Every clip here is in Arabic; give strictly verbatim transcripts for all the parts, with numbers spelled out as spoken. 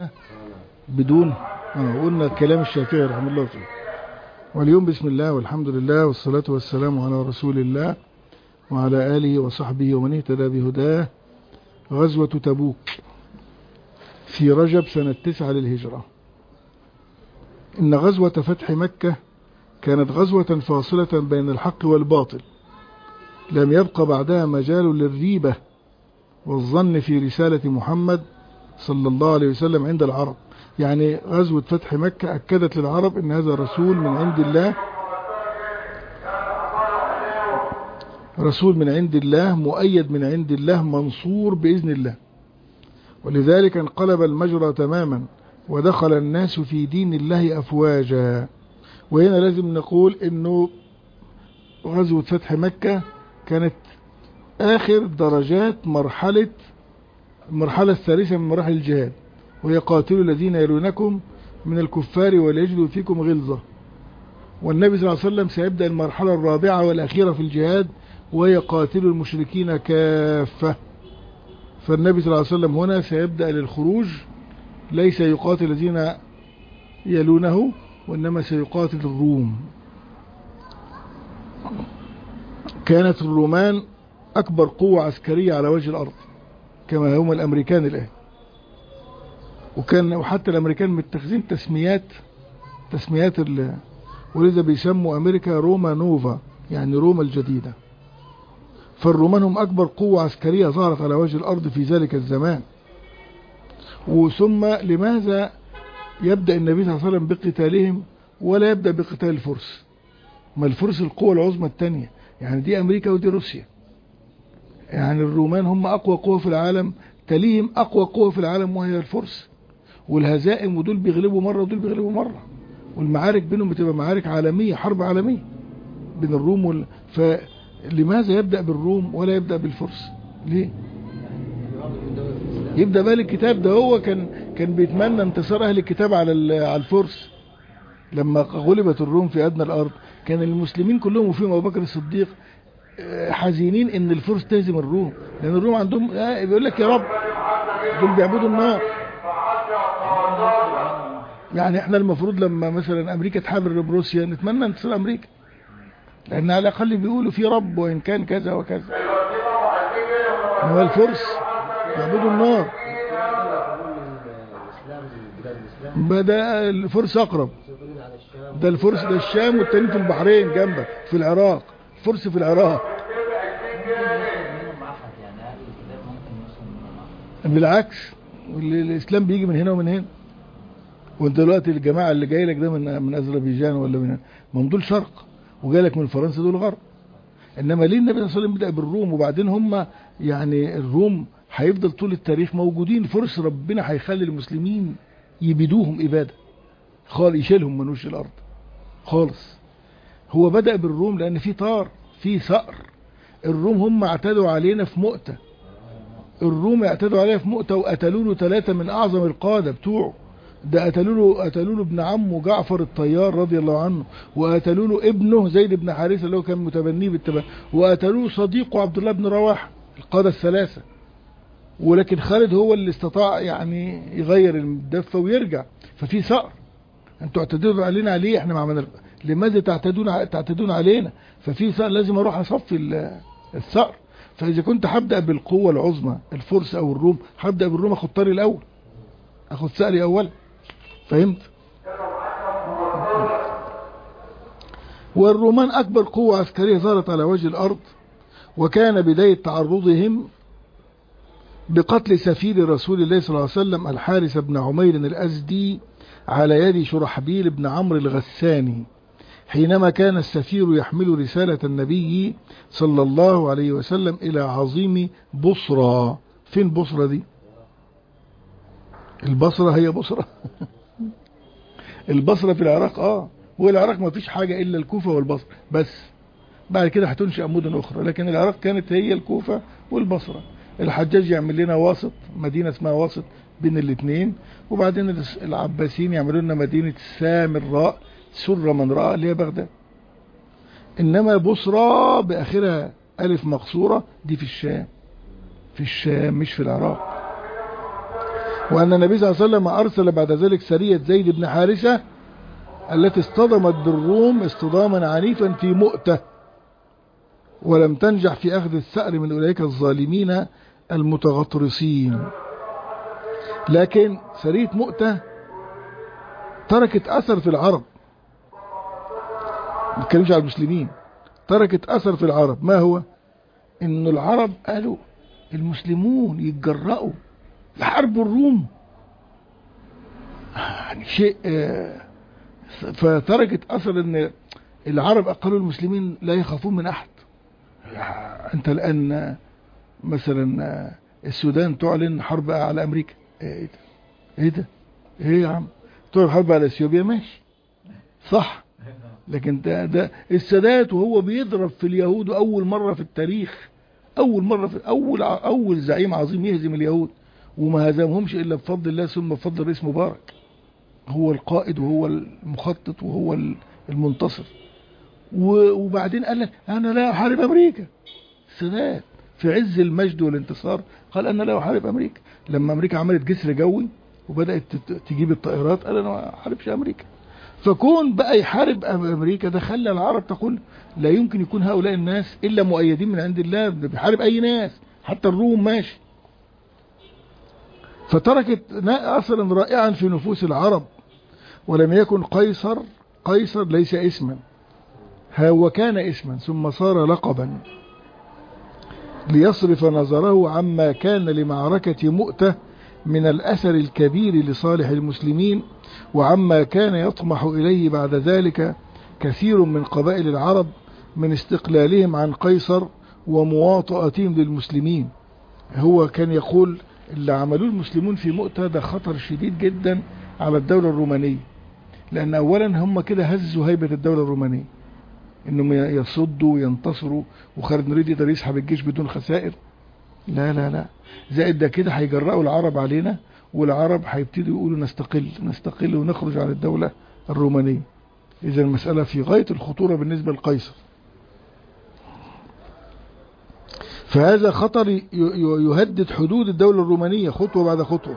بدون اه قلنا كلام الشافعي رحمه الله فيه. واليوم بسم الله والحمد لله والصلاة والسلام على رسول الله وعلى آله وصحبه ومن اهتدى بهداه. غزوة تبوك في رجب سنة تسعة للهجرة. إن غزوة فتح مكة كانت غزوة فاصلة بين الحق والباطل، لم يبق بعدها مجال للريبة والظن في رسالة محمد صلى الله عليه وسلم عند العرب. يعني غزوة فتح مكة أكدت للعرب أن هذا رسول من عند الله، رسول من عند الله مؤيد من عند الله منصور بإذن الله. ولذلك انقلب المجرى تماما ودخل الناس في دين الله أفواجا. وهنا لازم نقول أنه غزوة فتح مكة كانت آخر درجات مرحلة المرحلة الثالثة من مراحل الجهاد، وهي قاتلوا الذين يلونكم من الكفار وليجدوا فيكم غلظة. والنبي صلى الله عليه وسلم سيبدأ المرحلة الرابعة والأخيرة في الجهاد، وهي قاتلوا المشركين كافة. فالنبي صلى الله عليه وسلم هنا سيبدأ للخروج، ليس يقاتل الذين يلونه وإنما سيقاتل الروم. كانت الرومان أكبر قوة عسكرية على وجه الأرض كما هم الأمريكان الآن، وكان وحتى الأمريكان متخذين تسميات تسميات ال... ولذا بيسموا أمريكا روما نوفا، يعني روما الجديدة. فالرومان هم أكبر قوة عسكرية ظهرت على وجه الأرض في ذلك الزمان. وثم لماذا يبدأ النبي صلى الله عليه وسلم بقتالهم ولا يبدأ بقتال الفرس؟ ما الفرس القوة العظمى الثانية، يعني دي أمريكا ودي روسيا. يعني الرومان هم أقوى قوة في العالم، تليهم أقوى قوة في العالم وهي الفرس. والهزائم ودول بيغلبوا مرة ودول بيغلبوا مرة، والمعارك بينهم بتبقى معارك عالمية، حرب عالمية بين الروم وال... فلماذا يبدأ بالروم ولا يبدأ بالفرس؟ ليه؟ يبدأ بقى الكتاب ده. هو كان كان بيتمنى انتصار أهل الكتاب على على الفرس لما غلبت الروم في أدنى الأرض. كان المسلمين كلهم وفيهم أبو بكر الصديق حزينين ان الفرس تهزم الروم، لان الروم عندهم بيقول لك يا رب دول بيعبدوا النار. يعني احنا المفروض لما مثلا امريكا تحارب روسيا نتمنى انتصار امريكا، لان على الاقل بيقولوا في رب وان كان كذا وكذا. هو الفرس بيعبدوا النار، بدأ الفرس اقرب. ده الفرس ده الشام والتاني في البحرين جنبك في العراق، فرس في العراق. بالعكس الاسلام بيجي من هنا ومن هنا. وانت دلوقتي الجماعه اللي جاي لك ده من من اذربيجان ولا من ما دول شرق، وجاي لك من فرنسا دول غرب. انما ليه النبي صلى الله عليه وسلم بدأ بالروم؟ وبعدين هم يعني الروم هيفضل طول التاريخ موجودين. فرس ربنا هيخلي المسلمين يبيدوهم اباده خالص، يشيلهم من وش الارض خالص. هو بدأ بالروم لأن في طار في ثأر. الروم هم اعتدوا علينا في مؤتة، الروم اعتدوا علينا في مؤتة وقتلوا له ثلاثة من أعظم القادة بتوعه. ده قتلوا له قتلوا له ابن عمه جعفر الطيار رضي الله عنه، وقتلوا له ابنه زيد بن حارثة اللي هو كان متبنيه بالتبني، وقتلوا له صديقه عبد الله بن رواحة، القادة الثلاثة. ولكن خالد هو اللي استطاع يعني يغير الدفة ويرجع. ففي ثأر. انتوا اعتدوا علينا عليه، احنا ما عملنا، لماذا تعتدون تعتدون علينا؟ ففي ثأر لازم اروح اصفي الثأر. فاذا كنت هبدأ بالقوة العظمى الفرس او الروم، هبدأ بالروم، اخد طاري الاول، اخد ثأري اولا. فهمت؟ والرومان اكبر قوة عسكرية ظهرت على وجه الارض، وكان بداية تعرضهم بقتل سفير رسول الله صلى الله عليه وسلم الحارث بن عمير الأزدي على يد شرحبيل بن عمرو الغساني، حينما كان السفير يحمل رسالة النبي صلى الله عليه وسلم إلى عظيم بصرى. فين بصرى دي؟ البصرة هي بصرة البصرة في العراق. اه والعراق ما فيش حاجة إلا الكوفة والبصرة بس، بعد كده هتنشأ مدن أخرى، لكن العراق كانت هي الكوفة والبصرة. الحجاج يعمل لنا واسط، مدينة اسمها واسط بين الاثنين، وبعدين العباسيين يعملوا لنا مدينة سامراء، سر من رأى اللي هي بغداد. إنما بصرى بآخرها ألف مقصورة دي في الشام، في الشام مش في العراق. وأن النبي صلى الله عليه وسلم أرسل بعد ذلك سرية زيد بن حارثة التي اصطدمت بالروم اصطداما عنيفا في مؤتة، ولم تنجح في أخذ الثأر من أولئك الظالمين المتغطرسين. لكن سرية مؤتة تركت أثر في العرب، ما نتكلمش على المسلمين، تركت أثر في العرب. ما هو؟ إن العرب قالوا المسلمون يتجرأوا لحرب الروم، يعني شيء، فتركت أثر إن العرب قالوا المسلمين لا يخافون من أحد. أنت الآن مثلا السودان تعلن حرب على أمريكا، إيه ده إيه ده إيه يا عم، تعلن حرب على اثيوبيا، ماشي صح، لكن ده, ده السادات وهو بيضرب في اليهود أول مرة في التاريخ، أول مرة في أول أول زعيم عظيم يهزم اليهود، وما هزمهمش إلا بفضل الله ثم بفضل رئيس مبارك، هو القائد وهو المخطط وهو المنتصر. وبعدين قال لك أنا لا أحارب أمريكا. السادات في عز المجد والانتصار قال أنا لا أحارب أمريكا. لما أمريكا عملت جسر جوي وبدأت تجيب الطائرات قال أنا ما أحاربش أمريكا. فكون بقى يحارب أمريكا ده خلى العرب تقول لا يمكن يكون هؤلاء الناس إلا مؤيدين من عند الله، بيحارب أي ناس حتى الروم ماشي. فتركت أثرا رائعا في نفوس العرب. ولم يكن قيصر قيصر ليس اسما، هو كان اسما ثم صار لقبا ليصرف نظره عما كان لمعركة مؤتة من الأثر الكبير لصالح المسلمين، وعما كان يطمح إليه بعد ذلك كثير من قبائل العرب من استقلالهم عن قيصر ومواطأتهم للمسلمين. هو كان يقول اللي عملوه المسلمون في مؤتة ده خطر شديد جدا على الدولة الرومانية، لأن أولا هم كده هزوا هيبة الدولة الرومانية، إنهم يصدوا وينتصروا، وخالد بن الوليد يقدر يسحب الجيش بدون خسائر. لا لا لا، زائد ده كده هيجرأوا العرب علينا، والعرب هيبتدوا يقولوا نستقل نستقل ونخرج عن الدولة الرومانية. إذا المسألة في غاية الخطورة بالنسبة لقيصر. فهذا خطر يهدد حدود الدولة الرومانية خطوة بعد خطوة،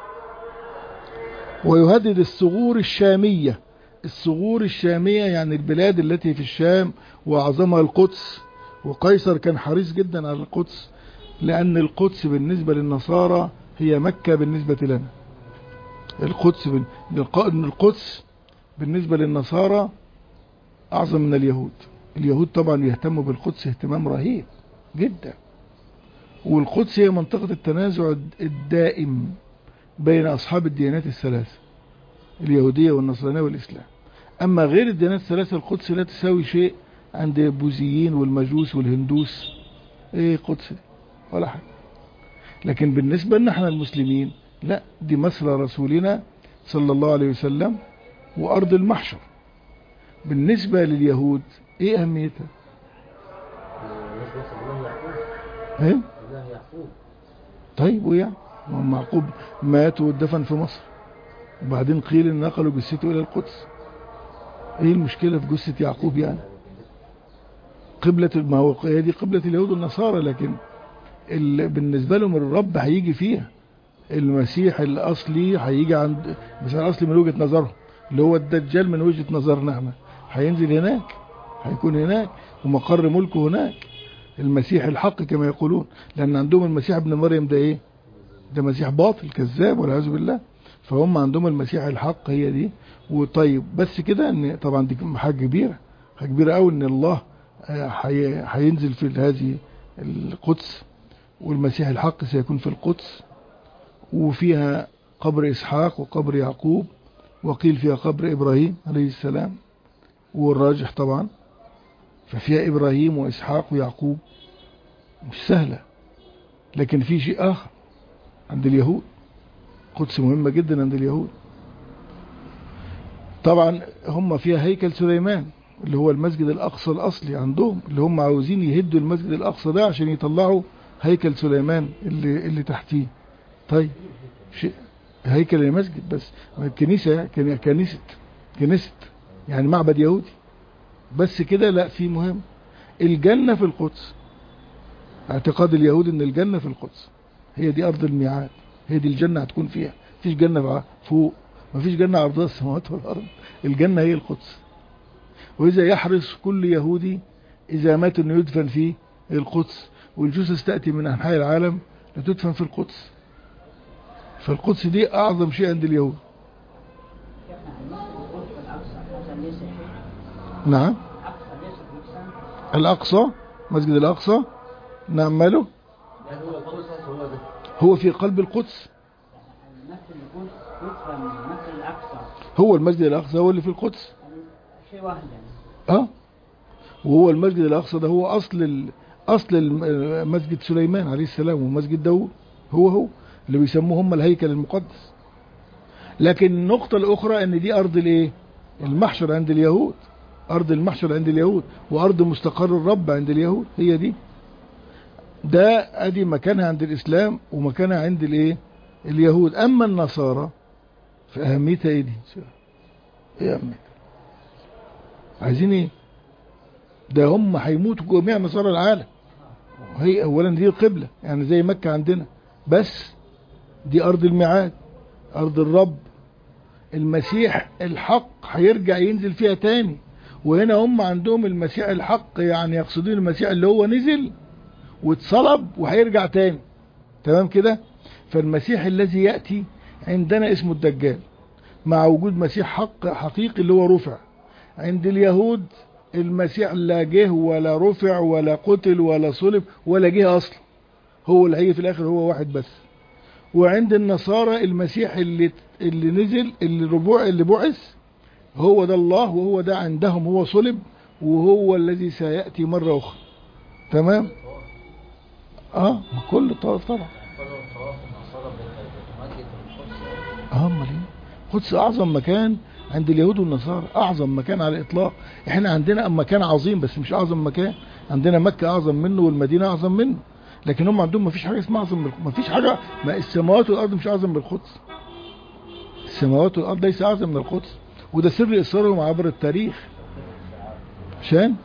ويهدد الثغور الشامية. الثغور الشامية يعني البلاد التي في الشام وأعظمها القدس، وقيصر كان حريص جدا على القدس، لأن القدس بالنسبة للنصارى هي مكة بالنسبة لنا. القدس القدس بالنسبة للنصارى أعظم من اليهود. اليهود طبعا يهتموا بالقدس اهتمام رهيب جدا، والقدس هي منطقة التنازع الدائم بين أصحاب الديانات الثلاثة، اليهودية والنصرانية والإسلام. أما غير الديانات الثلاثة القدس لا تساوي شيء عند البوذيين والمجوس والهندوس. ايه قدس دي ولا حاجة. لكن بالنسبة لنا احنا المسلمين لا، دي مسرى رسولنا صلى الله عليه وسلم وأرض المحشر. بالنسبة لليهود ايه أهميتها؟ ايه؟ طيب ويعني معقوب مات واتدفن في مصر، وبعدين قيل ان نقلوا جثته الى القدس. ايه المشكلة في جثة يعقوب يعني؟ قبلة، ما هو هي دي قبلة اليهود والنصارى، لكن بالنسبة لهم الرب هيجي فيها. المسيح الأصلي هيجي عند المسيح الأصلي من وجهة نظرهم، اللي هو الدجال من وجهة نظرنا احنا هينزل هناك، هيكون هناك ومقر ملكه هناك. المسيح الحق كما يقولون، لأن عندهم المسيح ابن مريم ده ايه؟ ده مسيح باطل كذاب والعياذ بالله. فهم عندهم المسيح الحق هي دي. وطيب بس كده ان طبعا دي حاجة كبيرة، حاجة كبيرة قوي ان الله هينزل في هذه القدس، والمسيح الحق سيكون في القدس، وفيها قبر إسحاق وقبر يعقوب، وقيل فيها قبر إبراهيم عليه السلام، والراجح طبعا ففيها إبراهيم وإسحاق ويعقوب. مش سهلة. لكن في شيء آخر عند اليهود، قدس مهمة جدا عند اليهود. طبعا هم فيها هيكل سليمان اللي هو المسجد الأقصى الأصلي عندهم، اللي هم عاوزين يهدوا المسجد الأقصى ده عشان يطلعوا هيكل سليمان اللي اللي تحتيه. طيب شيء هيكل المسجد بس كنيسة كنيسة كنيسة يعني معبد يهودي بس كده. لا، في مهم الجنة في القدس. اعتقاد اليهود ان الجنة في القدس هي دي أرض الميعاد. هي دي الجنة هتكون فيها. مفيش جنة فوق، مفيش جنة عرضها السماوات والأرض، الجنة هي القدس. وإذا يحرص كل يهودي إذا مات أنه يدفن في القدس، والجثث تأتي من أنحاء العالم لتدفن في القدس. فالقدس دي أعظم شيء عند اليهود. نعم. الأقصى، مسجد الأقصى، نعم ماله؟ هو في قلب القدس. هو المسجد الأقصى هو اللي في القدس. شيء واحد يعني. اه وهو المسجد الأقصى ده هو أصل ال... أصل مسجد سليمان عليه السلام ومسجد داود، هو هو اللي بيسموه هم الهيكل المقدس. لكن النقطة الأخرى أن دي أرض الإيه؟ المحشر عند اليهود، أرض المحشر عند اليهود، وأرض مستقر الرب عند اليهود، هي دي. ده أدي مكانها عند الإسلام ومكانها عند الإيه؟ اليهود. أما النصارى فأهميتها إيه دي؟ إيه أهميتها؟ عايزين إيه؟ ده هم هيموتوا جميع نصارى العالم. هي أولا دي القبلة، يعني زي مكة عندنا، بس دي أرض الميعاد، أرض الرب. المسيح الحق هيرجع ينزل فيها تاني، وهنا هم عندهم المسيح الحق، يعني يقصدون المسيح اللي هو نزل واتصلب وهيرجع تاني. تمام كده؟ فالمسيح الذي يأتي عندنا اسمه الدجال، مع وجود مسيح حق حقيقي اللي هو رفع. عند اليهود المسيح لا جه ولا رفع ولا قتل ولا صلب ولا جه اصلا، هو اللي هيجي في الاخر هو واحد بس. وعند النصارى المسيح اللي اللي نزل اللي ربوع اللي بعث هو ده الله، وهو ده عندهم هو صلب، وهو الذي سيأتي مرة أخرى. تمام؟ اه كل طواف طبعا. اه امال ايه؟ القدس اعظم مكان عند اليهود والنصارى، اعظم مكان على الاطلاق. احنا عندنا مكان عظيم بس مش اعظم مكان. عندنا مكة اعظم منه والمدينة اعظم منه، لكن هم عندهم ما فيش حاجة اسمها اعظم من القدس. ما فيش حاجة، ما السماوات والارض مش اعظم من القدس. السماوات والارض ليس اعظم من القدس، وده سر اصرارهم عبر التاريخ. عشان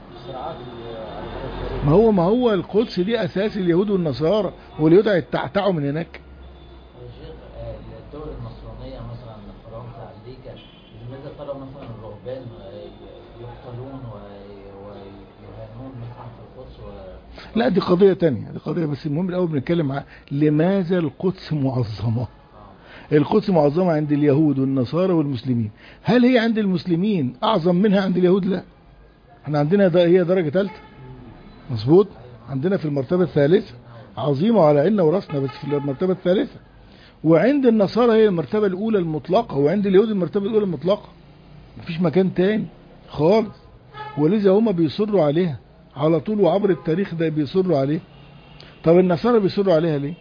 ما هو ما هو القدس دي اساس اليهود والنصارى، واليهود هيتعتعوا من هناك. الدول النصرانية مثلا فرنسا أمريكا، لماذا ترى مثلا الرهبان يقتلون ويهانون مثلا في القدس و... لا دي قضية تانية، دي قضية، بس المهم الأول بنتكلم عن لماذا القدس معظمة. القدس معظمة عند اليهود والنصارى والمسلمين. هل هي عند المسلمين أعظم منها عند اليهود؟ لا، احنا عندنا هي درجة ثالثة، مظبوط. عندنا في المرتبة الثالثة، عظيمة على عيننا وراسنا، بس في المرتبة الثالثة. وعند النصارى هي المرتبة الأولى المطلقة، وعند اليهود المرتبة الأولى المطلقة، مفيش مكان تاني خالص. ولذا هما بيصروا عليها على طول، وعبر التاريخ ده بيصروا عليه. طب النصارى بيصروا عليها ليه؟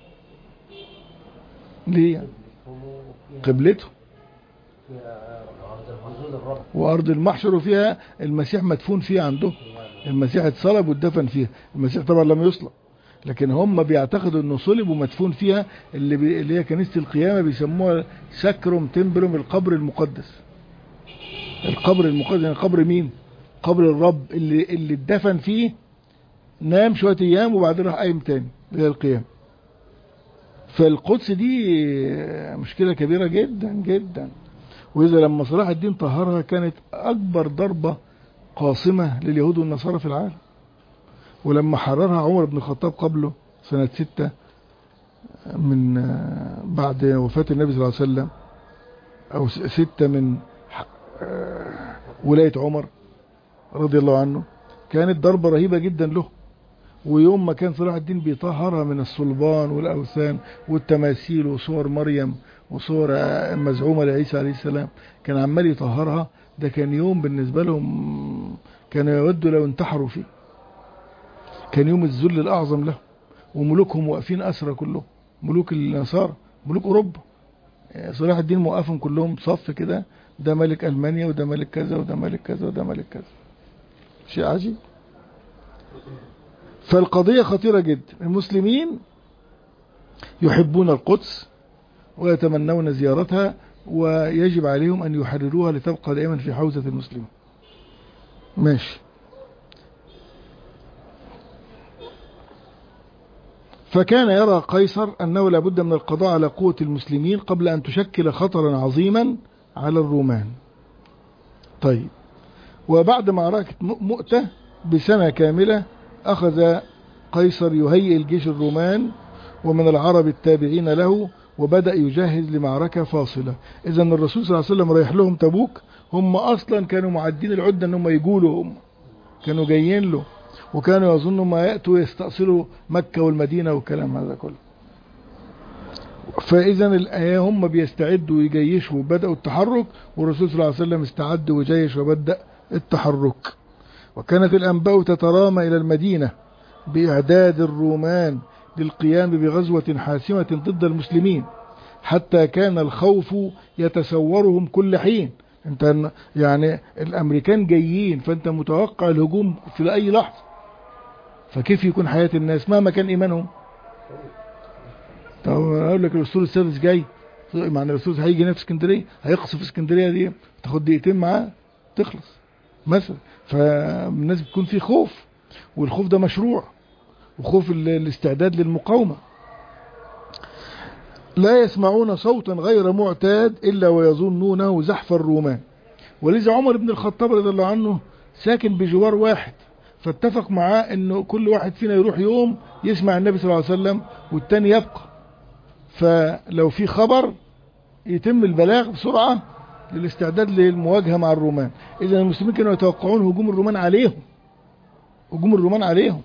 ليه يعني؟ قبلته وأرض المحشر، وفيها المسيح مدفون فيها عندهم. المسيح اتصلب واتدفن فيها. المسيح طبعا لم يصلب، لكن هم بيعتقدوا انه صلب ومدفون فيها، اللي, بي... اللي هي كنيسة القيامة بيسموها ساكروم تمبلوم، القبر المقدس. القبر المقدس يعني قبر مين؟ قبر الرب اللي اللي اتدفن فيه، نام شوية ايام وبعدين راح قايم تاني الى القيامة. فالقدس دي مشكلة كبيرة جدا جدا. وإذا لما صلاح الدين طهرها كانت أكبر ضربة قاصمة لليهود والنصارى في العالم. ولما حررها عمر بن الخطاب قبله سنة ستة من بعد وفاة النبي صلى الله عليه وسلم، أو ستة من ولاية عمر رضي الله عنه، كانت ضربة رهيبة جدا له. ويوم ما كان صلاح الدين بيطهرها من الصلبان والأوثان والتماثيل وصور مريم وصور مزعومة لعيسى عليه السلام، كان عمال يطهرها. ده كان يوم بالنسبة لهم كانوا يودوا لو انتحروا فيه. كان يوم الذل الأعظم له، وملوكهم واقفين أسرى كلهم، ملوك النصارى، ملوك أوروبا. صلاح الدين موقفهم كلهم صف كده، ده ملك ألمانيا وده ملك كذا وده ملك كذا وده ملك كذا. شيء عجيب. فالقضية خطيرة جدا. المسلمين يحبون القدس ويتمنون زيارتها، ويجب عليهم أن يحرروها لتبقى دائما في حوزة المسلمين. ماشي. فكان يرى قيصر أنه لابد من القضاء على قوة المسلمين قبل أن تشكل خطرا عظيما على الرومان. طيب، وبعد معركة مؤتة بسنة كاملة أخذ قيصر يهيئ الجيش الرومان ومن العرب التابعين له، وبدأ يجهز لمعركة فاصلة. إذا الرسول صلى الله عليه وسلم رايح لهم تبوك، هم أصلا كانوا معدين العدة أنهم يقولوا، هم كانوا جايين له، وكانوا يظنوا ما يأتوا يستأصلوا مكة والمدينة والكلام هذا كله. فإذا الآية هم بيستعدوا ويجيشوا وبدأوا التحرك، والرسول صلى الله عليه وسلم استعد وجيش وبدأ التحرك. وكانت الأنباء تترامى إلى المدينة بإعداد الرومان للقيام بغزوة حاسمة ضد المسلمين، حتى كان الخوف يتسورهم كل حين. انت يعني الأمريكان جايين، فأنت متوقع الهجوم في أي لحظة، فكيف يكون حياة الناس مهما كان إيمانهم؟ طب أقول لك الأسطول السادس جاي، معنى الأسطول هيجي نفس اسكندرية، هيقصف اسكندرية دي، تاخد دقيقتين معاه تخلص مثلا. فالناس بتكون في خوف، والخوف ده مشروع، وخوف الاستعداد للمقاومة. لا يسمعون صوتا غير معتاد إلا ويظنونه زحف الرومان. ولذا عمر بن الخطاب رضي الله عنه ساكن بجوار واحد، فاتفق معاه انه كل واحد فينا يروح يوم يسمع النبي صلى الله عليه وسلم والتاني يبقى، فلو في خبر يتم البلاغ بسرعة للاستعداد للمواجهة مع الرومان. إذا المسلمين كانوا يتوقعون هجوم الرومان عليهم، هجوم الرومان عليهم.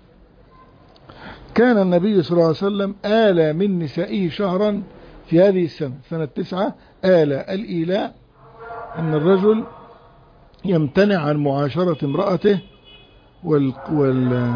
كان النبي صلى الله عليه وسلم آل من نسائه شهرا في هذه السنة، سنة تسعة. آل الإيلاء أن الرجل يمتنع عن معاشرة امرأته وال وال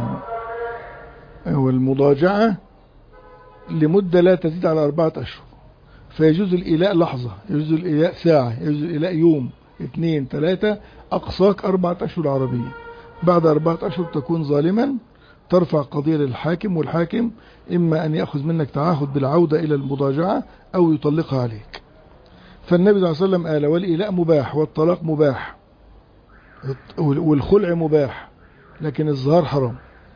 والمضاجعة لمدة لا تزيد على أربعة أشهر. فيجوز الإيلاء لحظة، يجوز الإيلاء ساعة، يجوز الإيلاء يوم، اثنين، ثلاثة، أقصاك أربعة أشهر عربية. بعد أربعة أشهر تكون ظالما، ترفع قضية للحاكم، والحاكم إما أن يأخذ منك تعهد بالعودة إلى المضاجعة أو يطلقها عليك. فالنبي صلى الله عليه وسلم قال: والإيلاء مباح، والطلاق مباح، والخلع مباح، لكن الظهار حرام.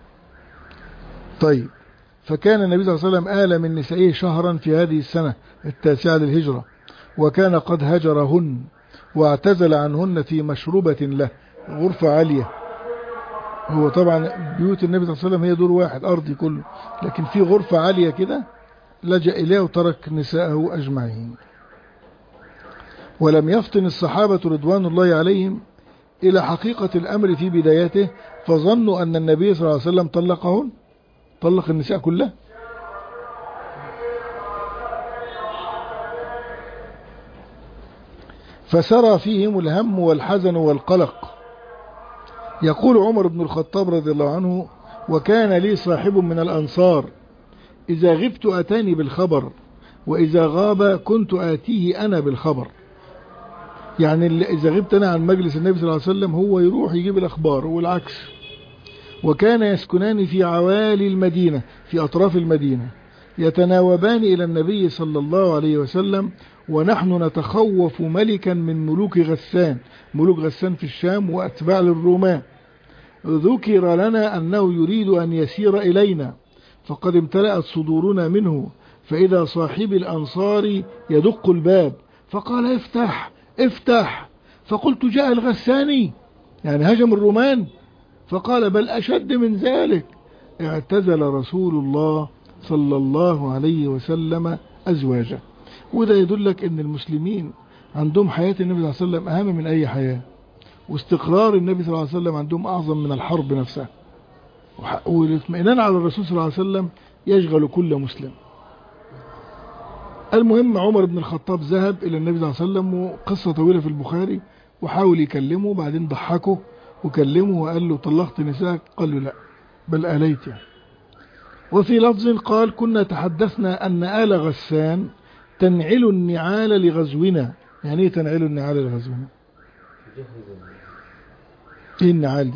طيب، فكان النبي صلى الله عليه وسلم آل من نسائه شهرا في هذه السنة التاسعة للهجرة، وكان قد هجرهن واعتزل عنهن في مشروبة له، غرفة عالية. هو طبعا بيوت النبي صلى الله عليه وسلم هي دور واحد أرضي كله، لكن في غرفة عالية كده لجأ إليها وترك نساءه أجمعين. ولم يفطن الصحابة رضوان الله عليهم إلى حقيقة الأمر في بدايته، فظنوا أن النبي صلى الله عليه وسلم طلقهن، طلق النساء كلها. فسرى فيهم الهم والحزن والقلق. يقول عمر بن الخطاب رضي الله عنه: وكان لي صاحب من الأنصار إذا غبت أتاني بالخبر، وإذا غاب كنت آتيه أنا بالخبر. يعني إذا غبت أنا عن مجلس النبي صلى الله عليه وسلم هو يروح يجيب الأخبار، والعكس. وكان يسكنان في عوالي المدينة، في أطراف المدينة، يتناوبان إلى النبي صلى الله عليه وسلم، ونحن نتخوف ملكا من ملوك غسان، ملوك غسان في الشام وأتباع للرومان. ذكر لنا أنه يريد أن يسير إلينا، فقد امتلأت صدورنا منه، فإذا صاحب الأنصار يدق الباب، فقال: افتح افتح. فقلت: جاء الغساني، يعني هجم الرومان؟ فقال: بل أشد من ذلك، اعتزل رسول الله صلى الله عليه وسلم أزواجه. وده يدلك ان المسلمين عندهم حياة النبي صلى الله عليه وسلم أهم من أي حياة، واستقرار النبي صلى الله عليه وسلم عندهم أعظم من الحرب نفسها، والاطمئنان على الرسول صلى الله عليه وسلم يشغل كل مسلم. المهم، عمر بن الخطاب ذهب إلى النبي صلى الله عليه وسلم، وقصة طويلة في البخاري، وحاول يكلمه، بعدين ضحكه وكلمه وقال له: طلقت نساءك؟ قال له: لا، بل آليت يعني. وفي لفظ قال: كنا تحدثنا أن آل غسان تنعل النعال لغزونا. يعني ايه تنعل النعال لغزونا؟ ايه النعال دي؟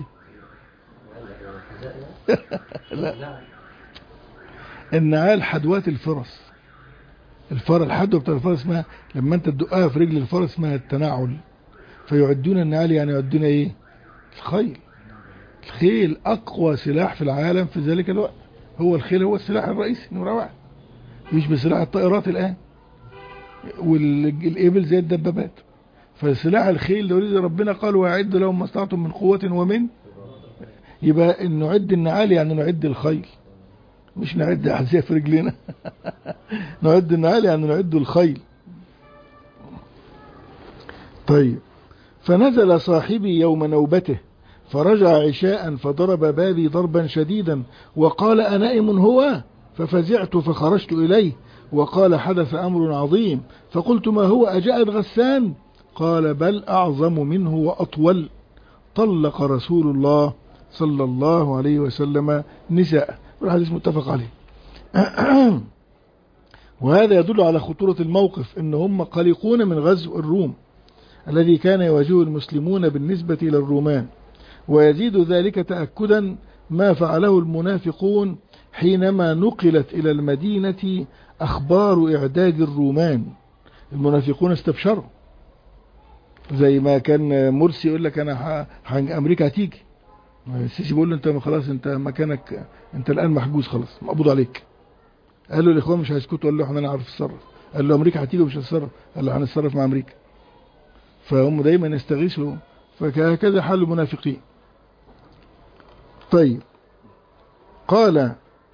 لا، النعال حدوات الفرس. الفرس، الحدوة بتاع الفرس اسمها، لما انت تدقها في رجل الفرس اسمها التنعل. فيعدون النعال، يعني يعدون ايه؟ الخيل. الخيل اقوى سلاح في العالم في ذلك الوقت، هو الخيل هو السلاح الرئيسي نمرة واحد، مش بسلاح الطائرات الآن، والإبل زي الدبابات. فسلاح الخيل ده ربنا قال وأعد لهم ما استطعتم من قوة ومن، يبقى إن نعد النعال يعني نعد الخيل، مش نعد أحذية في رجلنا نعد النعال يعني نعد الخيل. طيب، فنزل صاحبي يوم نوبته فرجع عشاء فضرب بابي ضربا شديدا وقال أنائم هو؟ ففزعت فخرجت إليه وقال حدث أمر عظيم. فقلت ما هو؟ أجاءت غسان؟ قال بل أعظم منه وأطول، طلق رسول الله صلى الله عليه وسلم نساء. والحديث متفق عليه. وهذا يدل على خطورة الموقف، إن هم قلقون من غزو الروم الذي كان يواجهه المسلمون بالنسبة إلى الرومان. ويزيد ذلك تأكدا ما فعله المنافقون حينما نقلت إلى المدينة أخبار إعداد الرومان. المنافقون استبشروا، زي ما كان مرسي يقول لك أنا أمريكا هتيجي، السيسي بيقول له أنت خلاص أنت مكانك أنت الآن محجوز خلاص مقبوض عليك. قال له الإخوان مش هيسكتوا، قال له احنا نعرف نتصرف. قال له أمريكا هتيجي ومش هتتصرف، قال له هنتصرف مع أمريكا. فهم دايما يستغيثوا، فهكذا حال المنافقين. طيب، قال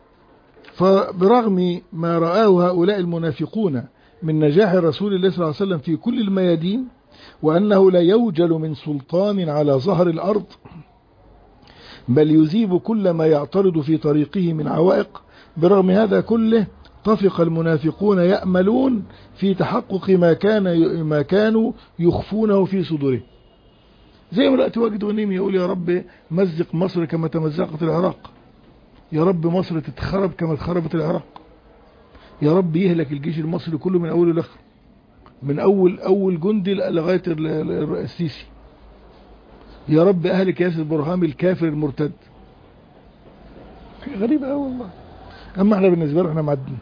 فبرغم ما رآه هؤلاء المنافقون من نجاح رسول الله صلى الله عليه وسلم في كل الميادين، وأنه لا يوجل من سلطان على ظهر الأرض بل يذيب كل ما يعترض في طريقه من عوائق، برغم هذا كله طفق المنافقون يأملون في تحقق ما كان ما كانوا يخفونه في صدورهم. زي ما دلوقتي واجد ونيم يقول يا رب مزق مصر كما تمزقت العراق، يا رب مصر تتخرب كما اتخربت العراق، يا رب يهلك الجيش المصري كله من أول لآخر، من أول أول جندي لغاية السيسي، يا رب أهلك ياسر برهامي الكافر المرتد. حاجة غريبة أوي والله. أما احنا بالنسبة له احنا معدين.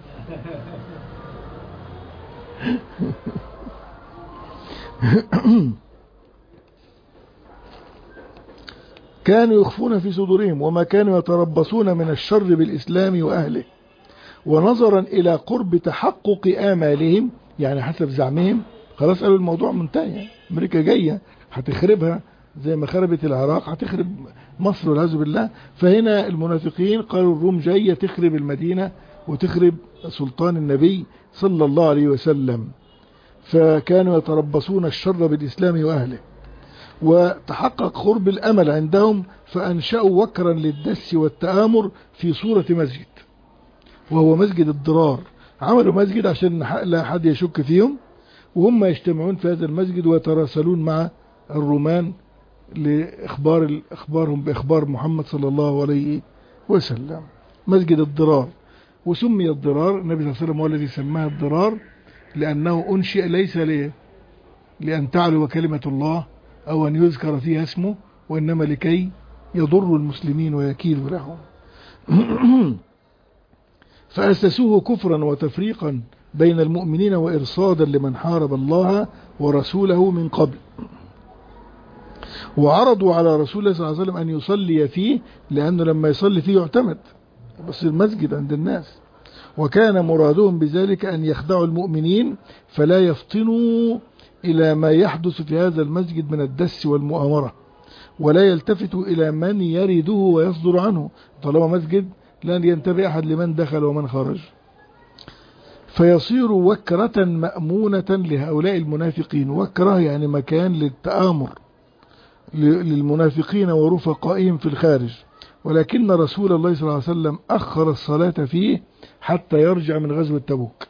كانوا يخفون في صدورهم وما كانوا يتربصون من الشر بالإسلام وأهله، ونظرا إلى قرب تحقق آمالهم، يعني حسب زعمهم خلاص قالوا الموضوع منتهي، أمريكا جاية هتخربها زي ما خربت العراق هتخرب مصر والعياذ بالله. فهنا المنافقين قالوا الروم جاية تخرب المدينة وتخرب سلطان النبي صلى الله عليه وسلم، فكانوا يتربصون الشر بالإسلام وأهله. وتحقق قرب الأمل عندهم فأنشأوا وكرا للدس والتآمر في صورة مسجد، وهو مسجد الضرار. عملوا مسجد عشان لا حد يشك فيهم، وهم يجتمعون في هذا المسجد ويتراسلون مع الرومان لإخبار إخبارهم بإخبار محمد صلى الله عليه وسلم. مسجد الضرار، وسمي الضرار النبي صلى الله عليه وسلم هو الذي سماه الضرار لأنه أنشئ ليس ليه لأن تعلو كلمة الله أو أن يذكر فيها اسمه، وإنما لكي يضر المسلمين ويكيد لهم. فأسسوه كفرا وتفريقا بين المؤمنين وإرصادا لمن حارب الله ورسوله من قبل، وعرضوا على رسول الله صلى الله عليه وسلم أن يصلي فيه، لأنه لما يصلي فيه يعتمد، بس المسجد عند الناس. وكان مرادهم بذلك أن يخدعوا المؤمنين فلا يفطنوا إلى ما يحدث في هذا المسجد من الدس والمؤامرة، ولا يلتفتوا إلى من يرده ويصدر عنه، طالما مسجد لن ينتبه أحد لمن دخل ومن خرج. فيصير وكرة مأمونة لهؤلاء المنافقين. وكرة يعني مكان للتآمر للمنافقين ورفقائهم في الخارج، ولكن رسول الله صلى الله عليه وسلم أخر الصلاة فيه حتى يرجع من غزوة تبوك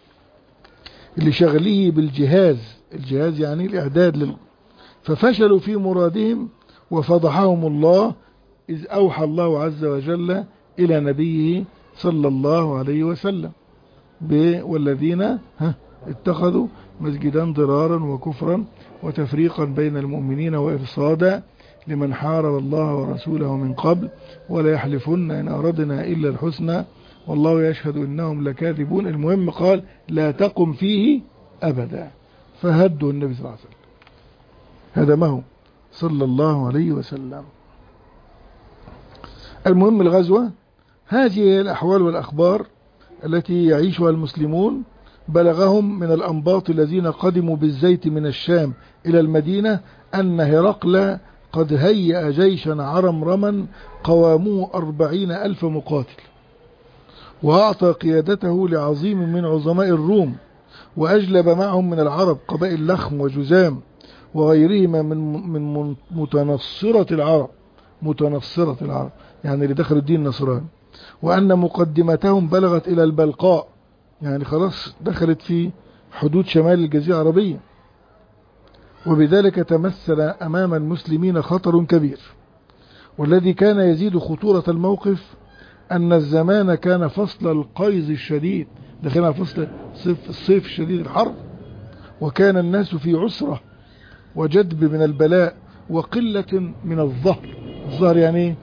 لشغله بالجهاز، الجهاز يعني الإعداد لل... ففشلوا في مرادهم وفضحهم الله، إذ أوحى الله عز وجل إلى نبيه صلى الله عليه وسلم والذين اتخذوا مسجدا ضرارا وكفرا وتفريقا بين المؤمنين وإرصادا لمن حارب الله ورسوله من قبل ولا يحلفن إن أردنا إلا الحسنى والله يشهد إنهم لكاذبون. المهم قال لا تقم فيه أبدا، فهدوا النبي صلى الله عليه وسلم، هدمه صلى الله عليه وسلم. المهم الغزوة هذه الأحوال والأخبار التي يعيشها المسلمون بلغهم من الأنباط الذين قدموا بالزيت من الشام إلى المدينة أن هرقل قد هيأ جيشا عرمرما قوامه أربعين ألف مقاتل، وأعطى قيادته لعظيم من عظماء الروم، وأجلب معهم من العرب قبائل لخم وجزام وغيرهما من من متنصرة العرب متنصرة العرب يعني اللي دخلوا الدين النصراني، وأن مقدمتهم بلغت إلى البلقاء، يعني خلاص دخلت في حدود شمال الجزيرة العربية. وبذلك تمثل أمام المسلمين خطر كبير، والذي كان يزيد خطورة الموقف أن الزمان كان فصل القيظ الشديد، دخلنا فصل الصيف الشديد الحر، وكان الناس في عسرة وجدب من البلاء وقلة من الظهر. الظهر يعني ايه؟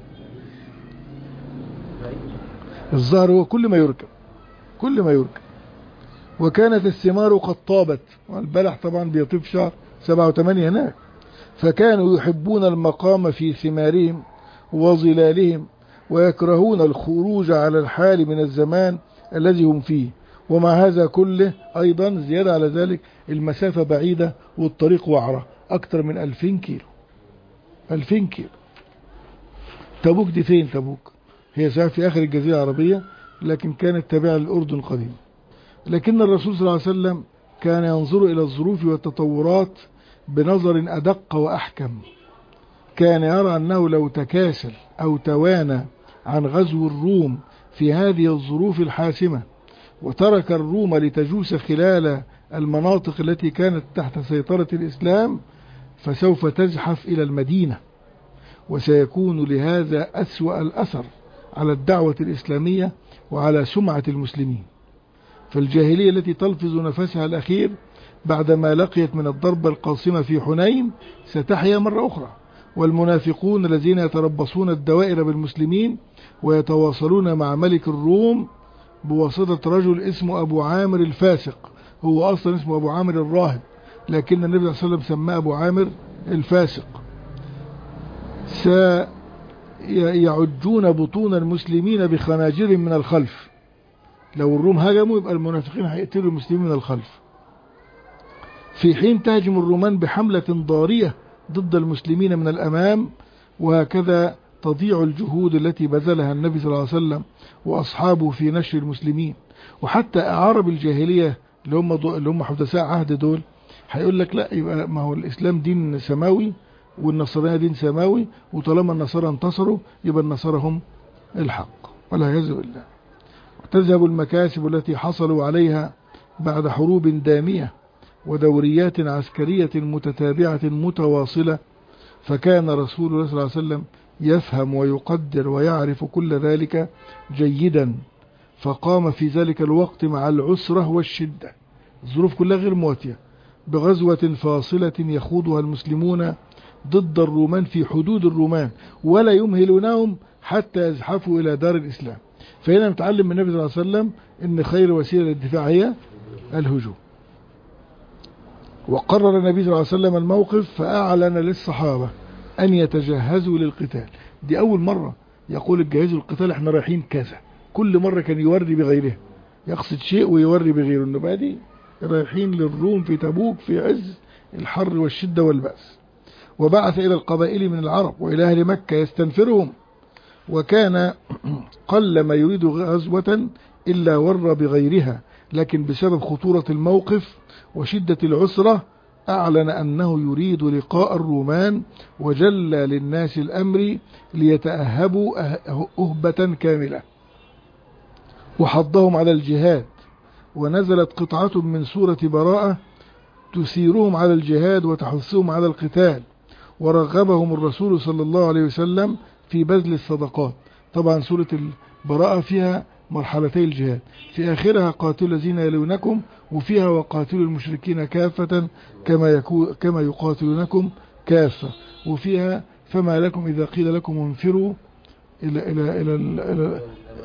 الظهر هو كل ما يركب كل ما يركب وكانت الثمار قد طابت، والبلح طبعا بيطيب شهر سبعة وثمانية هناك، فكانوا يحبون المقام في ثمارهم وظلالهم، ويكرهون الخروج على الحال من الزمان الذي هم فيه. ومع هذا كله أيضا زيادة على ذلك المسافة بعيدة والطريق وعرة أكثر من ألفين كيلو. ألفين كيلو. تبوك دي فين تبوك؟ هي صحيح في آخر الجزيرة العربية، لكن كانت تابعة للأردن قديما. لكن الرسول صلى الله عليه وسلم كان ينظر إلى الظروف والتطورات بنظر أدق وأحكم. كان يرى أنه لو تكاسل أو توانى عن غزو الروم في هذه الظروف الحاسمة، وترك الروم لتجوس خلال المناطق التي كانت تحت سيطرة الإسلام، فسوف تزحف إلى المدينة، وسيكون لهذا أسوأ الأثر على الدعوة الإسلامية وعلى سمعة المسلمين. فالجاهلية التي تلفظ نفسها الأخير بعدما لقيت من الضربة القاصمة في حنين ستحيا مرة أخرى، والمنافقون الذين يتربصون الدوائر بالمسلمين ويتواصلون مع ملك الروم بواسطة رجل اسمه أبو عامر الفاسق، هو أصلا اسمه أبو عامر الراهب، لكن النبي صلى الله عليه وسلم سماه أبو عامر الفاسق، سيعجون بطون المسلمين بخناجر من الخلف. لو الروم هجموا يبقى المنافقين هيقتلوا المسلمين من الخلف، في حين تهجم الرومان بحملة ضارية ضد المسلمين من الأمام. وهكذا تضيع الجهود التي بذلها النبي صلى الله عليه وسلم وأصحابه في نشر المسلمين. وحتى أعراب الجاهلية اللي هم اللي هم حدثاء عهد دول هيقول لك لا، يبقى ما هو الإسلام دين سماوي والنصرانية دين سماوي، وطالما النصارى انتصروا يبقى النصارى هم الحق، والعياذ بالله. وتذهب المكاسب التي حصلوا عليها بعد حروب دامية ودوريات عسكرية متتابعة متواصلة، فكان رسول الله صلى الله عليه وسلم يفهم ويقدر ويعرف كل ذلك جيدا، فقام في ذلك الوقت مع العسرة والشدة، الظروف كلها غير مواتية، بغزوة فاصلة يخوضها المسلمون ضد الرومان في حدود الرومان، ولا يمهلونهم حتى يزحفوا إلى دار الإسلام. فهنا نتعلم من النبي صلى الله عليه وسلم إن خير وسيلة للدفاع هي الهجوم. وقرر النبي صلى الله عليه وسلم الموقف، فأعلن للصحابة أن يتجهزوا للقتال. دي أول مرة يقول الجهاز القتال احنا رايحين كذا، كل مرة كان يوري بغيره، يقصد شيء ويوري بغيره، إنه بقى دي رايحين للروم في تبوك في عز الحر والشدة والبأس. وبعث إلى القبائل من العرب وإلى أهل مكة يستنفرهم، وكان قل ما يريد غزوة إلا ور بغيرها، لكن بسبب خطورة الموقف وشدة العسرة أعلن أنه يريد لقاء الرومان، وجلى للناس الأمر ليتأهبوا أهبة كاملة، وحضهم على الجهاد. ونزلت قطعة من سورة براءة تثيرهم على الجهاد وتحثهم على القتال، ورغبهم الرسول صلى الله عليه وسلم في بذل الصدقات. طبعا سورة البراءة فيها مرحلتي الجهاد، في آخرها قاتلوا الذين يلونكم، وفيها وقاتلوا المشركين كافة كما يكو كما يقاتلونكم كافة، وفيها فما لكم إذا قيل لكم انفروا إلى إلى إلى إلى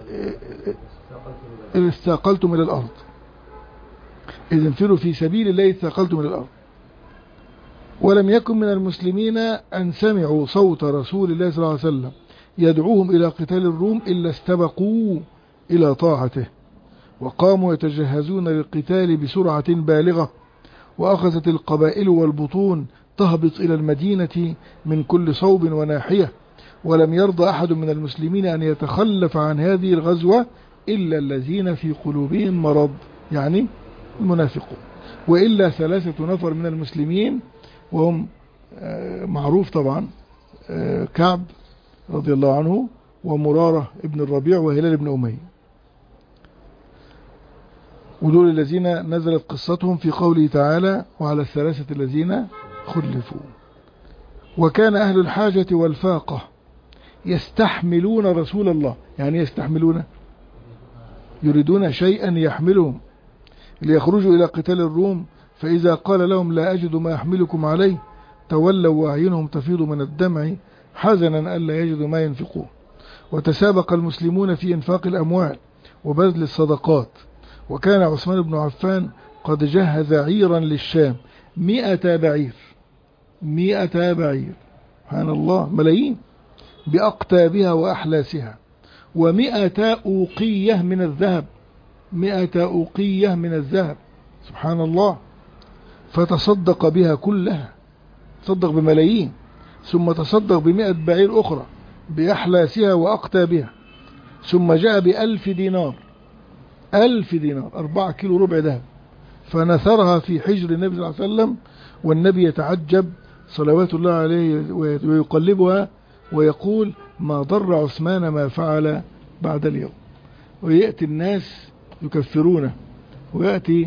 إلى استاقلتم إلى الأرض، إذا انفروا في سبيل الله استاقلتم إلى الأرض. ولم يكن من المسلمين أن سمعوا صوت رسول الله صلى الله عليه وسلم يدعوهم إلى قتال الروم إلا استبقوا إلى طاعته، وقاموا يتجهزون للقتال بسرعة بالغة، وأخذت القبائل والبطون تهبط إلى المدينة من كل صوب وناحية، ولم يرضى أحد من المسلمين أن يتخلف عن هذه الغزوة إلا الذين في قلوبهم مرض، يعني المنافقون، وإلا ثلاثة نفر من المسلمين، وهم معروف طبعا كعب رضي الله عنه، ومرارة ابن الربيع، وهلال ابن أمية، ودول الذين نزلت قصتهم في قوله تعالى وعلى الثلاثة الذين خلفوا. وكان أهل الحاجة والفاقة يستحملون رسول الله، يعني يستحملون يريدون شيئا يحملهم ليخرجوا إلى قتال الروم، فإذا قال لهم لا أجد ما أحملكم عليه تولوا وأعينهم تفيض من الدمع حزنا ألا يجدوا ما ينفقون. وتسابق المسلمون في إنفاق الأموال وبذل الصدقات، وكان عثمان بن عفان قد جهز عيرا للشام مئة بعير، مئة بعير، سبحان الله، ملايين، بأقتابها وأحلاسها، ومئة أوقية من الذهب، مئة أوقية من الذهب، سبحان الله، فتصدق بها كلها، تصدق بملايين، ثم تصدق بمئة بعير أخرى بأحلاسها وأقتابها، ثم جاء بألف دينار، ألف دينار، أربعة كيلو ربع ذهب، فنثرها في حجر النبي صلى الله عليه وسلم، والنبي يتعجب صلوات الله عليه ويقلبها ويقول ما ضر عثمان ما فعل بعد اليوم. ويأتي الناس يكفرونه، ويأتي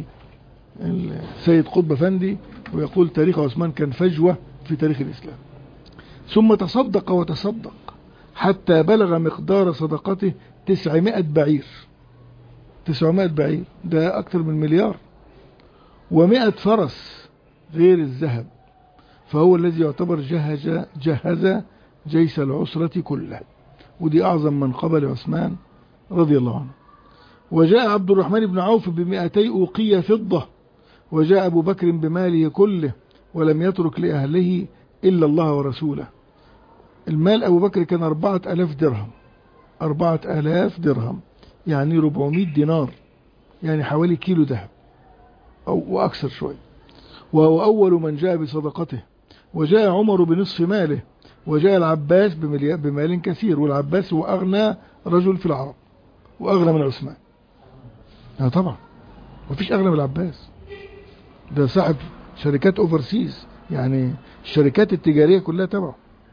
السيد قطب فندي ويقول تاريخ عثمان كان فجوة في تاريخ الإسلام. ثم تصدق وتصدق حتى بلغ مقدار صدقته تسعمائة بعير، تسعمائة بعير، ده أكثر من مليار، ومائة فرس غير الذهب، فهو الذي يعتبر جهز, جهز جيش العسرة كله، ودي أعظم منقبة لعثمان رضي الله عنه. وجاء عبد الرحمن بن عوف بمئتي أوقية فضة، وجاء أبو بكر بماله كله، ولم يترك لأهله إلا الله ورسوله. المال أبو بكر كان أربعة ألاف درهم، أربعة ألاف درهم يعني ربعمائة دينار، يعني حوالي كيلو ذهب أو وأكثر شوي، وهو أول من جاء بصدقته. وجاء عمر بنصف ماله، وجاء العباس بمال كثير، والعباس هو أغنى رجل في العرب وأغنى من عثمان. لا طبعا مفيش أغنى من العباس، ده صاحب شركات اوفرسيز، يعني الشركات التجارية كلها تبعه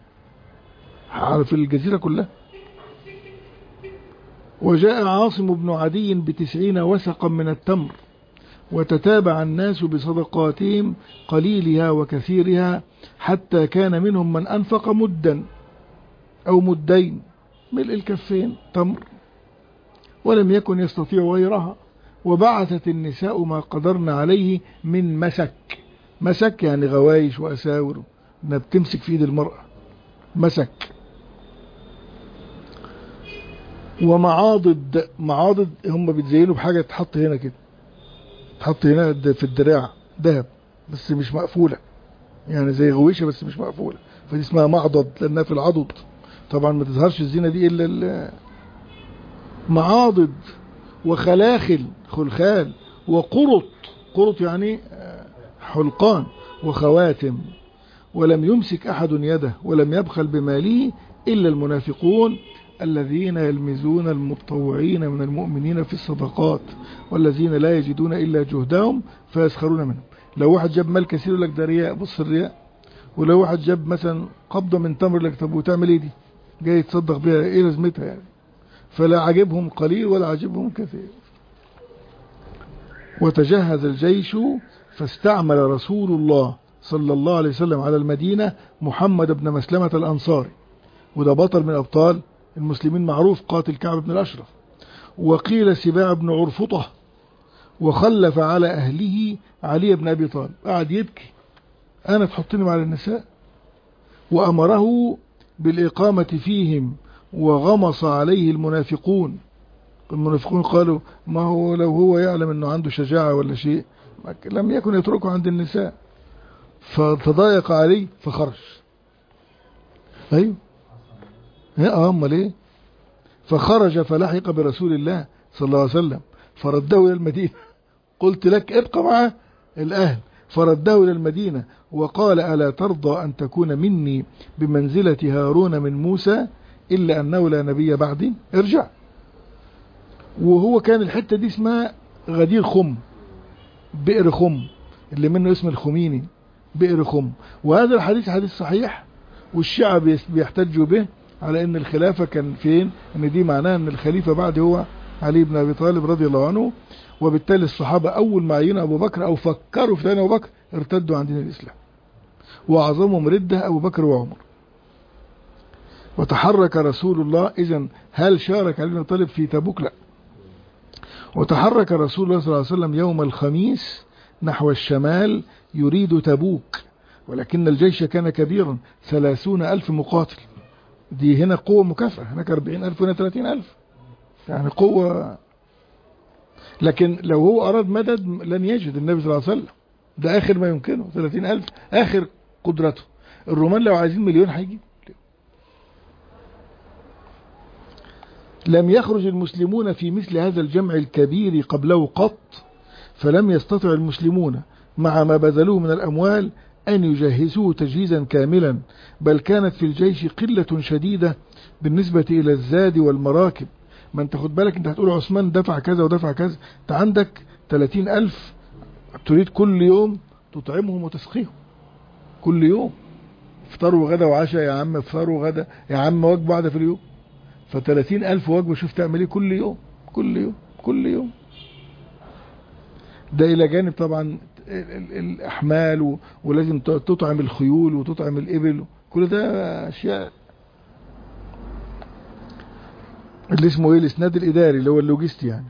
في الجزيرة كلها. وجاء عاصم بن عدي بتسعين وسقا من التمر، وتتابع الناس بصدقاتهم قليلها وكثيرها، حتى كان منهم من أنفق مدا أو مدين، ملء الكفين تمر، ولم يكن يستطيع غيرها. وبعثت النساء ما قدرن عليه من مسك، مسك يعني غوايش وأساور، انها بتمسك في ايد المرأة، مسك. ومعاضد، معاضد هم بيتزينوا بحاجة تحط هنا كده، تحط هنا في الدراع ذهب بس مش مقفولة، يعني زي غويشة بس مش مقفولة، فدي اسمها معضد لأنها في العضد. طبعا ما تظهرش الزينة دي إلا معاضد، وخلاخل، خلخال، وقرط، قرط يعني حلقان، وخواتم. ولم يمسك أحد يده ولم يبخل بماله إلا المنافقون الذين يلمزون المتطوعين من المؤمنين في الصدقات، والذين لا يجدون إلا جهدهم فيسخرون منهم. لو واحد جاب مال كثير لك ده رياء، بص الرياء. ولو واحد جاب مثلا قبضة من تمر لك، طب وتعمل ايه دي؟ جاي تصدق بيها، ايه لازمتها يعني؟ فلا عجبهم قليل ولا عجبهم كثير. وتجهز الجيش فاستعمل رسول الله صلى الله عليه وسلم على المدينة محمد بن مسلمة الأنصاري، وده بطل من أبطال المسلمين معروف، قاتل كعب بن الأشرف. وقيل سباع بن عرفطة. وخلف على أهله علي بن أبي طالب، قعد يبكي، أنا تحطني مع النساء. وأمره بالإقامة فيهم، وغمص عليه المنافقون. المنافقون قالوا ما هو لو هو يعلم أنه عنده شجاعة ولا شيء لم يكن يتركه عند النساء، فتضايق عليه فخرج. أيوه اه امال ايه. فخرج فلحق برسول الله صلى الله عليه وسلم فرده الى المدينة. قلت لك ابقى مع الاهل، فرده الى المدينة وقال الا ترضى ان تكون مني بمنزلة هارون من موسى الا انه لا نبي بعدي، ارجع. وهو كان الحتة دي اسمها غدير خم، بئر خم، اللي منه اسم الخميني، بئر خم. وهذا الحديث حديث صحيح، والشيعة بيحتجوا به على ان الخلافة كان فين، ان دي معناها ان الخليفة بعد هو علي بن ابي طالب رضي الله عنه. وبالتالي الصحابة اول ما عينوا ابو بكر او فكروا في ثاني ابو بكر ارتدوا عن دين الاسلام، واعظمهم ردة ابو بكر وعمر. وتحرك رسول الله، اذن هل شارك علي بن ابي طالب في تبوك؟ لا. وتحرك رسول الله صلى الله عليه وسلم يوم الخميس نحو الشمال يريد تبوك، ولكن الجيش كان كبيرا ثلاثون ألف مقاتل. دي هنا قوة مكافأة، هناك أربعين ألف وهنا ثلاثين ألف، يعني قوة. لكن لو هو أراد مدد لن يجد النبي صلى الله عليه وسلم، ده آخر ما يمكنه، ثلاثين ألف آخر قدرته. الرومان لو عايزين مليون هيجيب. لم يخرج المسلمون في مثل هذا الجمع الكبير قبله قط، فلم يستطع المسلمون مع ما بذلوه من الأموال أن يجهزوه تجهيزا كاملا، بل كانت في الجيش قلة شديدة بالنسبة إلى الزاد والمراكب. ما انت خد بالك، انت هتقول عثمان دفع كذا ودفع كذا، انت عندك ثلاثين ألف تريد كل يوم تطعمهم وتسقيهم، كل يوم افطار وغدا وعشاء، يا عم افطار وغدا، يا عم وجبة واحدة في اليوم. فثلاثين ألف وجبة، شوف تعمل ايه كل يوم كل يوم كل يوم. ده إلى جانب طبعا الأحمال، ولازم تطعم الخيول وتطعم الإبل، كل ده أشياء اللي اسمه ايه الإسناد الإداري اللي هو اللوجستي يعني.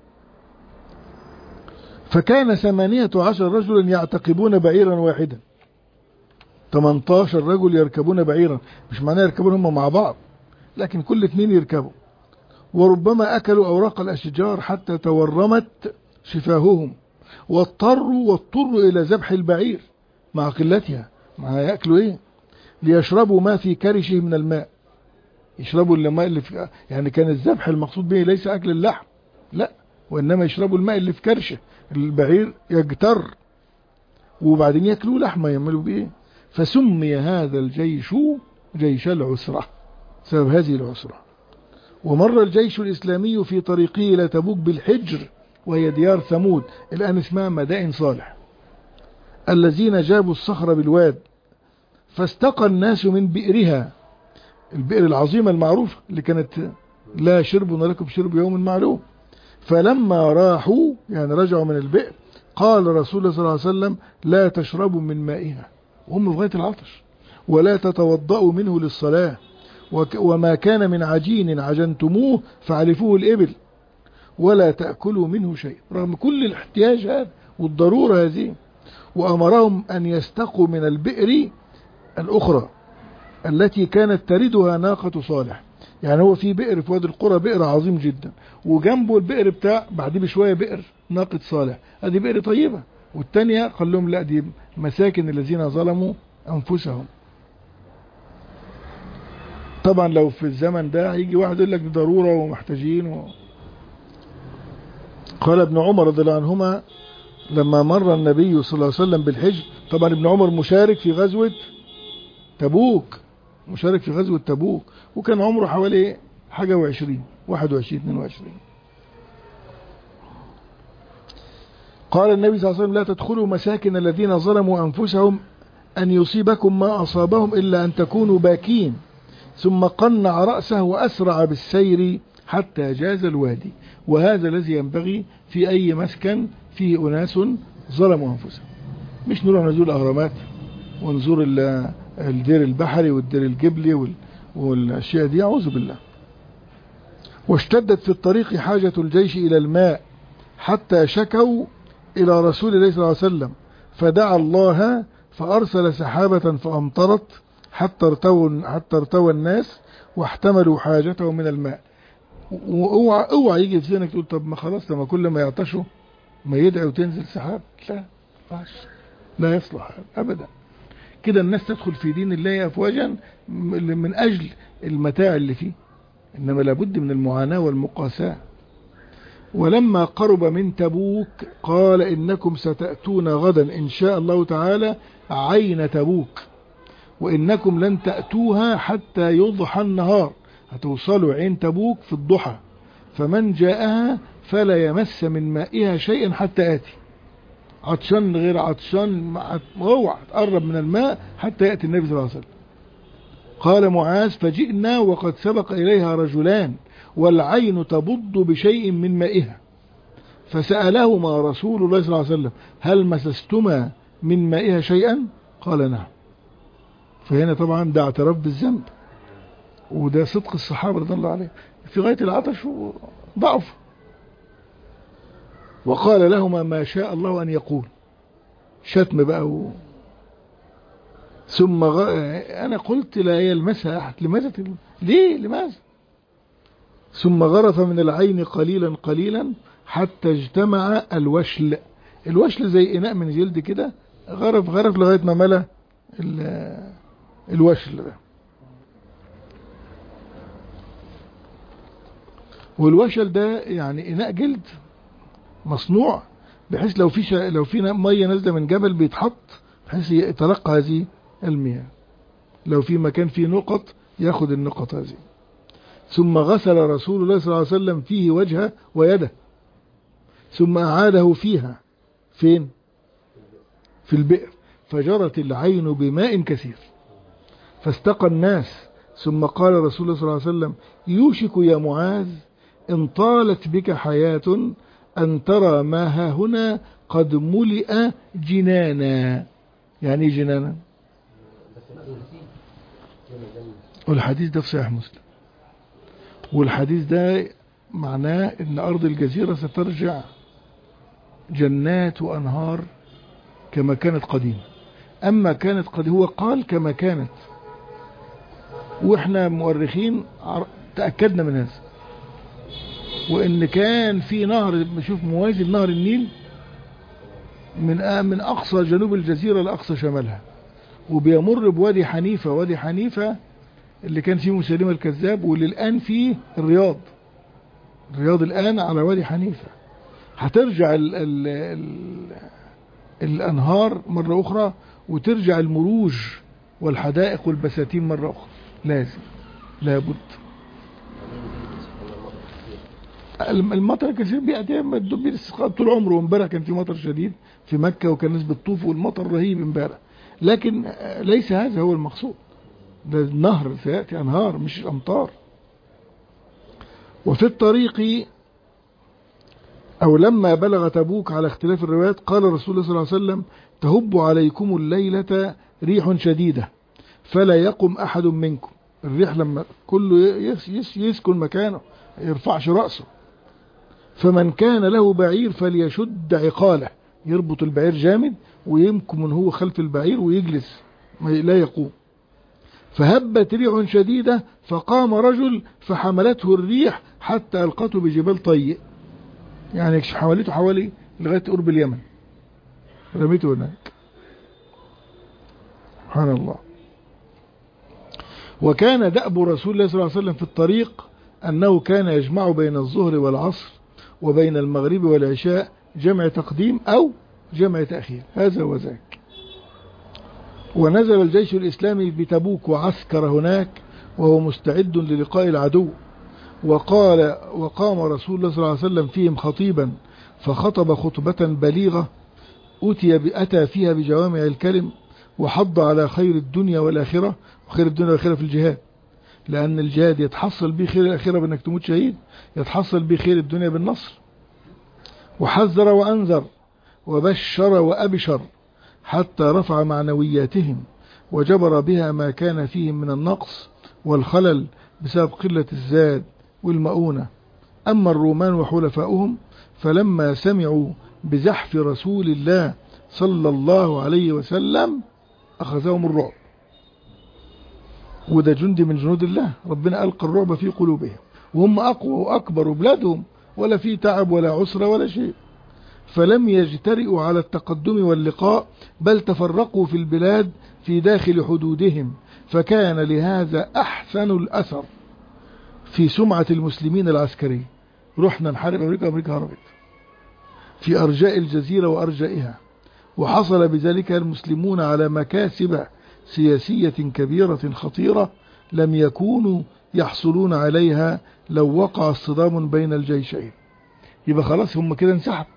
فكان ثمانية عشر رجلا يعتقبون بعيرا واحدا، ثمانية عشر رجل يركبون بعيرا، مش معناه يركبون هم مع بعض، لكن كل اثنين يركبوا. وربما أكلوا أوراق الأشجار حتى تورمت شفاههم، واضطروا واضطروا إلى ذبح البعير مع قلتها، مع يأكلوا إيه، ليشربوا ما في كرشه من الماء، يشربوا الماء اللي في، يعني كان الذبح المقصود به ليس أكل اللحم، لا، وإنما يشربوا الماء اللي في كرشه، البعير يجتر، وبعدين يأكلوا لحمة يعملوا بإيه. فسمي هذا الجيش جيش العسرة سبب هذه العسرة. ومر الجيش الإسلامي في طريقه إلى تبوك بالحجر، وهي ديار ثمود الآن اسمها مدائن صالح، الذين جابوا الصخر بالواد، فاستقى الناس من بئرها، البئر العظيمة المعروفة اللي كانت لا شرب لكم شرب يوم معلوم. فلما راحوا يعني رجعوا من البئر، قال رسول الله صلى الله عليه وسلم لا تشربوا من مائها، وهم في غاية العطش، ولا تتوضأوا منه للصلاة، وما كان من عجين عجنتموه فعرفوه الإبل، ولا تأكلوا منه شيء، رغم كل الاحتياج هذا والضرورة هذه. وأمرهم أن يستقوا من البئر الأخرى التي كانت تردها ناقة صالح. يعني هو في بئر في وادي القرى، بئر عظيم جدا، وجنبه البئر بتاع بعديه بشوية بئر ناقة صالح، هذه بئر طيبة، والتانية قال لهم لا دي مساكن الذين ظلموا أنفسهم. طبعا لو في الزمن ده هيجي واحد يقول لك دي ضرورة ومحتاجين و... قال ابن عمر رضي الله عنهما لما مر النبي صلى الله عليه وسلم بالحج، طبعا ابن عمر مشارك في غزوة تبوك، مشارك في غزوة تبوك، وكان عمره حوالي حاجة وعشرين، واحد وعشرين اثنين وعشرين. قال النبي صلى الله عليه وسلم لا تدخلوا مساكن الذين ظلموا أنفسهم أن يصيبكم ما أصابهم إلا أن تكونوا باكين. ثم قنع رأسه وأسرع بالسير حتى جاز الوادي. وهذا الذي ينبغي في أي مسكن فيه أناس ظلموا أنفسهم، مش نروح نزور الأهرامات ونزور الدير البحري والدير الجبلي والأشياء دي، أعوذ بالله. واشتدت في الطريق حاجة الجيش إلى الماء حتى شكوا إلى رسول الله صلى الله عليه وسلم، فدعا الله فأرسل سحابة فأمطرت حتى ارتوى حتى ارتوى الناس واحتملوا حاجتهم من الماء. واوعى اوعى يجي في ذهنك تقول طب ما خلاص لما كل ما يعطشوا ما يدعي وتنزل سحاب، لا لا يصلح ابدا. كده الناس تدخل في دين الله أفواجا من أجل المتاع اللي فيه، إنما لابد من المعاناة والمقاساة. ولما قرب من تبوك قال إنكم ستأتون غدا إن شاء الله تعالى عين تبوك، وإنكم لن تأتوها حتى يضحى النهار، هتوصلوا عين تبوك في الضحى، فمن جاءها فلا يمس من مائها شيئا حتى آتي. عطشان غير عطشان اوعى تقرب من الماء حتى يأتي النبي صلى الله عليه وسلم. قال معاذ فجئنا وقد سبق إليها رجلان والعين تبض بشيء من مائها، فسألهما رسول الله صلى الله عليه وسلم هل مسستما من مائها شيئا؟ قال نعم. فهنا طبعا ده اعتراف بالذنب، وده صدق الصحابة رضي الله عليهم في غاية العطش وضعف. وقال لهما ما شاء الله أن يقول، شتم بقى و... ثم غ... أنا قلت لا يلمسها أحد، لماذا تل... ليه لماذا؟ ثم غرف من العين قليلا قليلا حتى اجتمع الوشل. الوشل زي إناء من جلد كده، غرف غرف لغاية ما ملا ال... الوشل ده. والوشل ده يعني إناء جلد مصنوع بحيث لو في شا... لو في ميه نازله من جبل بيتحط بحيث يتلقى هذه المياه، لو في مكان فيه نقط ياخد النقط هذه. ثم غسل رسول الله صلى الله عليه وسلم فيه وجهه ويده، ثم أعاده فيها فين؟ في البئر، فجرت العين بماء كثير فاستقى الناس. ثم قال رسول الله صلى الله عليه وسلم يوشك يا معاذ إن طالت بك حياة أن ترى ما ها هنا قد ملئ جنانا. يعني جنانا؟ والحديث ده في صحيح مسلم، والحديث ده معناه ان أرض الجزيرة سترجع جنات وأنهار كما كانت قديمة. أما كانت قد هو قال كما كانت، وإحنا مؤرخين تأكدنا من هذا، وإن كان في نهر بشوف موازي لنهر النيل من من أقصى جنوب الجزيرة لأقصى شمالها، وبيمر بوادي حنيفة. وادي حنيفة اللي كان فيه مسيلمة الكذاب، واللي الآن فيه الرياض. الرياض الآن على وادي حنيفة. هترجع ال ال ال الأنهار مرة أخرى، وترجع المروج والحدائق والبساتين مرة أخرى، لازم لابد. المطر كثير بيأتي بالاستسقاء طول عمره، وامبارح كان في مطر شديد في مكة وكان الناس بتطوف والمطر رهيب امبارح، لكن ليس هذا هو المقصود. ده النهر سيأتي أنهار مش أمطار. وفي الطريق أو لما بلغ تبوك على اختلاف الروايات قال رسول الله صلى الله عليه وسلم تهب عليكم الليلة ريح شديدة فلا يقم أحد منكم. الريح لما كله يس يس يسكن مكانه يرفعش رأسه. فمن كان له بعير فليشد عقاله، يربط البعير جامد ويمكن من هو خلف البعير ويجلس لا يقوم. فهبت ريح شديدة فقام رجل فحملته الريح حتى ألقته بجبال طيء، يعني حواليته حوالي لغاية قرب اليمن، رميته هناك. سبحان الله. وكان دأب رسول الله صلى الله عليه وسلم في الطريق أنه كان يجمع بين الظهر والعصر وبين المغرب والعشاء جمع تقديم أو جمع تأخير، هذا وذاك. ونزل الجيش الإسلامي بتبوك وعسكر هناك وهو مستعد للقاء العدو. وقال وقام رسول الله صلى الله عليه وسلم فيهم خطيبا فخطب خطبة بليغة أتي بأتى فيها بجوامع الكلم، وحض على خير الدنيا والآخرة. وخير الدنيا والآخرة في الجهاد، لأن الجهاد يتحصل به خير الآخرة بأنك تموت شهيد، يتحصل به خير الدنيا بالنصر. وحذر وأنذر وبشر وأبشر حتى رفع معنوياتهم وجبر بها ما كان فيهم من النقص والخلل بسبب قلة الزاد والمؤونة. أما الرومان وحلفاؤهم فلما سمعوا بزحف رسول الله صلى الله عليه وسلم أخذهم الرعب. وده جندي من جنود الله، ربنا ألقى الرعب في قلوبهم، وهم أقوى وأكبر بلادهم ولا في تعب ولا عسرة ولا شيء. فلم يجترئوا على التقدم واللقاء، بل تفرقوا في البلاد في داخل حدودهم، فكان لهذا أحسن الأثر في سمعة المسلمين العسكرية. رحنا نحارب أمريكا، أمريكا هربت في أرجاء الجزيرة وأرجائها، وحصل بذلك المسلمون على مكاسب سياسية كبيرة خطيرة لم يكونوا يحصلون عليها لو وقع الصدام بين الجيشين. يبقى خلاص هم كده انسحب.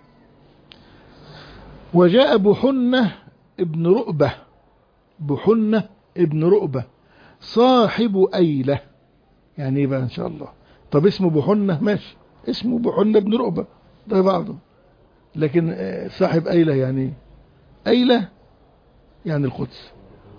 وجاء بحنة ابن رؤبة، بحنة ابن رؤبة صاحب أيلة. يعني يبقى إن شاء الله طب اسمه بحنة ماشي، اسمه بحنة ابن رؤبة ده بعضه، لكن صاحب أيلة يعني أيلة يعني القدس،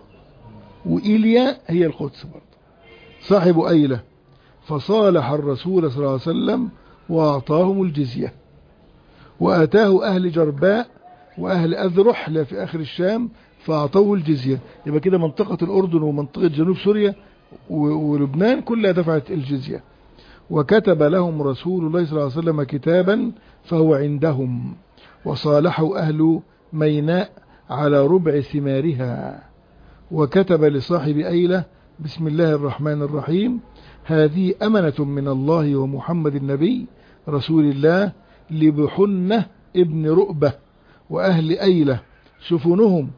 وإيليا هي القدس برضه. صاحب أيلة فصالح الرسول صلى الله عليه وسلم وأعطاهم الجزية، وآتاه أهل جرباء وأهل أذرح في آخر الشام فأعطوه الجزية. يبقى كده منطقة الأردن ومنطقة جنوب سوريا ولبنان كلها دفعت الجزية. وكتب لهم رسول الله صلى الله عليه وسلم كتابا فهو عندهم، وصالحوا أهل ميناء على ربع ثمارها. وكتب لصاحب أيلة: بسم الله الرحمن الرحيم، هذه أمنة من الله ومحمد النبي رسول الله لبحنة ابن رؤبة وأهل أيلة سفنهم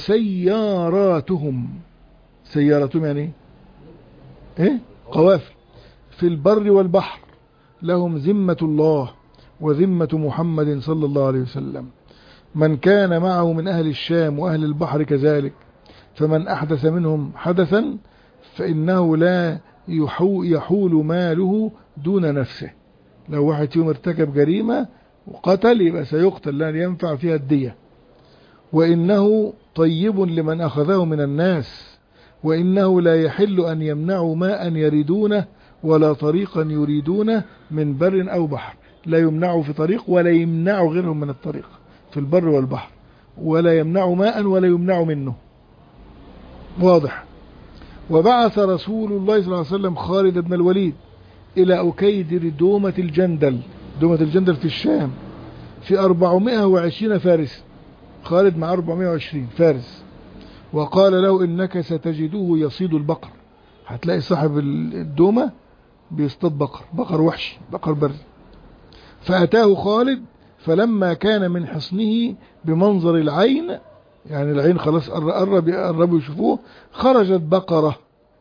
وسياراتهم. سياراتهم يعني ايه؟ قوافل في البر والبحر، لهم ذمة الله وذمة محمد صلى الله عليه وسلم. من كان معه من أهل الشام وأهل البحر كذلك، فمن أحدث منهم حدثا فإنه لا يحول ماله دون نفسه. لو واحد فيهم ارتكب جريمة وقتل يبقى سيقتل لأن ينفع فيها الدية. وإنه طيب لمن أخذه من الناس، وإنه لا يحل أن يمنعوا ماء يريدونه ولا طريقا يريدونه من بر أو بحر. لا يمنعوا في طريق ولا يمنعوا غيرهم من الطريق في البر والبحر، ولا يمنعوا ماء ولا يمنعوا منه. واضح. وبعث رسول الله صلى الله عليه وسلم خالد بن الوليد إلى أكيدر دومة الجندل، دومة الجندل في الشام، في أربعمائة وعشرين فارس. خالد مع أربعمائة وعشرين فارس، وقال له: إنك ستجدوه يصيد البقر. هتلاقي صاحب الدومة بيصطاد بقر، بقر وحشي، بقر بري. فأتاه خالد، فلما كان من حصنه بمنظر العين، يعني العين خلاص قرب قربوا يشوفوه، خرجت بقرة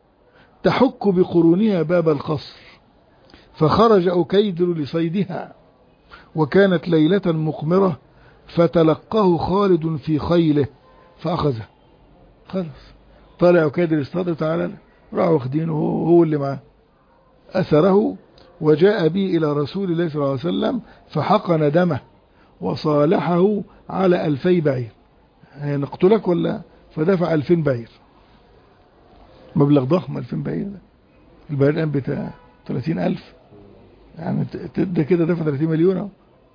تحك بقرونها باب القصر، فخرج أكيدر لصيدها، وكانت ليلة مقمرة، فتلقاه خالد في خيله فأخذه. خلاص طالع أكيدر يصطاد، تعالى راحوا واخدينه هو اللي معاه، أثره وجاء به إلى رسول الله صلى الله عليه وسلم فحقن دمه وصالحه على ألفي بعير. يعني نقتلك ولا؟ فدفع ألفين بعير، مبلغ ضخم. ألفين بعير ده البعير الآن بتاع ثلاثين ألف، يعني تبدأ كده دفع ثلاثين مليون.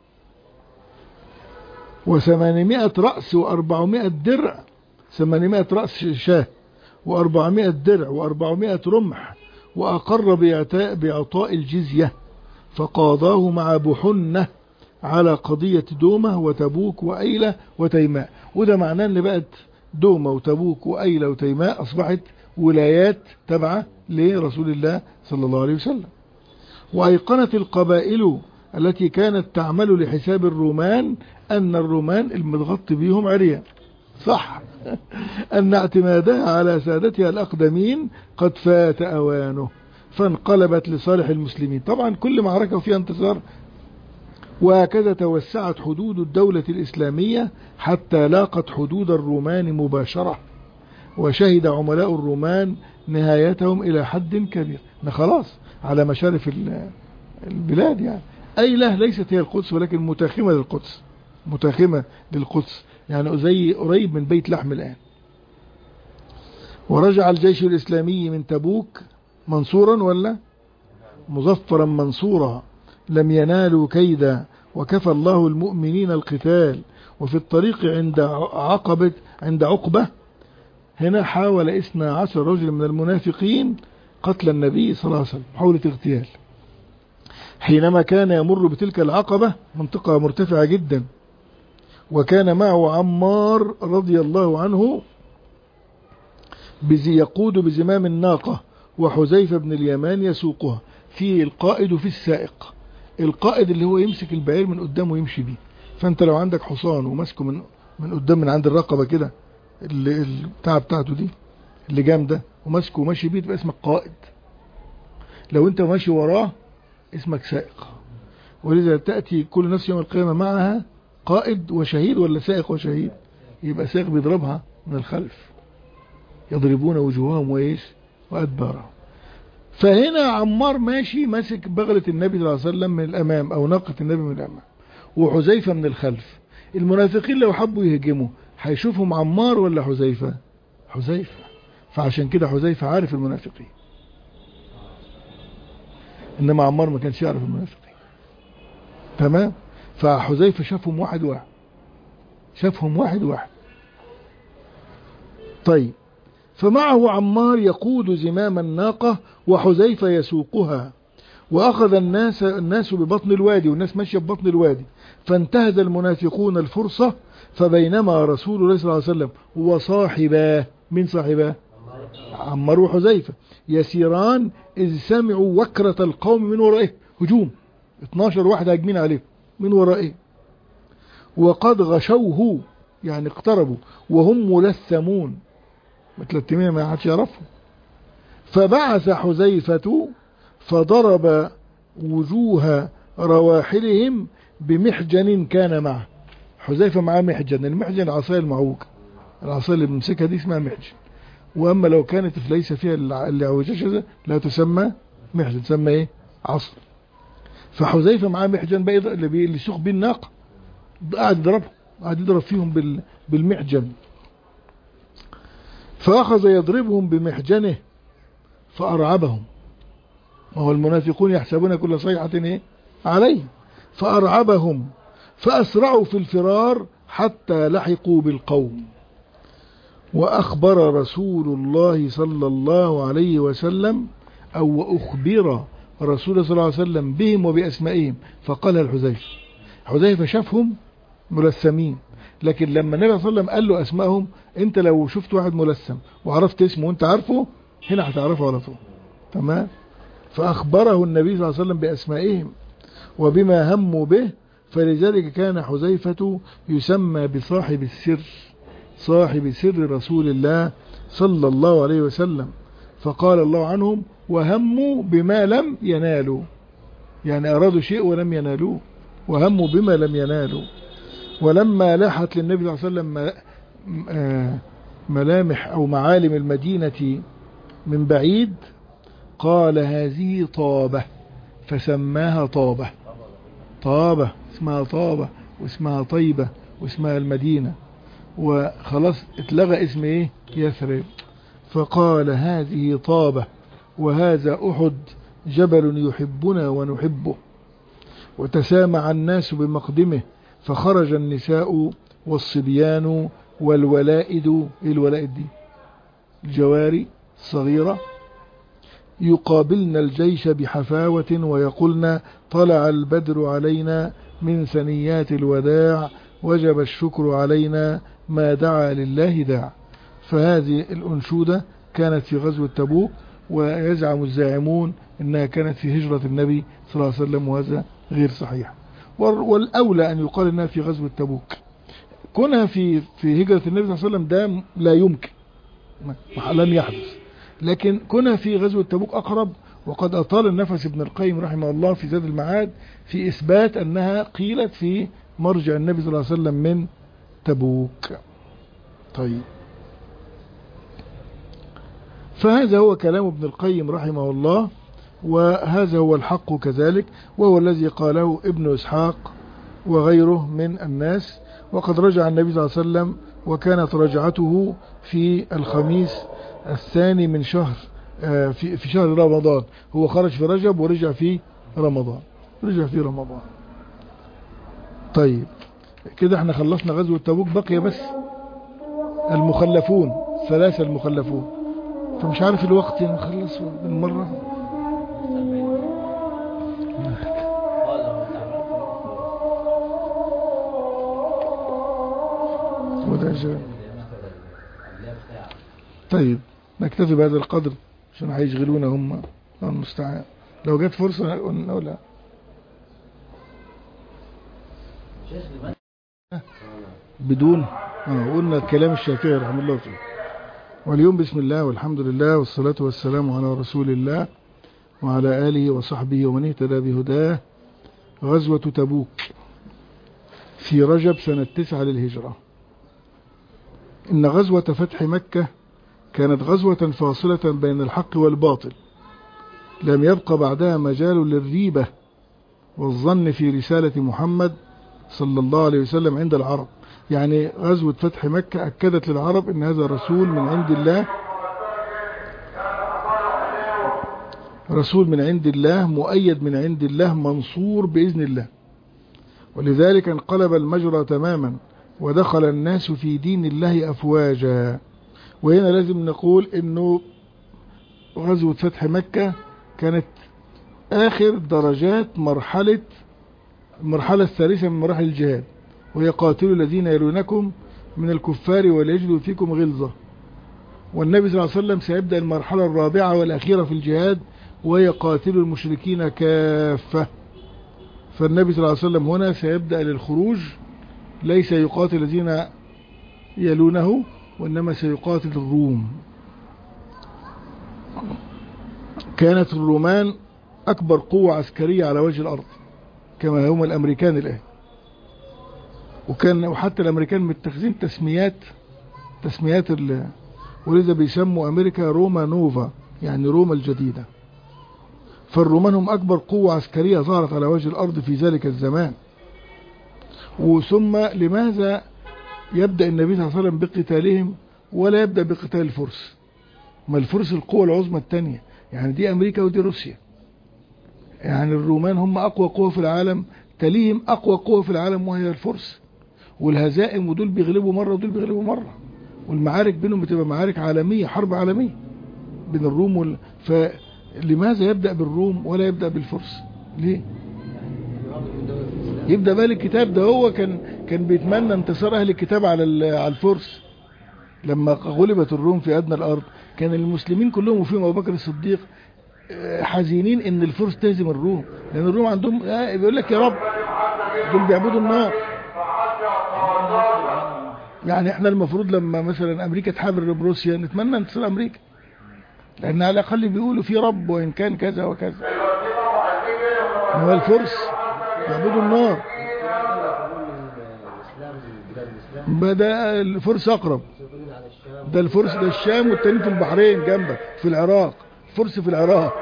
وثمانمائة رأس وأربعمائة درع، ثمانمائة رأس شاه وأربعمائة درع وأربعمائة رمح، وأقر بإعطاء, بإعطاء الجزية، فقاضاه مع بحنة على قضية دومة وتبوك وأيلة وتيماء. وده معناه أن بقت دومة وتبوك وأيلة وتيماء أصبحت ولايات تبعة لرسول الله صلى الله عليه وسلم. وأيقنت القبائل التي كانت تعمل لحساب الرومان أن الرومان المتغطي بهم عريان، صح، أن اعتمادها على سادتها الأقدمين قد فات أوانه، فانقلبت لصالح المسلمين. طبعا كل معركة فيها انتصار. وهكذا توسعت حدود الدولة الإسلامية حتى لاقت حدود الرومان مباشرة، وشهد عملاء الرومان نهايتهم إلى حد كبير. خلاص على مشارف البلاد. يعني أيلة ليست هي القدس، ولكن متاخمة للقدس، متاخمة للقدس، يعني زي قريب من بيت لحم الآن. ورجع الجيش الإسلامي من تبوك منصورا ولا مظفرا منصورا، لم ينالوا كيدا، وكفى الله المؤمنين القتال. وفي الطريق عند عقبة عند عقبة هنا حاول اثنى عشر رجل من المنافقين قتل النبي صلى الله عليه وسلم، محاولة اغتيال، حينما كان يمر بتلك العقبة، منطقة مرتفعة جدا، وكان معه عمار رضي الله عنه بزي يقود بزمام الناقة، وحذيفة بن اليمان يسوقها. في القائد وفي السائق. القائد اللي هو يمسك البعير من قدامه ويمشي بيه. فانت لو عندك حصان ومسكه من من قدام من عند الرقبة كده، اللي البتاعة بتاعته دي اللي جامدة، ومسكه وماشي بيه، تبقى اسمك قائد. لو انت ماشي وراه اسمك سائق. ولذا تأتي كل نفس يوم القيامة معها قائد وشهيد، ولا سائق وشهيد؟ يبقى سائق بيضربها من الخلف، يضربون وجوههم وإيش وأدبارهم. فهنا عمار ماشي ماسك بغلة النبي صلى الله عليه وسلم من الأمام، أو ناقة النبي من الأمام، وحذيفة من الخلف. المنافقين لو حبوا يهجموا هيشوفهم عمار ولا حذيفة؟ حذيفة. فعشان كده حذيفة عارف المنافقين، إنما عمار ما كانش يعرف المنافقين. تمام. فحذيفة شافهم واحد واحد، شافهم واحد واحد. طيب، فمعه عمار يقود زمام الناقة وحذيفة يسوقها. وأخذ الناس الناس ببطن الوادي، والناس ماشية ببطن الوادي. فانتهز المنافقون الفرصة، فبينما رسول الله صلى الله عليه وسلم وصاحباه، من صاحباه؟ عمار وحذيفة، يسيران إذ سمعوا وكرة القوم من ورائه. هجوم اتناشر واحد هاجمين عليه من ورائه. وقد غشوه، يعني اقتربوا، وهم ملثمون، متلتمين ما حدش يعرفهم. فبعث حذيفة فضرب وجوه رواحلهم بمحجن كان معه. حذيفة معاه محجن. المحجن العصاية المعوجة، العصاية اللي بنمسكها دي اسمها محجن. واما لو كانت ليس فيها الاعوجاج لا تسمى محجن، تسمى ايه؟ عصا. فحذيفة معاه محجن بقى اللي يسوق بيه الناقة، قاعد يضربهم، قاعد يضرب فيهم بالمحجن. فأخذ يضربهم بمحجنه فأرعبهم. وهو المنافقون يحسبون كل صيحة إيه؟ عليه. فأرعبهم فأسرعوا في الفرار حتى لحقوا بالقوم. وأخبر رسول الله صلى الله عليه وسلم، أو أخبر رسول الله صلى الله عليه وسلم بهم وبأسمائهم. فقال الحذيفة، حذيفة شافهم ملثمين، لكن لما النبي صلى الله عليه وسلم قال له أسمائهم، انت لو شفت واحد ملثم وعرفت اسمه وانت عارفه، هنا هتعرفه على طول. تمام. فأخبره النبي صلى الله عليه وسلم بأسمائهم وبما هموا به. فلذلك كان حذيفة يسمى بصاحب السر، صاحب سر رسول الله صلى الله عليه وسلم. فقال الله عنهم وهموا بما لم ينالوا، يعني أرادوا شيء ولم ينالوه، وهموا بما لم ينالوا. ولما لاحت للنبي صلى الله عليه وسلم ملامح أو معالم المدينة من بعيد، قال هذه طابة، فسماها طابة. طابة اسمها طابة، واسمها طيبة، واسمها المدينة، وخلاص اتلغى اسم ايه؟ يثرب. فقال هذه طابة، وهذا أحد جبل يحبنا ونحبه. وتسامع الناس بمقدمه، فخرج النساء والصبيان والولائد. الولائد دي الجواري الصغيرة، يقابلن الجيش بحفاوة ويقولن طلع البدر علينا من ثنيات الوداع، وجب الشكر علينا ما دعا لله داع. فهذه الأنشودة كانت في غزوة تبوك، ويزعم الزاعمون أنها كانت في هجرة النبي صلى الله عليه وسلم، وهذا غير صحيح. والأولى أن يقال أنها في غزوة تبوك. كونها في في هجرة النبي صلى الله عليه وسلم ده لا يمكن، لم يحدث. لكن كونها في غزوة تبوك أقرب. وقد أطال النفس ابن القيم رحمه الله في زاد المعاد في إثبات أنها قيلت في مرجع النبي صلى الله عليه وسلم من تبوك. طيب، فهذا هو كلام ابن القيم رحمه الله، وهذا هو الحق كذلك، وهو الذي قاله ابن إسحاق وغيره من الناس. وقد رجع النبي صلى الله عليه وسلم، وكانت رجعته في الخميس الثاني من شهر في في شهر رمضان. هو خرج في رجب ورجع في رمضان، رجع في رمضان. طيب كده احنا خلصنا غزوة تبوك، بقي بس المخلفون، ثلاثة المخلفون. فمش عارف الوقت نخلص بالمرة. عشان طيب نكتفي بهذا القدر عشان هيشغلونا هم. الله المستعان. لو جت فرصة نقول لا بدون اه قلنا كلام الشافعي رحمه الله فيه. واليوم بسم الله والحمد لله والصلاة والسلام على رسول الله وعلى آله وصحبه ومن اهتدى بهداه. غزوة تبوك في رجب سنة تسعة للهجرة. إن غزوة فتح مكة كانت غزوة فاصلة بين الحق والباطل، لم يبق بعدها مجال للريبة والظن في رسالة محمد صلى الله عليه وسلم عند العرب. يعني غزوة فتح مكة أكدت للعرب أن هذا رسول من عند الله، رسول من عند الله مؤيد من عند الله منصور بإذن الله. ولذلك انقلب المجرى تماما ودخل الناس في دين الله أفواجا. وهنا لازم نقول أنه غزوة فتح مكة كانت آخر درجات مرحلة المرحلة الثالثة من مراحل الجهاد، وهي قاتلوا الذين يلونكم من الكفار وليجدوا فيكم غلظة. والنبي صلى الله عليه وسلم سيبدأ المرحلة الرابعة والأخيرة في الجهاد، وهي قاتلوا المشركين كافة. فالنبي صلى الله عليه وسلم هنا سيبدأ للخروج، ليس يقاتل الذين يلونه وإنما سيقاتل الروم. كانت الرومان أكبر قوة عسكرية على وجه الأرض كما هم الأمريكان الآن، وكان وحتى الأمريكان متخذين تسميات تسميات ال... ولذا بيسموا أمريكا روما نوفا، يعني روما الجديدة. فالرومان هم أكبر قوة عسكرية ظهرت على وجه الأرض في ذلك الزمان. وثم لماذا يبدأ النبي صلى الله عليه وسلم بقتالهم ولا يبدأ بقتال الفرس؟ ما الفرس القوة العظمى الثانية، يعني دي أمريكا ودي روسيا. يعني الرومان هم أقوى قوة في العالم، تليهم أقوى قوة في العالم وهي الفرس. والهزائم ودول بيغلبوا مرة ودول بيغلبوا مرة، والمعارك بينهم بتبقى معارك عالمية، حرب عالمية بين الروم وال... فلماذا يبدأ بالروم ولا يبدأ بالفرس؟ ليه؟ يبدأ بقى الكتاب ده. هو كان كان بيتمنى انتصار أهل الكتاب على على الفرس لما غلبت الروم في أدنى الأرض. كان المسلمين كلهم وفيهم أبو بكر الصديق حزينين ان الفرس تهزم الروم، لان الروم عندهم بيقول لك يا رب دول بيعبدوا النار. يعني احنا المفروض لما مثلا امريكا تحارب روسيا نتمنى انتصار امريكا، لان على الاقل بيقولوا في رب وان كان كذا وكذا. انما الفرس بيعبدوا النار. بدا الفرس اقرب، ده الفرس ده الشام والتاني في البحرين جنبك في العراق، فرس في العراق.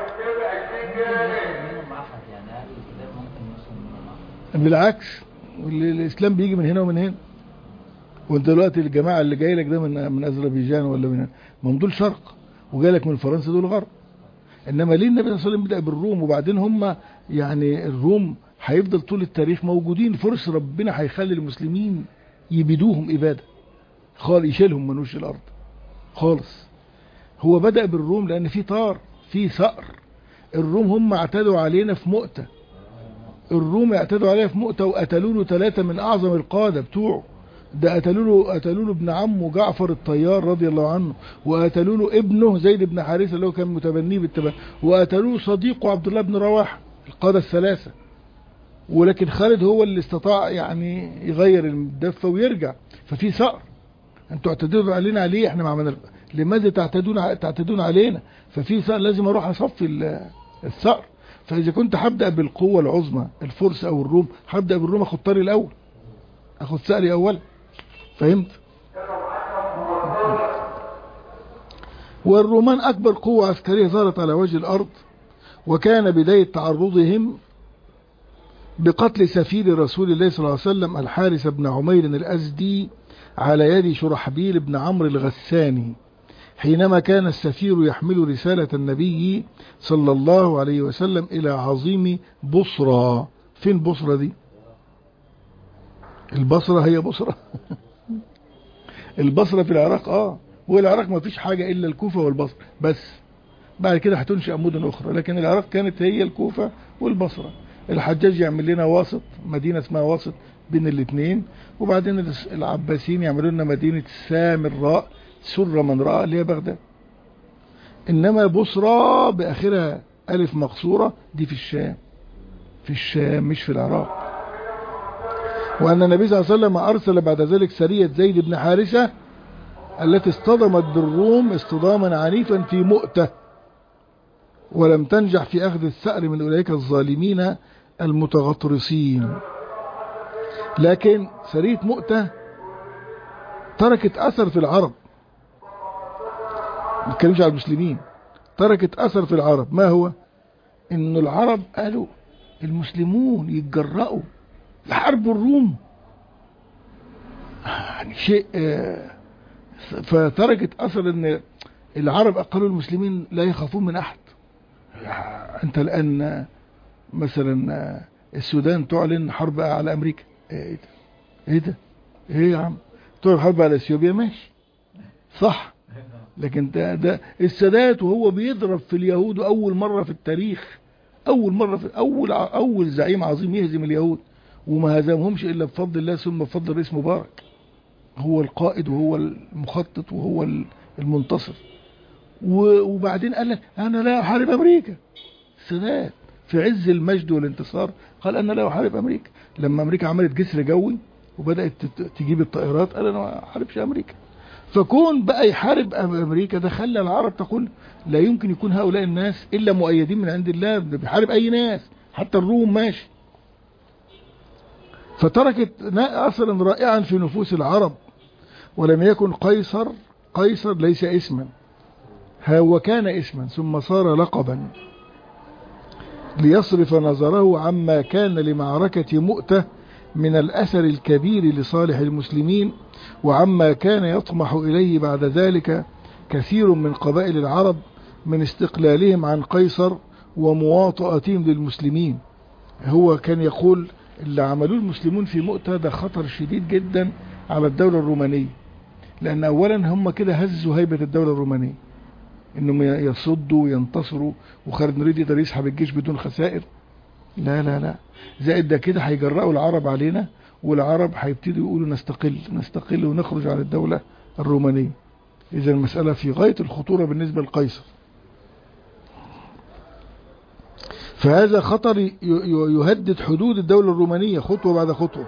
بالعكس الاسلام بيجي من هنا ومن هنا. وانت دلوقتي الجماعه اللي جاي لك ده من من اذربيجان ولا من ما هم دول شرق، وجاي لك من فرنسا دول غرب. انما ليه النبي صلى الله عليه وسلم بدأ بالروم؟ وبعدين هم يعني الروم هيفضل طول التاريخ موجودين. فرس ربنا هيخلي المسلمين يبيدوهم اباده خالص، يشيلهم من وش الارض خالص. هو بدأ بالروم لأن في طار في ثأر. الروم هم اعتدوا علينا في مؤتة، الروم اعتدوا علينا في مؤتة وقتلوا له ثلاثة من أعظم القادة بتوعه. ده قتلوا له قتلوا له ابن عمه جعفر الطيار رضي الله عنه، وقتلوا له ابنه زيد بن حارثة اللي هو كان متبنيه بالتبني، وقتلوا له صديقه عبد الله بن رواحة، القادة الثلاثة. ولكن خالد هو اللي استطاع يعني يغير الدفة ويرجع. ففي ثأر. انتوا اعتدوا علينا عليه، احنا ما عملنا. لماذا تعتدون تعتدون علينا؟ ففي ثأر لازم اروح اصفي الثأر. فاذا كنت هبدأ بالقوة العظمى الفرس او الروم، هبدأ بالروم، اخد طاري الاول، اخد ثأري اولا. فهمت؟ والرومان اكبر قوة عسكرية ظهرت على وجه الارض، وكان بداية تعرضهم بقتل سفير رسول الله صلى الله عليه وسلم الحارث بن عمير الأزدي على يد شرحبيل بن عمرو الغساني، حينما كان السفير يحمل رسالة النبي صلى الله عليه وسلم إلى عظيم بصرى. فين بصرى دي؟ البصرة هي بصرة البصرة في العراق. اه والعراق ما فيش حاجة إلا الكوفة والبصرة بس، بعد كده هتنشأ مدن أخرى، لكن العراق كانت هي الكوفة والبصرة. الحجاج يعمل لنا واسط، مدينة اسمها واسط بين الاثنين. وبعدين العباسيين يعملوا لنا مدينة سامراء، سر من رأى، اللي هي بغداد. إنما بصرى بآخرها ألف مقصورة دي في الشام، في الشام مش في العراق. وأن النبي صلى الله عليه وسلم أرسل بعد ذلك سرية زيد بن حارثة التي اصطدمت بالروم اصطداما عنيفا في مؤتة، ولم تنجح في أخذ الثأر من أولئك الظالمين المتغطرسين. لكن سرية مؤتة تركت أثر في العرب، ما نتكلمش على المسلمين، تركت أثر في العرب. ما هو؟ إن العرب قالوا المسلمون يتجرأوا يحاربوا الروم، يعني شيء، فتركت أثر إن العرب قالوا المسلمين لا يخافون من أحد. أنت الآن مثلا السودان تعلن حرب على أمريكا، إيه ده؟ إيه ده؟ إيه يا عم؟ تعلن حرب على إثيوبيا، ماشي صح، لكن ده, ده السادات وهو بيضرب في اليهود أول مرة في التاريخ، أول مرة في أول أول زعيم عظيم يهزم اليهود، وما هزمهمش إلا بفضل الله ثم بفضل رئيس مبارك. هو القائد وهو المخطط وهو المنتصر. وبعدين قال لك أنا لا أحارب أمريكا. السادات في عز المجد والانتصار قال أنا لا أحارب أمريكا. لما أمريكا عملت جسر جوي وبدأت تجيب الطائرات قال أنا ما أحاربش أمريكا. فكون بقى يحارب أمريكا ده خلى العرب تقول لا يمكن يكون هؤلاء الناس إلا مؤيدين من عند الله، بيحارب أي ناس حتى الروم ماشي. فتركت أثرا رائعا في نفوس العرب. ولم يكن قيصر، قيصر ليس اسما، هو كان اسما ثم صار لقبا ليصرف نظره عما كان لمعركة مؤتة من الأثر الكبير لصالح المسلمين، وعما كان يطمح إليه بعد ذلك كثير من قبائل العرب من استقلالهم عن قيصر ومواطأتهم للمسلمين. هو كان يقول اللي عملوه المسلمون في مؤتة ده خطر شديد جدا على الدولة الرومانية، لأن أولا هم كده هزوا هيبة الدولة الرومانية، إنهم يصدوا وينتصروا، وخالد بن الوليد يقدر يسحب الجيش بدون خسائر. لا لا لا، زائد ده كده هيجرأوا العرب علينا، والعرب هيبتدوا يقولوا نستقل نستقل ونخرج عن الدولة الرومانية. إذا المسألة في غاية الخطورة بالنسبة لقيصر. فهذا خطر يهدد حدود الدولة الرومانية خطوة بعد خطوة،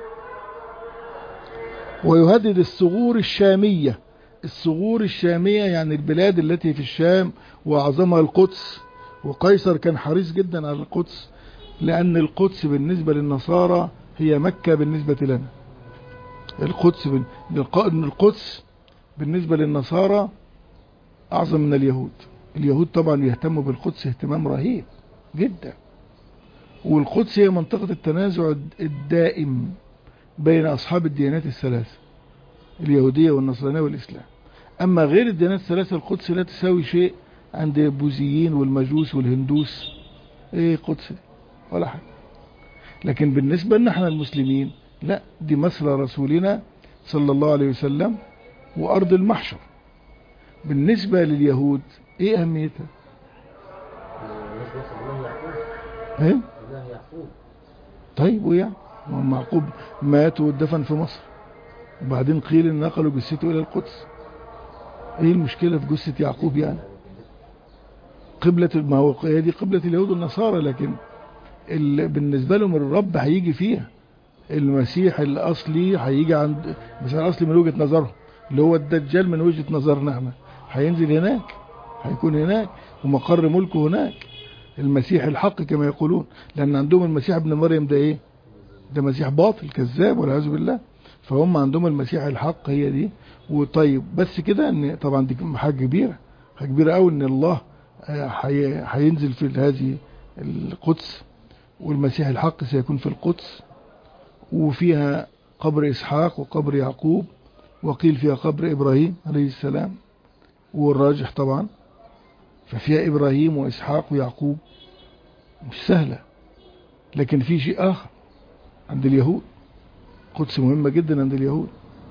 ويهدد الثغور الشامية. الثغور الشامية يعني البلاد التي في الشام وأعظمها القدس. وقيصر كان حريص جدا على القدس، لأن القدس بالنسبة للنصارى هي مكة بالنسبة لنا. القدس القدس بالنسبة للنصارى أعظم من اليهود. اليهود طبعا يهتموا بالقدس اهتمام رهيب جدا، والقدس هي منطقة التنازع الدائم بين أصحاب الديانات الثلاثة، اليهودية والنصرانية والإسلام. أما غير الديانات الثلاثة القدس لا تساوي شيء عند البوذيين والمجوس والهندوس. إيه قدس ولا حاجة. لكن بالنسبة لنا احنا المسلمين لا، دي مسرى رسولنا صلى الله عليه وسلم وأرض المحشر. بالنسبة لليهود ايه أهميتها؟ ايه؟ طيب ويعني معقوب مات ودفن في مصر، وبعدين قيل ان نقلوا جثته الى القدس. ايه المشكلة في جثة يعقوب يعني؟ قبلة، ما هو هي دي قبلة اليهود والنصارى، لكن بالنسبة لهم الرب هيجي فيها. المسيح الأصلي هيجي عند المسيح الأصلي من وجهة نظرهم، اللي هو الدجال من وجهة نظرنا احنا، هينزل هناك، هيكون هناك ومقر ملكه هناك. المسيح الحق كما يقولون، لأن عندهم المسيح ابن مريم ده ايه؟ ده مسيح باطل كذاب والعياذ بالله. فهم عندهم المسيح الحق هي دي. وطيب بس كده ان طبعا دي حاجة كبيرة، حاجة كبيرة قوي ان الله هينزل في هذه القدس، والمسيح الحق سيكون في القدس، وفيها قبر إسحاق وقبر يعقوب، وقيل فيها قبر إبراهيم عليه السلام، والراجح طبعا ففيها إبراهيم وإسحاق ويعقوب. مش سهلة. لكن في شيء آخر عند اليهود، قدس مهمة جدا عند اليهود.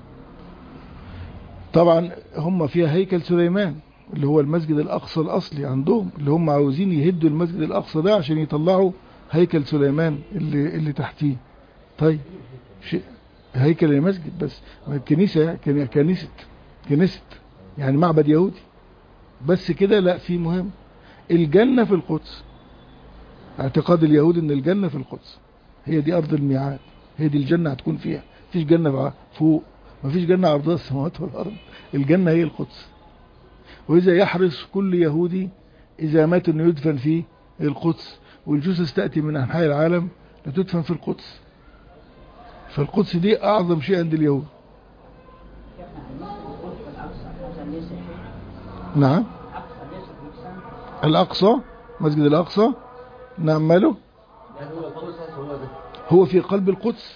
طبعا هم فيها هيكل سليمان اللي هو المسجد الأقصى الأصلي عندهم، اللي هم عاوزين يهدوا المسجد الأقصى ده عشان يطلعوا هيكل سليمان اللي, اللي تحتيه. طيب شيء هيكل المسجد بس، كنيسة كنيسة كنيسة يعني معبد يهودي بس كده، لا في مهم. الجنة في القدس، اعتقاد اليهود ان الجنة في القدس، هي دي ارض الميعاد، هي دي الجنة هتكون فيها. مفيش جنة فوق، مفيش جنة عرضها السماوات والارض، الجنة هي القدس. واذا يحرص كل يهودي اذا مات انه يدفن في القدس، والجثث تأتي من انحاء العالم لتدفن في القدس، فالقدس دي اعظم شيء عند اليهود. نعم الاقصى، مسجد الاقصى نعم ماله، هو في قلب القدس،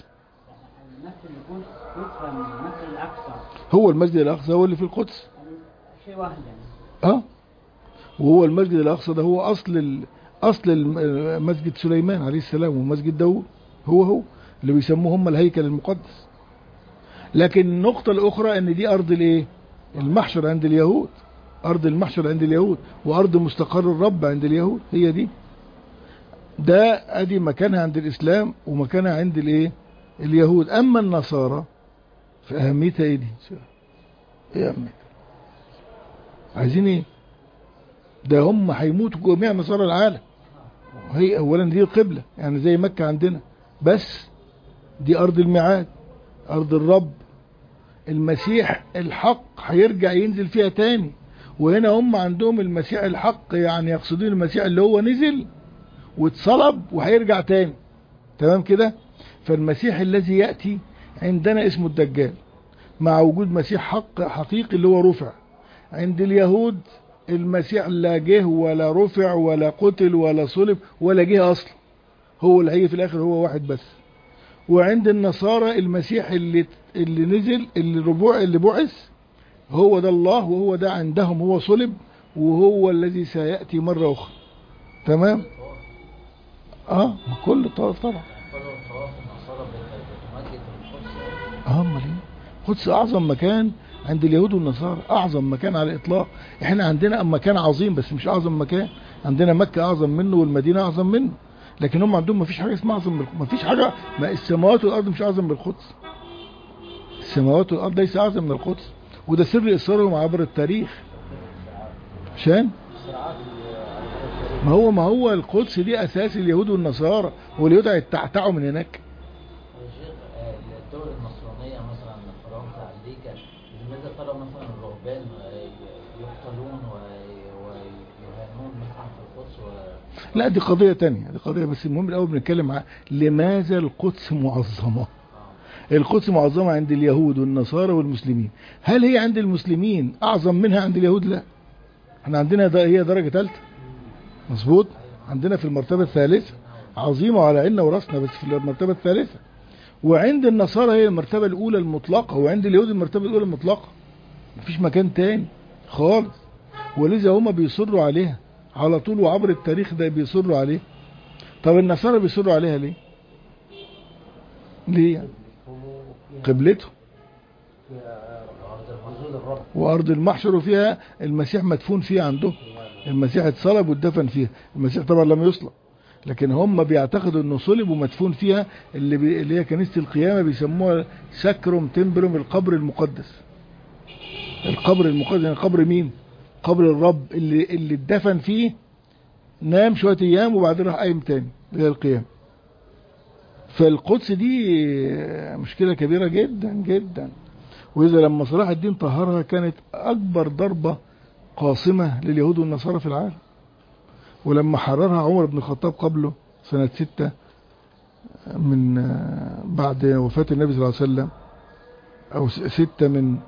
هو المسجد الاقصى هو اللي في القدس شيء واحد يعني. اه وهو المسجد الاقصى ده هو اصل ال... اصل مسجد سليمان عليه السلام ومسجد داود، هو هو اللي بيسموه هم الهيكل المقدس. لكن النقطة الاخرى ان دي ارض الايه، المحشر عند اليهود، ارض المحشر عند اليهود، وارض مستقر الرب عند اليهود، هي دي. ده ادي مكانها عند الاسلام ومكانها عند الايه، اليهود. اما النصارى في اهميتها ايه دي؟ ايه اهميتها؟ عايزين ايه؟ ده هم هيموتوا جميع نصارى العالم. هي اولا دي القبلة يعني زي مكة عندنا، بس دي ارض الميعاد، ارض الرب. المسيح الحق هيرجع ينزل فيها تاني، وهنا هم عندهم المسيح الحق يعني يقصدون المسيح اللي هو نزل واتصلب وهيرجع تاني، تمام كده. فالمسيح الذي يأتي عندنا اسمه الدجال، مع وجود مسيح حق حقيقي اللي هو رفع. عند اليهود المسيح لا جه ولا رفع ولا قتل ولا صلب ولا جه اصلا، هو اللي هي في الاخر هو واحد بس. وعند النصارى المسيح اللي اللي نزل اللي ربوع اللي بعث هو ده الله، وهو ده عندهم هو صلب، وهو الذي سيأتي مرة اخرى، تمام. اه كل طواف طبعا. اه امال ايه، القدس اعظم مكان عند اليهود والنصارى، اعظم مكان على الاطلاق. احنا عندنا مكان عظيم بس مش اعظم مكان، عندنا مكة اعظم منه والمدينة اعظم منه، لكن هم عندهم مفيش حاجة اسمها اعظم من القدس، مفيش حاجة، ما السماوات والارض مش اعظم من القدس، السماوات والارض ليس اعظم من القدس، وده سر اصرارهم عبر التاريخ. عشان ما هو ما هو القدس دي اساس اليهود والنصارى، واليهود هيتعتعوا من هناك. الدول النصرانية مثلا فرنسا أمريكا، لماذا ترى مثلا الرهبان يقتلون ويهانون مثلا في القدس و... لا دي قضية تانية، دي قضية، بس المهم الأول بنتكلم عن لماذا القدس معظمة. القدس معظمة عند اليهود والنصارى والمسلمين. هل هي عند المسلمين أعظم منها عند اليهود؟ لا، احنا عندنا ده هي درجة ثالثة، مظبوط، عندنا في المرتبة الثالثة، عظيمة على عيننا وراسنا بس في المرتبة الثالثة. وعند النصارى هي المرتبة الأولى المطلقة، وعند اليهود المرتبة الأولى المطلقة، مفيش مكان تاني خالص. ولذا هما بيصروا عليها على طول، وعبر التاريخ ده بيصروا عليه. طب النصارى بيصروا عليها ليه؟ ليه يعني؟ قبلته وأرض المحشر، وفيها المسيح مدفون فيها عندهم، المسيح اتصلب واتدفن فيها. المسيح طبعا لم يصلب، لكن هم بيعتقدوا انه صلب ومدفون فيها، اللي, بي... اللي هي كنيسة القيامة بيسموها ساكروم تمبروم، القبر المقدس. القبر المقدس يعني قبر مين؟ قبر الرب اللي اللي اتدفن فيه، نام شوية ايام وبعدين راح قايم تاني الى القيامة. فالقدس دي مشكلة كبيرة جدا جدا. واذا لما صلاح الدين طهرها كانت اكبر ضربة قاصمة لليهود والنصارى في العالم. ولما حررها عمر بن الخطاب قبله سنة ستة من بعد وفاة النبي صلى الله عليه وسلم، او ستة من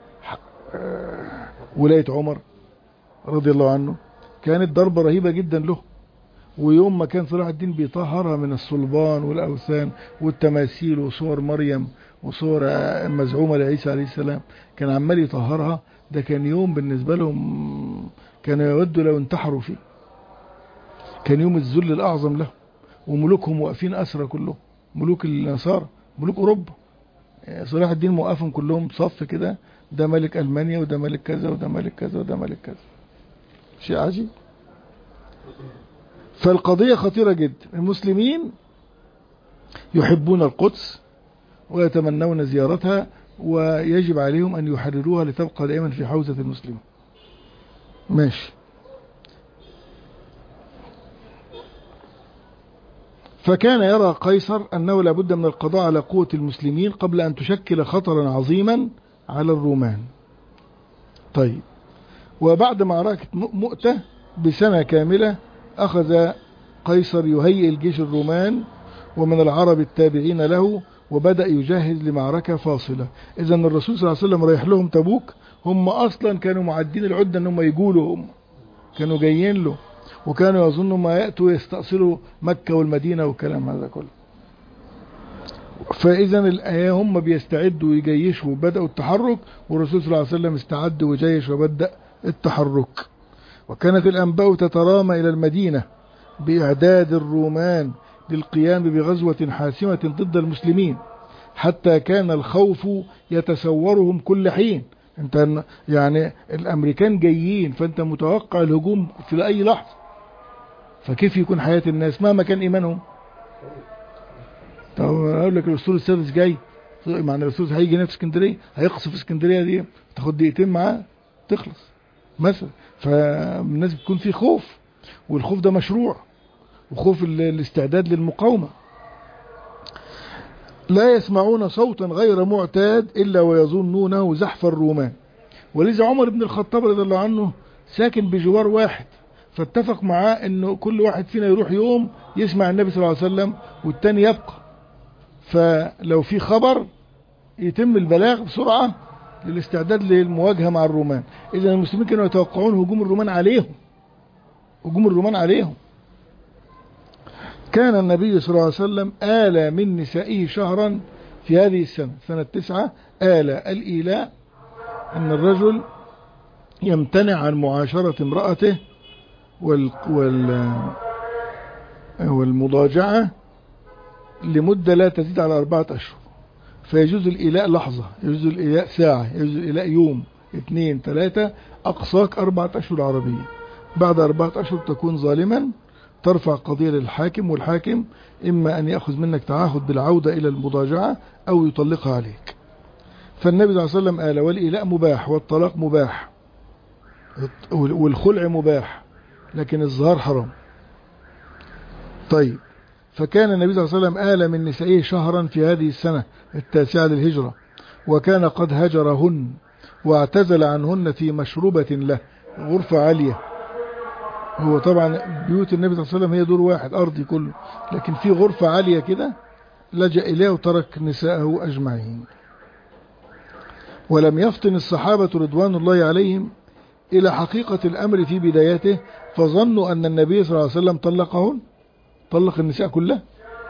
ولاية عمر رضي الله عنه، كانت ضربة رهيبة جدا له. ويوم ما كان صلاح الدين بيطهرها من الصلبان والأوثان والتماثيل وصور مريم وصور مزعومة لعيسى عليه السلام، كان عمال يطهرها. ده كان يوم بالنسبة لهم كانوا يودوا لو انتحروا فيه، كان يوم الذل الأعظم له. وملوكهم واقفين أسرى كلهم، ملوك النصارى ملوك أوروبا، صلاح الدين موقفهم كلهم صف كده، ده ملك ألمانيا وده ملك كذا وده ملك كذا وده ملك كذا، شيء عجيب. فالقضية خطيرة جدا. المسلمين يحبون القدس ويتمنون زيارتها، ويجب عليهم أن يحرروها لتبقى دائما في حوزة المسلمين. ماشي. فكان يرى قيصر أنه لابد من القضاء على قوة المسلمين قبل أن تشكل خطرا عظيما على الرومان. طيب، وبعد معركة مؤتة بسنة كاملة أخذ قيصر يهيئ الجيش الرومان ومن العرب التابعين له، وبدأ يجهز لمعركة فاصلة. إذا الرسول صلى الله عليه وسلم رايح لهم تبوك، هم أصلا كانوا معدين العدة أنهم يقولوا، هم كانوا جايين له، وكانوا يظنوا ما يأتوا يستأصلوا مكة والمدينة والكلام هذا كله. فإذا الآية هم بيستعدوا ويجيشوا وبدأوا التحرك، والرسول صلى الله عليه وسلم استعد وجيش وبدأ التحرك. وكانت الأنباء تترامى إلى المدينة بإعداد الرومان للقيام بغزوة حاسمة ضد المسلمين، حتى كان الخوف يتسورهم كل حين. انت يعني الأمريكان جايين، فأنت متوقع الهجوم في أي لحظة، فكيف يكون حياة الناس مهما كان إيمانهم؟ طب أقول لك الأسطول السادس جاي، معنى الأسطول هيجي هنا في اسكندرية، هيقصف اسكندرية دي، تاخد دقيقتين معاه تخلص مثلا. فالناس بتكون في خوف، والخوف ده مشروع، وخوف الاستعداد للمقاومة. لا يسمعون صوتا غير معتاد إلا ويظنونه زحف الرومان. ولذا عمر بن الخطاب رضي الله عنه ساكن بجوار واحد، فاتفق معاه انه كل واحد فينا يروح يوم يسمع النبي صلى الله عليه وسلم والتاني يبقى، فلو في خبر يتم البلاغ بسرعة للاستعداد للمواجهة مع الرومان. إذا المسلمين كانوا يتوقعون هجوم الرومان عليهم، هجوم الرومان عليهم. كان النبي صلى الله عليه وسلم آل من نسائه شهرا في هذه السنة، سنة تسعة. آل الإيلاء أن الرجل يمتنع عن معاشرة امرأته وال وال والمضاجعة لمدة لا تزيد على أربعة أشهر. فيجوز الإيلاء لحظة، يجوز الإيلاء ساعة، يجوز الإيلاء يوم، اثنين، ثلاثة، أقصاك أربعة أشهر عربية. بعد أربعة أشهر تكون ظالما، ترفع قضية للحاكم، والحاكم إما أن يأخذ منك تعهد بالعودة إلى المضاجعة أو يطلقها عليك. فالنبي صلى الله عليه وسلم قال: والإيلاء مباح، والطلاق مباح، والخلع مباح، لكن الظهار حرام. طيب، فكان النبي صلى الله عليه وسلم آل من نسائه شهرا في هذه السنة التاسعة للهجرة، وكان قد هجرهن واعتزل عنهن في مشروبة له، غرفة عالية. هو طبعا بيوت النبي صلى الله عليه وسلم هي دور واحد أرضي كله، لكن في غرفة عالية كده لجأ إليه وترك نساءه أجمعين. ولم يفطن الصحابة رضوان الله عليهم إلى حقيقة الأمر في بدايته، فظنوا أن النبي صلى الله عليه وسلم طلقهن، طلق النساء كلها.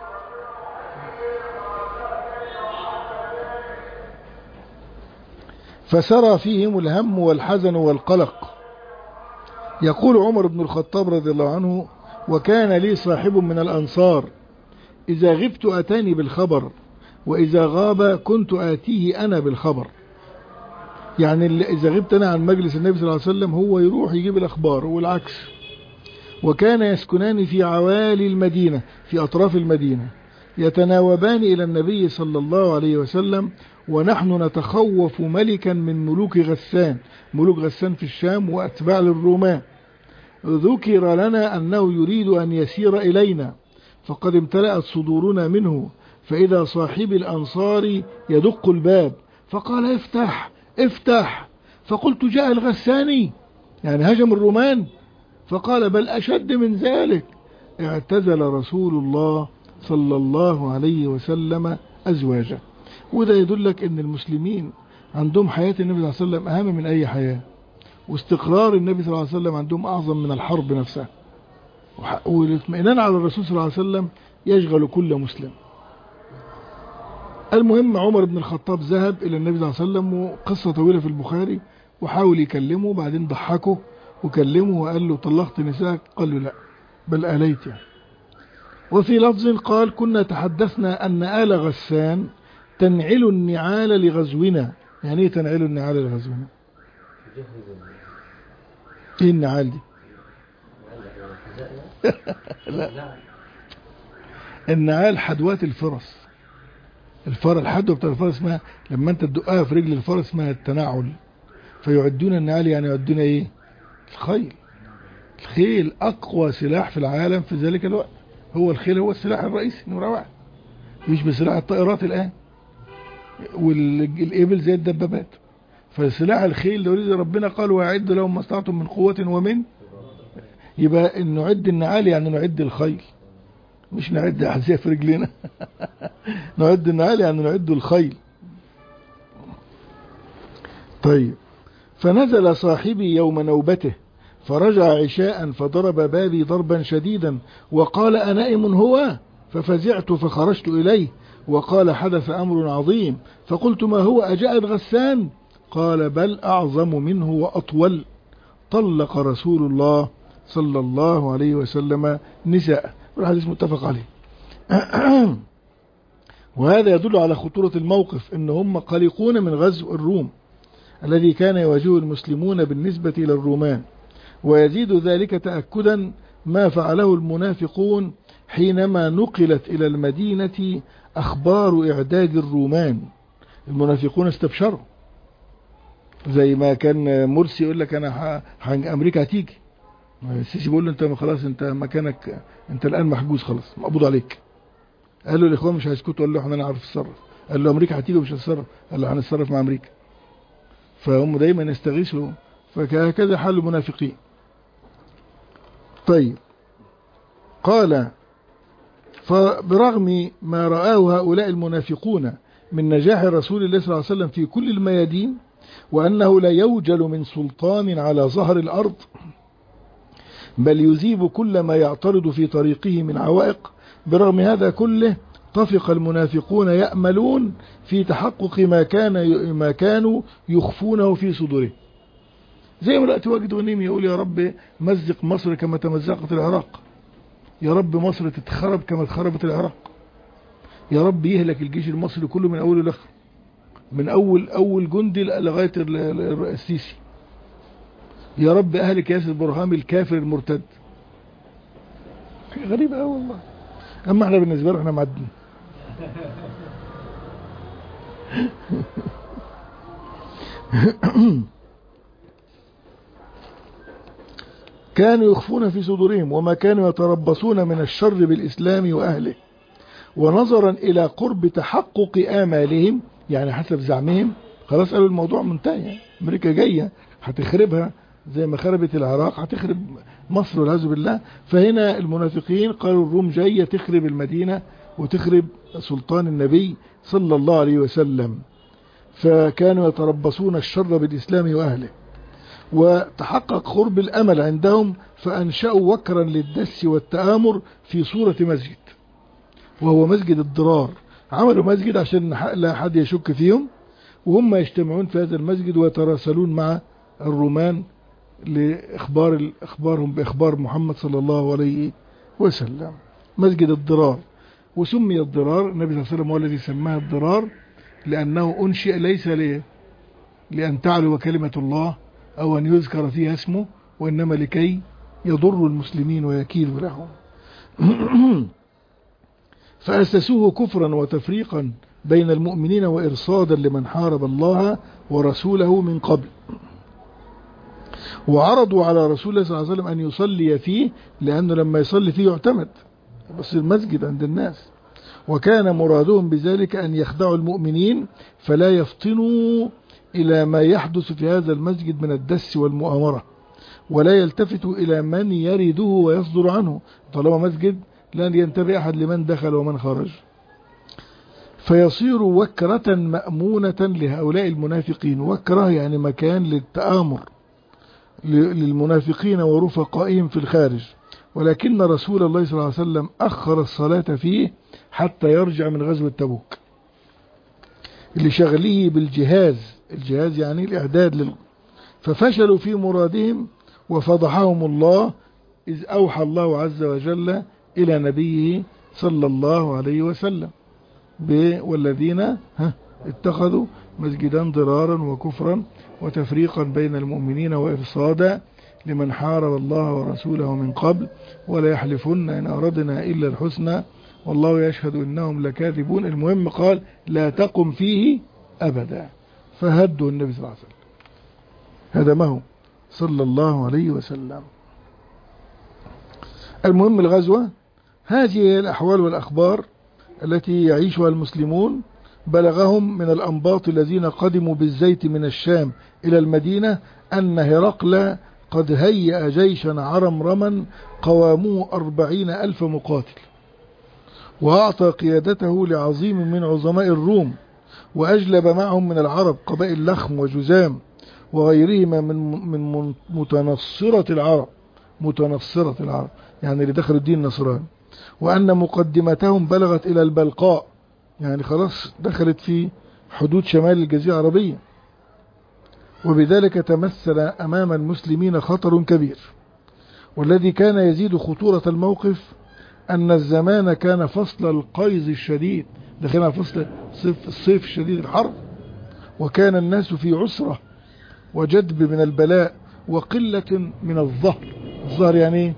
فسرى فيهم الهم والحزن والقلق. يقول عمر بن الخطاب رضي الله عنه: وكان لي صاحب من الأنصار إذا غبت أتاني بالخبر، وإذا غاب كنت آتيه أنا بالخبر. يعني إذا غبت أنا عن مجلس النبي صلى الله عليه وسلم هو يروح يجيب الأخبار، والعكس. وكان يسكنان في عوالي المدينة، في أطراف المدينة، يتناوبان إلى النبي صلى الله عليه وسلم، ونحن نتخوف ملكا من ملوك غسان. ملوك غسان في الشام وأتباع للرومان. ذكر لنا أنه يريد أن يسير إلينا، فقد امتلأت صدورنا منه، فإذا صاحب الأنصار يدق الباب، فقال: افتح افتح. فقلت: جاء الغساني، يعني هجم الرومان؟ فقال: بل أشد من ذلك، اعتزل رسول الله صلى الله عليه وسلم أزواجه. وده يدلك ان المسلمين عندهم حياة النبي صلى الله عليه وسلم أهم من أي حياة، واستقرار النبي صلى الله عليه وسلم عندهم أعظم من الحرب نفسها، والاطمئنان على الرسول صلى الله عليه وسلم يشغل كل مسلم. المهم، عمر بن الخطاب ذهب إلى النبي صلى الله عليه وسلم، وقصة طويلة في البخاري، وحاول يكلمه، بعدين ضحكه وكلمه وقال له: طلقت نساءك؟ قال له: لا، بل آليت يعني. وفي لفظ قال: كنا تحدثنا أن آل غسان تنعل النعال لغزونا. يعني ايه تنعل النعال لغزونا؟ ايه النعال دي؟ لا، النعال حدوات الفرس، الفرس الحدوة بتاع الفرس اسمها لما انت تدقها في رجل الفرس اسمها التنعل. فيعدون النعال يعني يعدون ايه؟ الخيل. الخيل اقوى سلاح في العالم في ذلك الوقت، هو الخيل هو السلاح الرئيسي نمرة واحد، مش بسلاح الطائرات الان والإبل زي الدبابات. فسلاح الخيل ده ربنا قال وأعد لهم ما استطعتم من قوة ومن، يبقى إن نعد النعال يعني نعد الخيل، مش نعد أحذية في رجلنا. نعد النعال يعني نعد الخيل. طيب، فنزل صاحبي يوم نوبته فرجع عشاء فضرب بابي ضربا شديدا وقال أنائم هو؟ ففزعت فخرجت إليه وقال حدث أمر عظيم. فقلت ما هو؟ أجاء الغسان؟ قال بل أعظم منه وأطول. طلق رسول الله صلى الله عليه وسلم نساء. والحديث متفق عليه. وهذا يدل على خطورة الموقف، إن هم قلقون من غزو الروم الذي كان يواجهه المسلمون بالنسبة إلى الرومان. ويزيد ذلك تأكدا ما فعله المنافقون حينما نقلت إلى المدينة أخبار إعداد الرومان. المنافقون استبشروا، زي ما كان مرسي يقول لك أنا أمريكا هتيجي، السيسي بيقول له أنت خلاص أنت مكانك أنت الآن محجوز خلاص مقبوض عليك. قال له الإخوان مش هيسكتوا، قال له احنا نعرف نتصرف. قال له أمريكا هتيجي ومش هتتصرف، قال له هنتصرف مع أمريكا. فهم دايما يستغيثوا، فهكذا حال المنافقين. طيب، قال فبرغم ما رآه هؤلاء المنافقون من نجاح رسول الله صلى الله عليه وسلم في كل الميادين، وأنه لا يوجل من سلطان على ظهر الأرض بل يذيب كل ما يعترض في طريقه من عوائق، برغم هذا كله طفق المنافقون يأملون في تحقق ما كان ما كانوا يخفونه في صدورهم. زي ما دلوقتي واجد غنيم يقول يا رب مزق مصر كما تمزقت العراق، يا رب مصر تتخرب كما تخربت العراق، يا رب يهلك الجيش المصري كله من أوله لآخره، من أول أول جندي لغاية السيسي، يا رب أهلك ياسر برهامي الكافر المرتد. غريبة أوي والله. أما احنا بالنسبة له احنا معدين. كانوا يخفون في صدورهم وما كانوا يتربصون من الشر بالإسلام وأهله. ونظرا إلى قرب تحقق آمالهم، يعني حسب زعمهم خلاص قالوا الموضوع منتهي، أمريكا جاية هتخربها زي ما خربت العراق هتخرب مصر والعياذ بالله. فهنا المنافقين قالوا الروم جاية تخرب المدينة وتخرب سلطان النبي صلى الله عليه وسلم، فكانوا يتربصون الشر بالإسلام وأهله. وتحقق قرب الأمل عندهم فأنشأوا وكرا للدس والتآمر في صورة مسجد، وهو مسجد الضرار. عملوا مسجد عشان لا حد يشك فيهم، وهم يجتمعون في هذا المسجد ويتراسلون مع الرومان لإخبار إخبارهم بإخبار محمد صلى الله عليه وسلم. مسجد الضرار، وسمي الضرار النبي صلى الله عليه وسلم هو الذي سماه الضرار لأنه أنشئ ليس ليه لأن تعلو كلمة الله أو أن يذكر فيها اسمه، وإنما لكي يضر المسلمين ويكيد لهم. فأسسوه كفرا وتفريقا بين المؤمنين وإرصادا لمن حارب الله ورسوله من قبل. وعرضوا على رسول الله صلى الله عليه وسلم أن يصلي فيه، لأنه لما يصلي فيه يعتمد، بس المسجد عند الناس. وكان مرادهم بذلك أن يخدعوا المؤمنين فلا يفطنوا إلى ما يحدث في هذا المسجد من الدس والمؤامرة، ولا يلتفتوا إلى من يرده ويصدر عنه. طالما مسجد لن ينتبه أحد لمن دخل ومن خرج، فيصير وكرة مأمونة لهؤلاء المنافقين. وكرة يعني مكان للتآمر للمنافقين ورفقائهم في الخارج. ولكن رسول الله صلى الله عليه وسلم أخر الصلاة فيه حتى يرجع من غزوة تبوك لشغله بالجهاز، الجهاز يعني الإعداد لل... ففشلوا في مرادهم وفضحهم الله، إذ أوحى الله عز وجل إلى نبيه صلى الله عليه وسلم والذين اتخذوا مسجدا ضرارا وكفرا وتفريقا بين المؤمنين وإرصادا لمن حارب الله ورسوله من قبل، ولا يحلفن إن أردنا إلا الحسنى والله يشهد إنهم لكاذبون. المهم قال لا تقم فيه أبدا، فهدوا النبي صلى الله عليه وسلم، هدمه صلى الله عليه وسلم. المهم الغزوة هذه هي الأحوال والأخبار التي يعيشها المسلمون. بلغهم من الأنباط الذين قدموا بالزيت من الشام إلى المدينة أن هرقل قد هيأ جيشا عرمرما قواموه أربعين ألف مقاتل، وأعطى قيادته لعظيم من عظماء الروم، وأجلب معهم من العرب قبائل لخم وجزام وغيرهما من من متنصرة العرب، متنصرة العرب يعني اللي دخلوا الدين النصراني، وأن مقدمتهم بلغت إلى البلقاء، يعني خلاص دخلت في حدود شمال الجزيرة العربية. وبذلك تمثل أمام المسلمين خطر كبير، والذي كان يزيد خطورة الموقف أن الزمان كان فصل القيظ الشديد، دخلنا فصل الصيف الشديد الحر، وكان الناس في عسرة وجدب من البلاء وقلة من الظهر. الظهر يعني ايه؟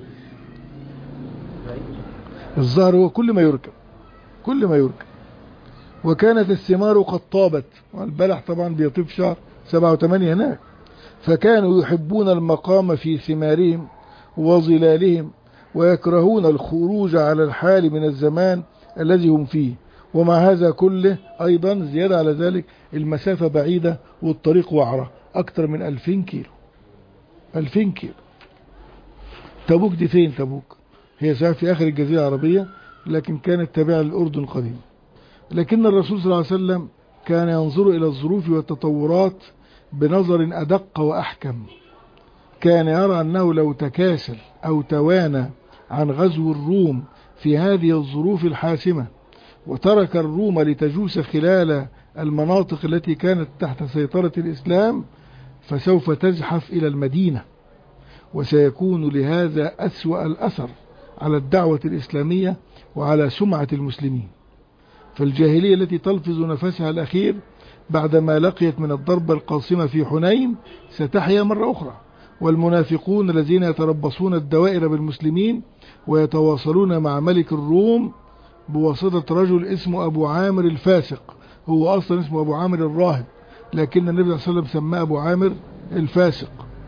الظهر هو كل ما يركب، كل ما يركب. وكانت الثمار قد طابت، والبلح طبعا بيطيب شهر سبعة وثمانية هناك، فكانوا يحبون المقام في ثمارهم وظلالهم، ويكرهون الخروج على الحال من الزمان الذي هم فيه. ومع هذا كله أيضا زيادة على ذلك المسافة بعيدة والطريق وعرة أكثر من ألفين كيلو. ألفين كيلو. تبوك دي فين تبوك؟ هي ساعة في آخر الجزيرة العربية، لكن كانت تابعة للأردن قديما. لكن الرسول صلى الله عليه وسلم كان ينظر إلى الظروف والتطورات بنظر أدق وأحكم. كان يرى أنه لو تكاسل أو توانى عن غزو الروم في هذه الظروف الحاسمة، وترك الروم لتجوس خلال المناطق التي كانت تحت سيطرة الإسلام، فسوف تزحف إلى المدينة، وسيكون لهذا أسوأ الأثر على الدعوة الإسلامية وعلى سمعة المسلمين. فالجاهلية التي تلفظ نفسها الأخير بعدما لقيت من الضربة القاصمة في حنين ستحيا مرة أخرى، والمنافقون الذين يتربصون الدوائر بالمسلمين ويتواصلون مع ملك الروم بواسطة رجل اسمه أبو عامر الفاسق، هو أصلا اسمه أبو عامر الراهب، لكن النبي صلى الله عليه وسلم سماه أبو عامر الفاسق،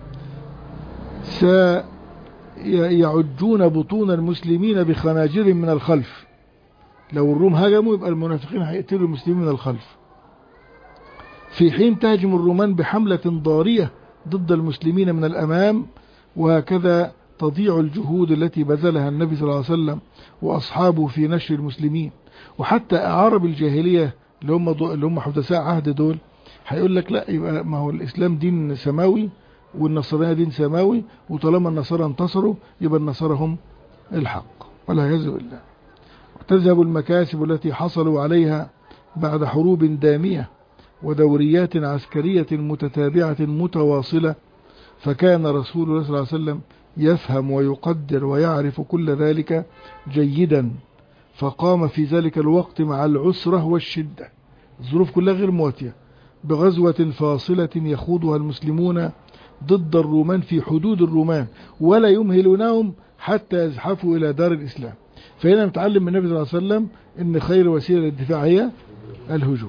سيعجون بطون المسلمين بخناجر من الخلف. لو الروم هجموا يبقى المنافقين هيقتلوا المسلمين من الخلف، في حين تهجم الرومان بحملة ضارية ضد المسلمين من الأمام. وهكذا تضيع الجهود التي بذلها النبي صلى الله عليه وسلم وأصحابه في نشر المسلمين. وحتى أعرب الجاهلية اللي هم اللي هم حدثاء عهد دول هيقول لك لا، يبقى ما هو الإسلام دين سماوي والنصرانية دين سماوي، وطالما النصارى انتصروا يبقى النصارى هم الحق، والعياذ بالله. وتذهب المكاسب التي حصلوا عليها بعد حروب دامية ودوريات عسكرية متتابعة متواصلة، فكان رسول الله صلى الله عليه وسلم يفهم ويقدر ويعرف كل ذلك جيدا، فقام في ذلك الوقت مع العسرة والشدة، الظروف كلها غير مواتية، بغزوة فاصلة يخوضها المسلمون ضد الرومان في حدود الرومان، ولا يمهلونهم حتى يزحفوا إلى دار الإسلام. فهنا نتعلم من النبي صلى الله عليه وسلم إن خير وسيلة للدفاع هي الهجوم.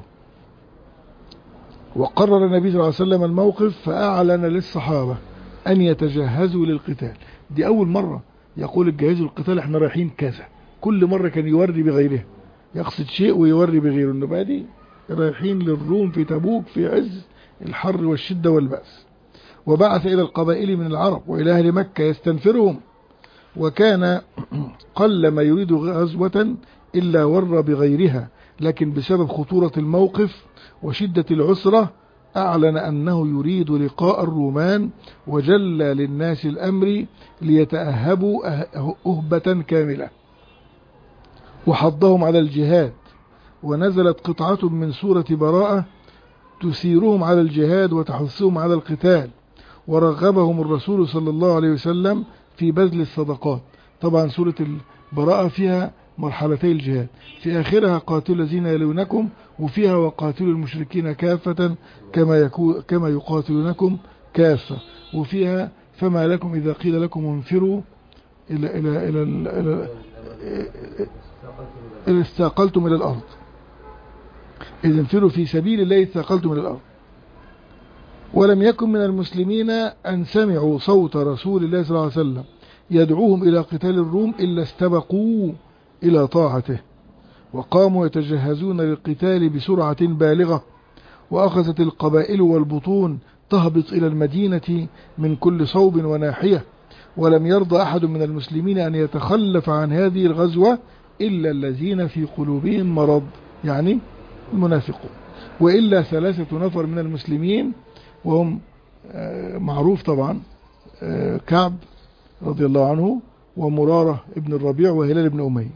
وقرر النبي صلى الله عليه وسلم الموقف، فأعلن للصحابة أن يتجهزوا للقتال. دي أول مرة يقول الجهزوا للقتال، احنا رايحين كذا. كل مرة كان يوري بغيره، يقصد شيء ويوري بغيره، انه بقى دي رايحين للروم في تبوك في عز الحر والشدة والبأس. وبعث إلى القبائل من العرب وإلى أهل مكة يستنفرهم، وكان قل ما يريد غزوة إلا ور بغيرها، لكن بسبب خطورة الموقف وشدة العسرة أعلن أنه يريد لقاء الرومان، وجلى للناس الأمر ليتأهبوا أهبة كاملة، وحضهم على الجهاد. ونزلت قطعة من سورة براءة تسيرهم على الجهاد وتحثهم على القتال، ورغبهم الرسول صلى الله عليه وسلم في بذل الصدقات. طبعا سورة البراءة فيها مرحلتي الجهاد، في آخرها قاتلوا الذين يلونكم، وفيها وقاتلوا المشركين كافة كما يكو كما يقاتلونكم كافة، وفيها فما لكم إذا قيل لكم انفروا إلى إلى إلى, إلى إذ استاقلتم إلى الأرض، إذ انفروا في سبيل الله استاقلتم إلى الأرض. ولم يكن من المسلمين أن سمعوا صوت رسول الله صلى الله عليه وسلم يدعوهم إلى قتال الروم إلا استبقوا إلى طاعته، وقاموا يتجهزون للقتال بسرعة بالغة، وأخذت القبائل والبطون تهبط إلى المدينة من كل صوب وناحية، ولم يرضى أحد من المسلمين أن يتخلف عن هذه الغزوة إلا الذين في قلوبهم مرض، يعني المنافقون، وإلا ثلاثة نفر من المسلمين، وهم معروف طبعا كعب رضي الله عنه، ومرارة ابن الربيع، وهلال بن أمية،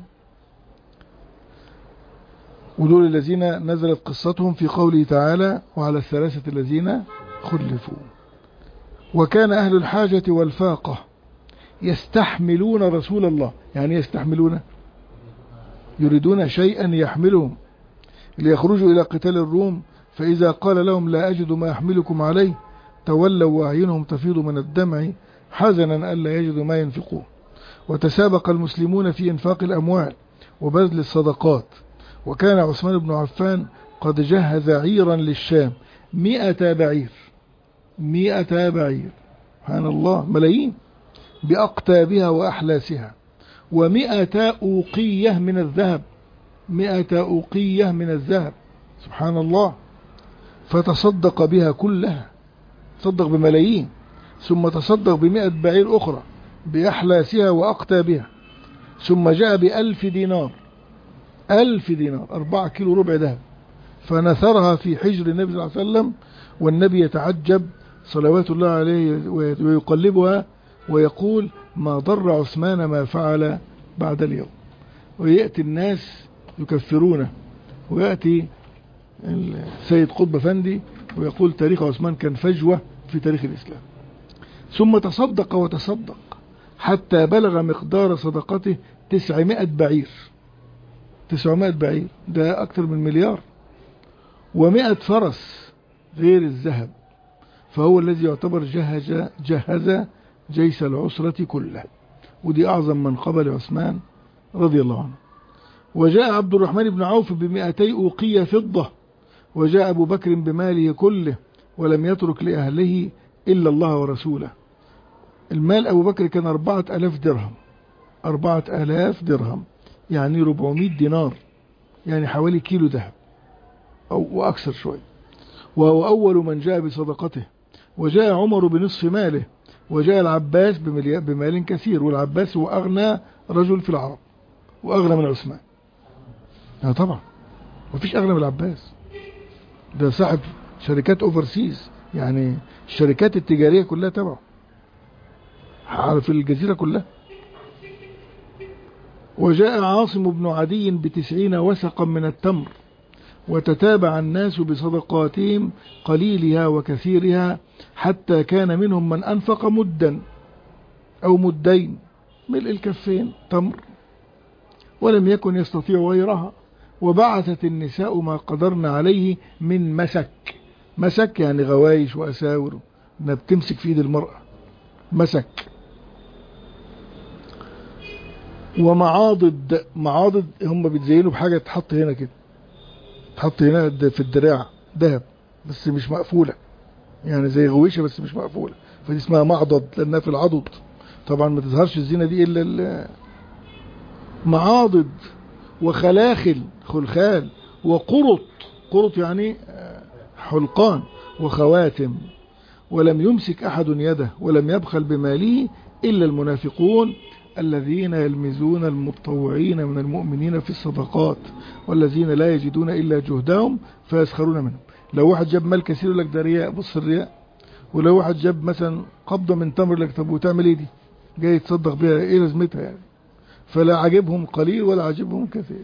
ودول الذين نزلت قصتهم في قوله تعالى وعلى الثلاثة الذين خلفوا. وكان أهل الحاجة والفاقة يستحملون رسول الله، يعني يستحملون يريدون شيئا يحملهم ليخرجوا إلى قتال الروم، فإذا قال لهم لا أجد ما أحملكم عليه تولوا وأعينهم تفيض من الدمع حزنا ألا يجدوا ما ينفقون. وتسابق المسلمون في إنفاق الأموال وبذل الصدقات، وكان عثمان بن عفان قد جهز عيرا للشام مئة بعير، مئة بعير، سبحان الله، ملايين، بأقتابها وأحلاسها، ومئة أوقية من الذهب، مئة أوقية من الذهب، سبحان الله، فتصدق بها كلها، تصدق بملايين، ثم تصدق بمئة بعير أخرى بأحلاسها وأقتابها، ثم جاء بألف دينار، ألف دينار، أربعة كيلو ربع ذهب، فنثرها في حجر النبي صلى الله عليه وسلم، والنبي يتعجب صلوات الله عليه ويقلبها ويقول ما ضر عثمان ما فعل بعد اليوم. ويأتي الناس يكفرونه، ويأتي السيد قطب فندي ويقول تاريخ عثمان كان فجوة في تاريخ الإسلام. ثم تصدق وتصدق حتى بلغ مقدار صدقته تسعمائة بعير، تسعمائة بعير، ده أكثر من مليار، ومائة فرس غير الذهب، فهو الذي يعتبر جهز, جهز جيش العسرة كله، ودي أعظم منقبة لعثمان رضي الله عنه. وجاء عبد الرحمن بن عوف بمئتي أوقية فضة، وجاء أبو بكر بماله كله، ولم يترك لأهله إلا الله ورسوله. المال أبو بكر كان أربعة ألاف درهم، أربعة ألاف درهم يعني أربعمائة دينار، يعني حوالي كيلو ذهب أو وأكثر شوي، وهو أول من جاء بصدقته. وجاء عمر بنصف ماله، وجاء العباس بمال كثير، والعباس هو أغنى رجل في العرب وأغنى من عثمان. لا طبعا مفيش أغنى من العباس، ده صاحب شركات اوفرسيز، يعني الشركات التجارية كلها تبعه في الجزيرة كلها. وجاء عاصم بن عدي بتسعين وسقا من التمر، وتتابع الناس بصدقاتهم قليلها وكثيرها، حتى كان منهم من أنفق مدا أو مدين، ملء الكفين تمر، ولم يكن يستطيع غيرها. وبعثت النساء ما قدرن عليه من مسك، مسك يعني غوايش وأساور، انها بتمسك في ايد المرأة مسك. ومعاضد، معاضد هم بيتزينوا بحاجة تحط هنا كده، تحط هنا في الدراع ذهب بس مش مقفولة، يعني زي غويشة بس مش مقفولة، فدي اسمها معضد لأنها في العضد. طبعا ما تظهرش الزينة دي إلا معاضد، وخلاخل خلخال، وقرط، قرط يعني حلقان، وخواتم. ولم يمسك أحد يده ولم يبخل بماله إلا المنافقون الذين يلمزون المتطوعين من المؤمنين في الصدقات، والذين لا يجدون إلا جهدهم فيسخرون منهم. لو واحد جاب مال كثير لك ده رياء، بص الرياء. ولو واحد جاب مثلا قبضة من تمر لك، طب وتعمل ايه دي؟ جاي يتصدق بيها، ايه لازمتها يعني؟ فلا عجبهم قليل ولا عجبهم كثير.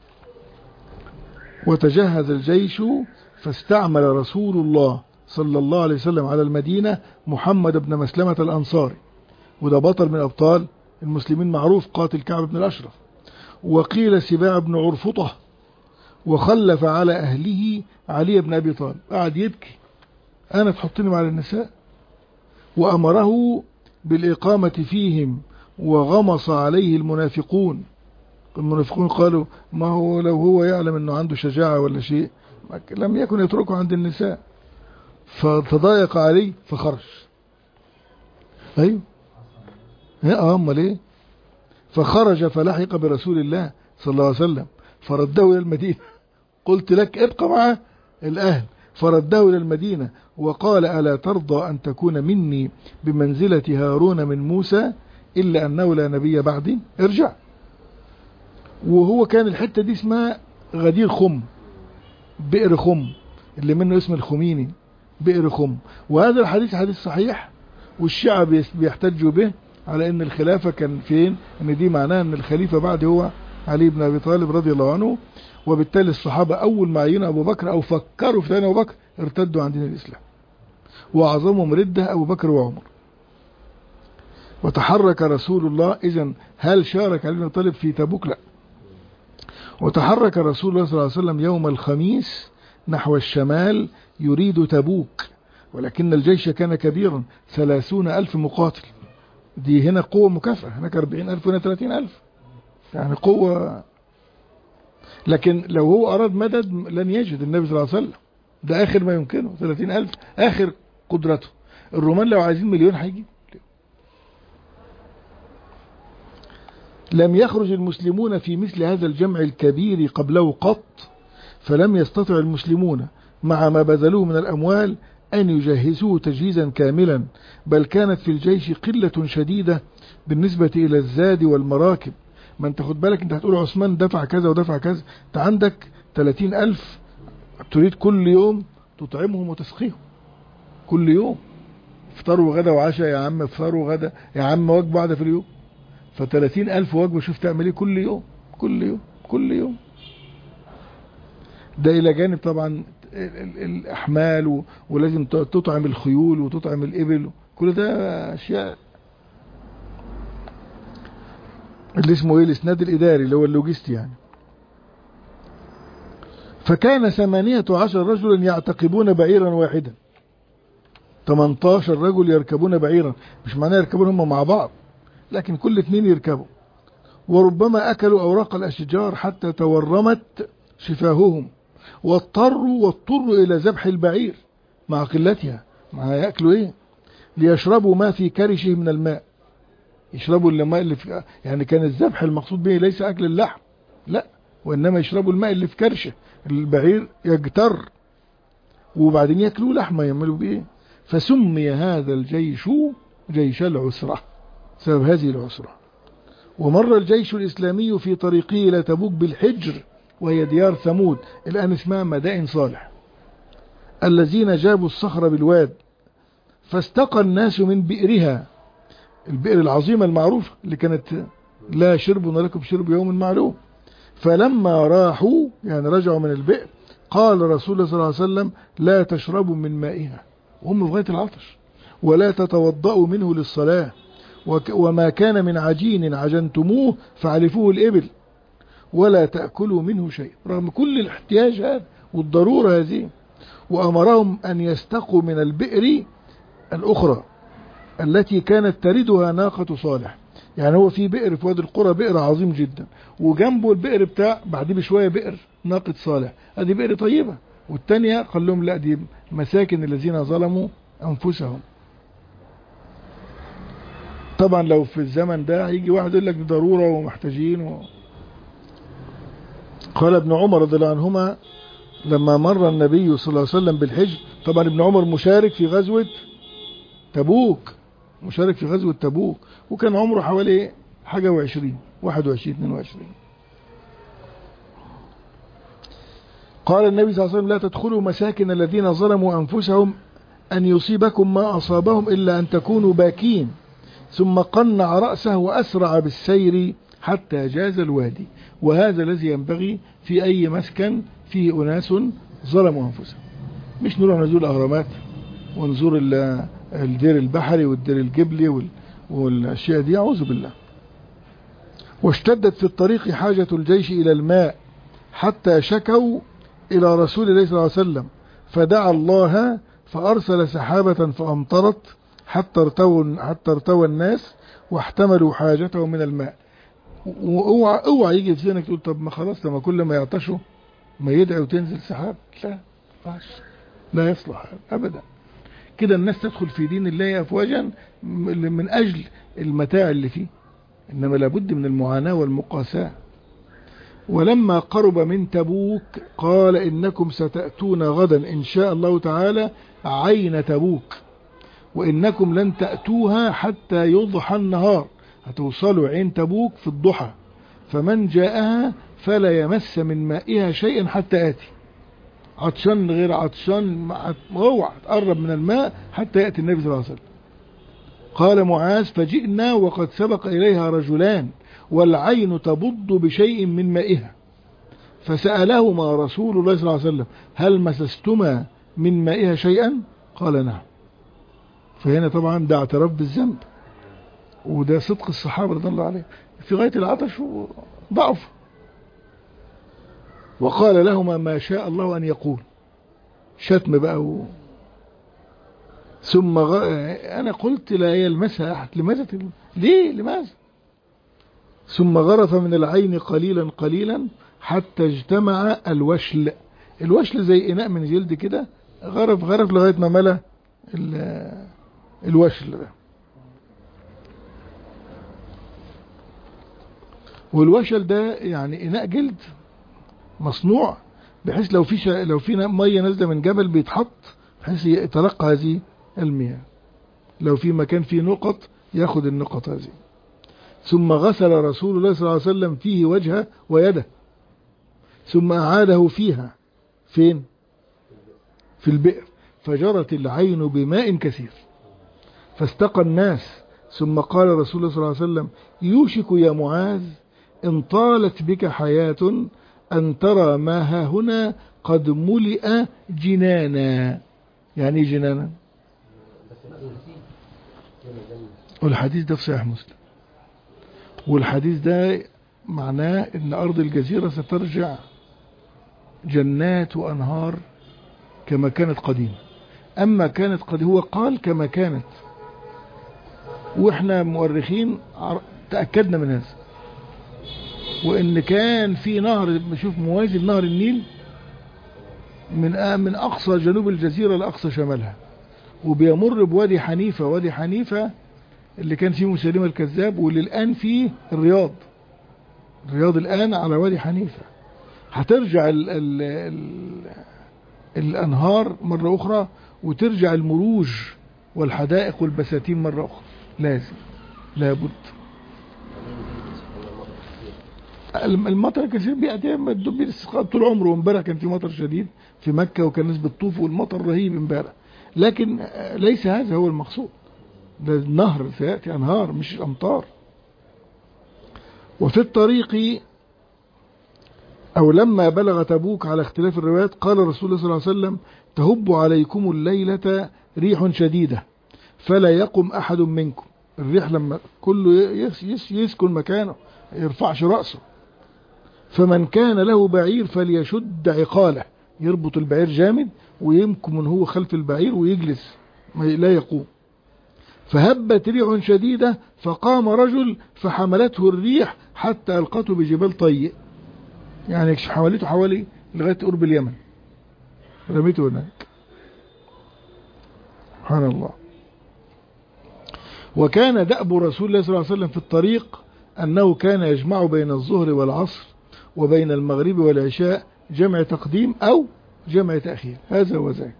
وتجهز الجيش فاستعمل رسول الله صلى الله عليه وسلم على المدينة محمد بن مسلمة الأنصاري، وده بطل من أبطال المسلمين معروف، قاتل كعب بن الأشرف. وقيل سباع بن عرفطة. وخلف على أهله علي بن أبي طالب، قعد يبكي، أنا تحطني مع النساء. وأمره بالإقامة فيهم، وغمص عليه المنافقون، المنافقون قالوا ما هو لو هو يعلم أنه عنده شجاعة ولا شيء لم يكن يتركه عند النساء، فتضايق عليه فخرج. أيوه اه امال ايه. فخرج فلحق برسول الله صلى الله عليه وسلم فرده الى المدينة. قلت لك ابقى مع الاهل، فرده الى المدينة وقال الا ترضى ان تكون مني بمنزلة هارون من موسى الا انه لا نبي بعدي، ارجع. وهو كان الحتة دي اسمها غدير خم، بئر خم اللي منه اسم الخميني، بئر خم. وهذا الحديث حديث صحيح، والشيعة بيحتجوا به على ان الخلافة كان فين، ان دي معناها ان الخليفة بعد هو علي بن ابي طالب رضي الله عنه. وبالتالي الصحابة اول ما عينوا ابو بكر او فكروا في ابو بكر ارتدوا عن دين الاسلام، واعظمهم ردة ابو بكر وعمر. وتحرك رسول الله، اذن هل شارك علي بن ابي طالب في تبوك؟ لا. وتحرك رسول الله صلى الله عليه وسلم يوم الخميس نحو الشمال يريد تبوك، ولكن الجيش كان كبيرا ثلاثون ألف مقاتل. دي هنا قوة مكافأة، هناك أربعين ألف وهنا ثلاثين ألف، يعني قوة. لكن لو هو أراد مدد لن يجد النبي صلى الله عليه وسلم، ده آخر ما يمكنه ثلاثين ألف آخر قدرته. الرومان لو عايزين مليون هيجي. لم يخرج المسلمون في مثل هذا الجمع الكبير قبله قط، فلم يستطع المسلمون مع ما بذلوه من الأموال أن يجهزوه تجهيزا كاملا، بل كانت في الجيش قلة شديدة بالنسبة إلى الزاد والمراكب. ما انت خد بالك، انت هتقول عثمان دفع كذا ودفع كذا، انت عندك ثلاثين ألف تريد كل يوم تطعمهم وتسقيهم كل يوم، افطار وغدا وعشاء يا عم، افطار وغدا يا عم، وجبة واحدة في اليوم. فثلاثين ألف وجبة، شوف تعمل ايه كل يوم كل يوم كل يوم. ده إلى جانب طبعا الأحمال، ولازم تطعم الخيول وتطعم الإبل، كل ده أشياء اللي اسمه ايه الإسناد الإداري اللي هو اللوجستي يعني. فكان ثمانية عشر رجلا يعتقبون بعيرا واحدا، ثمانية عشر رجل يركبون بعيرا، مش معناه يركبون هم مع بعض، لكن كل اثنين يركبوا. وربما أكلوا أوراق الأشجار حتى تورمت شفاههم، واضطروا واضطروا إلى ذبح البعير مع قلتها. مع يأكلوا إيه؟ ليشربوا ما في كرشه من الماء، يشربوا الماء اللي في، يعني كان الذبح المقصود به ليس أكل اللحم، لا، وإنما يشربوا الماء اللي في كرشه. البعير يجتر وبعدين يأكلوا لحمة، يعملوا بإيه؟ فسمي هذا الجيش جيش العسرة سبب هذه العسرة. ومر الجيش الإسلامي في طريقه إلى تبوك بالحجر، وهي ديار ثمود الآن اسمها مدائن صالح، الذين جابوا الصخر بالواد، فاستقى الناس من بئرها، البئر العظيمة المعروفة اللي كانت لا شرب لكم شرب يوم معلوم. فلما راحوا يعني رجعوا من البئر، قال رسول الله صلى الله عليه وسلم لا تشربوا من مائها، وهم في غاية العطش، ولا تتوضأوا منه للصلاة، وما كان من عجين عجنتموه فعلفوه الإبل، ولا تأكلوا منه شيء، رغم كل الاحتياج هذا والضرورة هذه. وأمرهم أن يستقوا من البئر الأخرى التي كانت تردها ناقة صالح. يعني هو في بئر في وادي القرى، بئر عظيم جدا، وجنبه البئر بتاع بعديه بشوية بئر ناقة صالح، هذه بئر طيبة، والتانية قال لهم لا دي مساكن الذين ظلموا أنفسهم. طبعا لو في الزمن ده هيجي واحد يقول لك دي ضرورة ومحتاجين و... قال ابن عمر رضي الله عنهما لما مر النبي صلى الله عليه وسلم بالحج، طبعا ابن عمر مشارك في غزوة تبوك، مشارك في غزوة تبوك، وكان عمره حوالي حاجة وعشرين، واحد وعشرين اثنين وعشرين. قال النبي صلى الله عليه وسلم لا تدخلوا مساكن الذين ظلموا أنفسهم أن يصيبكم ما أصابهم إلا أن تكونوا باكين. ثم قنع رأسه وأسرع بالسير حتى جاز الوادي. وهذا الذي ينبغي في أي مسكن فيه أناس ظلموا أنفسهم، مش نروح نزور الأهرامات ونزور الدير البحري والدير الجبلي والأشياء دي، أعوذ بالله. واشتدت في الطريق حاجة الجيش إلى الماء حتى شكوا إلى رسول الله صلى الله عليه وسلم، فدعا الله فأرسل سحابة فأمطرت حتى ارتوى حتى ارتوى الناس واحتملوا حاجتهم من الماء. واوعى اوعى يجي في ذهنك تقول طب ما خلاص لما كل ما يعطشوا ما يدعي وتنزل سحاب. لا ما ينفعش، لا يصلح ابدا. كده الناس تدخل في دين الله افواجا من اجل المتاع اللي فيه، انما لابد من المعاناة والمقاساة. ولما قرب من تبوك قال إنكم ستأتون غدا إن شاء الله تعالى عين تبوك، وإنكم لن تأتوها حتى يضحى النهار، هتوصلوا عين تبوك في الضحى، فمن جاءها فلا يمس من مائها شيئا حتى آتي. عطشان غير عطشان اوعى تقرب من الماء حتى يأتي النبي صلى الله عليه وسلم. قال معاذ فجئنا وقد سبق إليها رجلان والعين تبض بشيء من مائها، فسألهما رسول الله صلى الله عليه وسلم هل مسستما من مائها شيئا؟ قال نعم. فهنا طبعا ده اعتراف بالذنب، وده صدق الصحابة رضي الله عليهم في غاية العطش وضعف. وقال لهما ما شاء الله أن يقول، شتم بقى و... ثم غ... أنا قلت لا يلمسها أحد، لماذا تلمس؟ ليه لماذا؟ ثم غرف من العين قليلا قليلا حتى اجتمع الوشل. الوشل زي إناء من جلد كده، غرف غرف لغاية ما ملا الوشل ده. والوشل ده يعني إناء جلد مصنوع بحيث لو في شا... لو في ميه نازله من جبل بيتحط بحيث يتلقى هذه المياه، لو في مكان فيه نقط ياخد النقط هذه. ثم غسل رسول الله صلى الله عليه وسلم فيه وجهه ويده، ثم أعاده فيها فين؟ في البئر، فجرت العين بماء كثير فاستقى الناس. ثم قال رسول الله صلى الله عليه وسلم يوشك يا معاذ إن طالت بك حياة أن ترى ما ها هنا قد ملئ جنانا. يعني جنانا؟ والحديث ده في صحيح مسلم، والحديث ده معناه ان أرض الجزيرة سترجع جنات وأنهار كما كانت قديمة. أما كانت قد هو قال كما كانت، وإحنا مؤرخين تأكدنا من هذا، وإن كان في نهر بشوف موازي نهر النيل من من أقصى جنوب الجزيرة لأقصى شمالها، وبيمر بوادي حنيفة. وادي حنيفة اللي كان فيه مسيلمة الكذاب، واللي الآن فيه الرياض. الرياض الآن على وادي حنيفة. هترجع ال ال ال الأنهار مرة أخرى، وترجع المروج والحدائق والبساتين مرة أخرى، لازم لابد. المطر كثير بيأتي بالاستسقاء طول عمره، وامبارح كان في مطر شديد في مكة وكان ناس بتطوف والمطر رهيب امبارح، لكن ليس هذا هو المقصود. ده النهر سيأتي أنهار مش أمطار. وفي الطريق أو لما بلغ تبوك على اختلاف الروايات قال رسول الله صلى الله عليه وسلم تهب عليكم الليلة ريح شديدة فلا يقم أحد منكم. الريح لما كله يس يس يسكن مكانه يرفعش رأسه. فمن كان له بعير فليشد عقاله، يربط البعير جامد ويمكن من هو خلف البعير ويجلس لا يقوم. فهبت ريح شديدة فقام رجل فحملته الريح حتى ألقته بجبال طيء، يعني حوالته حوالي لغاية قرب اليمن، رميته هناك. سبحان الله. وكان دأب رسول الله صلى الله عليه وسلم في الطريق أنه كان يجمع بين الظهر والعصر وبين المغرب والعشاء جمع تقديم أو جمع تأخير، هذا هو ذاك.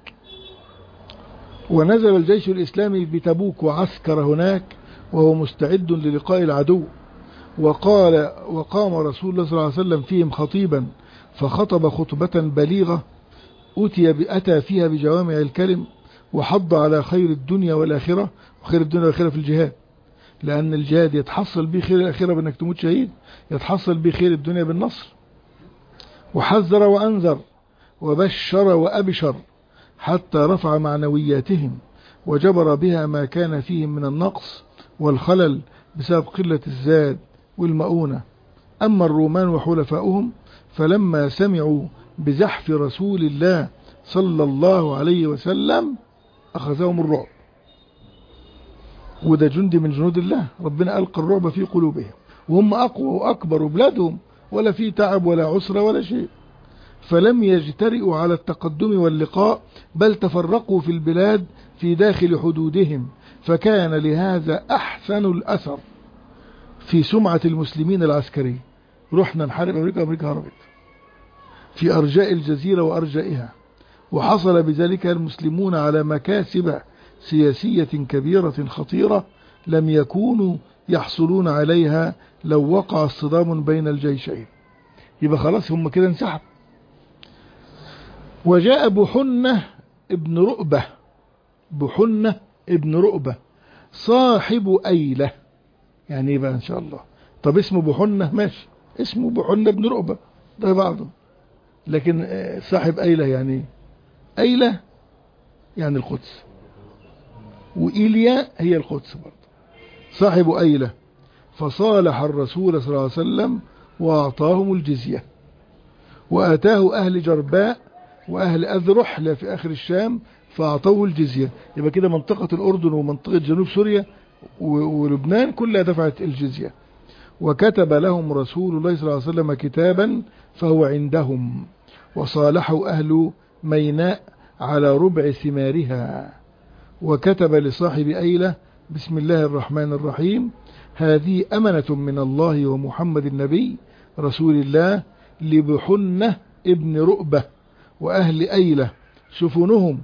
ونزل الجيش الإسلامي بتبوك وعسكر هناك وهو مستعد للقاء العدو. وقال وقام رسول الله صلى الله عليه وسلم فيهم خطيبا فخطب خطبة بليغة أتي بأتى فيها بجوامع الكلم، وحض على خير الدنيا والآخرة. وخير الدنيا والآخرة في الجهاد، لأن الجهاد يتحصل به خير الآخرة بأنك تموت شهيد، يتحصل به خير الدنيا بالنصر. وحذر وأنذر وبشر وأبشر حتى رفع معنوياتهم وجبر بها ما كان فيهم من النقص والخلل بسبب قلة الزاد والمؤونة. أما الرومان وحلفاؤهم فلما سمعوا بزحف رسول الله صلى الله عليه وسلم أخذهم الرعب. وده جندي من جنود الله، ربنا ألقى الرعب في قلوبهم. وهم أقوى وأكبر بلادهم، ولا في تعب ولا عسرة ولا شيء. فلم يجترئوا على التقدم واللقاء، بل تفرقوا في البلاد في داخل حدودهم، فكان لهذا أحسن الأثر في سمعة المسلمين العسكرية. رحنا نحارب أمريكا، أمريكا هربت في أرجاء الجزيرة وأرجائها، وحصل بذلك المسلمون على مكاسب سياسية كبيرة خطيرة لم يكونوا يحصلون عليها لو وقع الصدام بين الجيشين. يبقى خلاص هم كده انسحب. وجاء بحنة ابن رؤبة، بحنة ابن رؤبة صاحب أيلة. يعني ايه بقى ان شاء الله؟ طب اسمه بحنة ماشي، اسمه بحنة ابن رؤبة ده بعضه، لكن صاحب أيلة يعني أيلة يعني القدس، وإيليا هي القدس برضه. صاحب أيلة فصالح الرسول صلى الله عليه وسلم وأعطاهم الجزية، وآتاه أهل جرباء وأهل أذرح لا في آخر الشام فأعطوه الجزية. يبقى كده منطقة الأردن ومنطقة جنوب سوريا ولبنان كلها دفعت الجزية. وكتب لهم رسول الله صلى الله عليه وسلم كتابا فهو عندهم، وصالحوا أهل ميناء على ربع ثمارها. وكتب لصاحب أيلة: بسم الله الرحمن الرحيم، هذه أمنة من الله ومحمد النبي رسول الله لبحنة ابن رؤبة وأهل أيلة سفنهم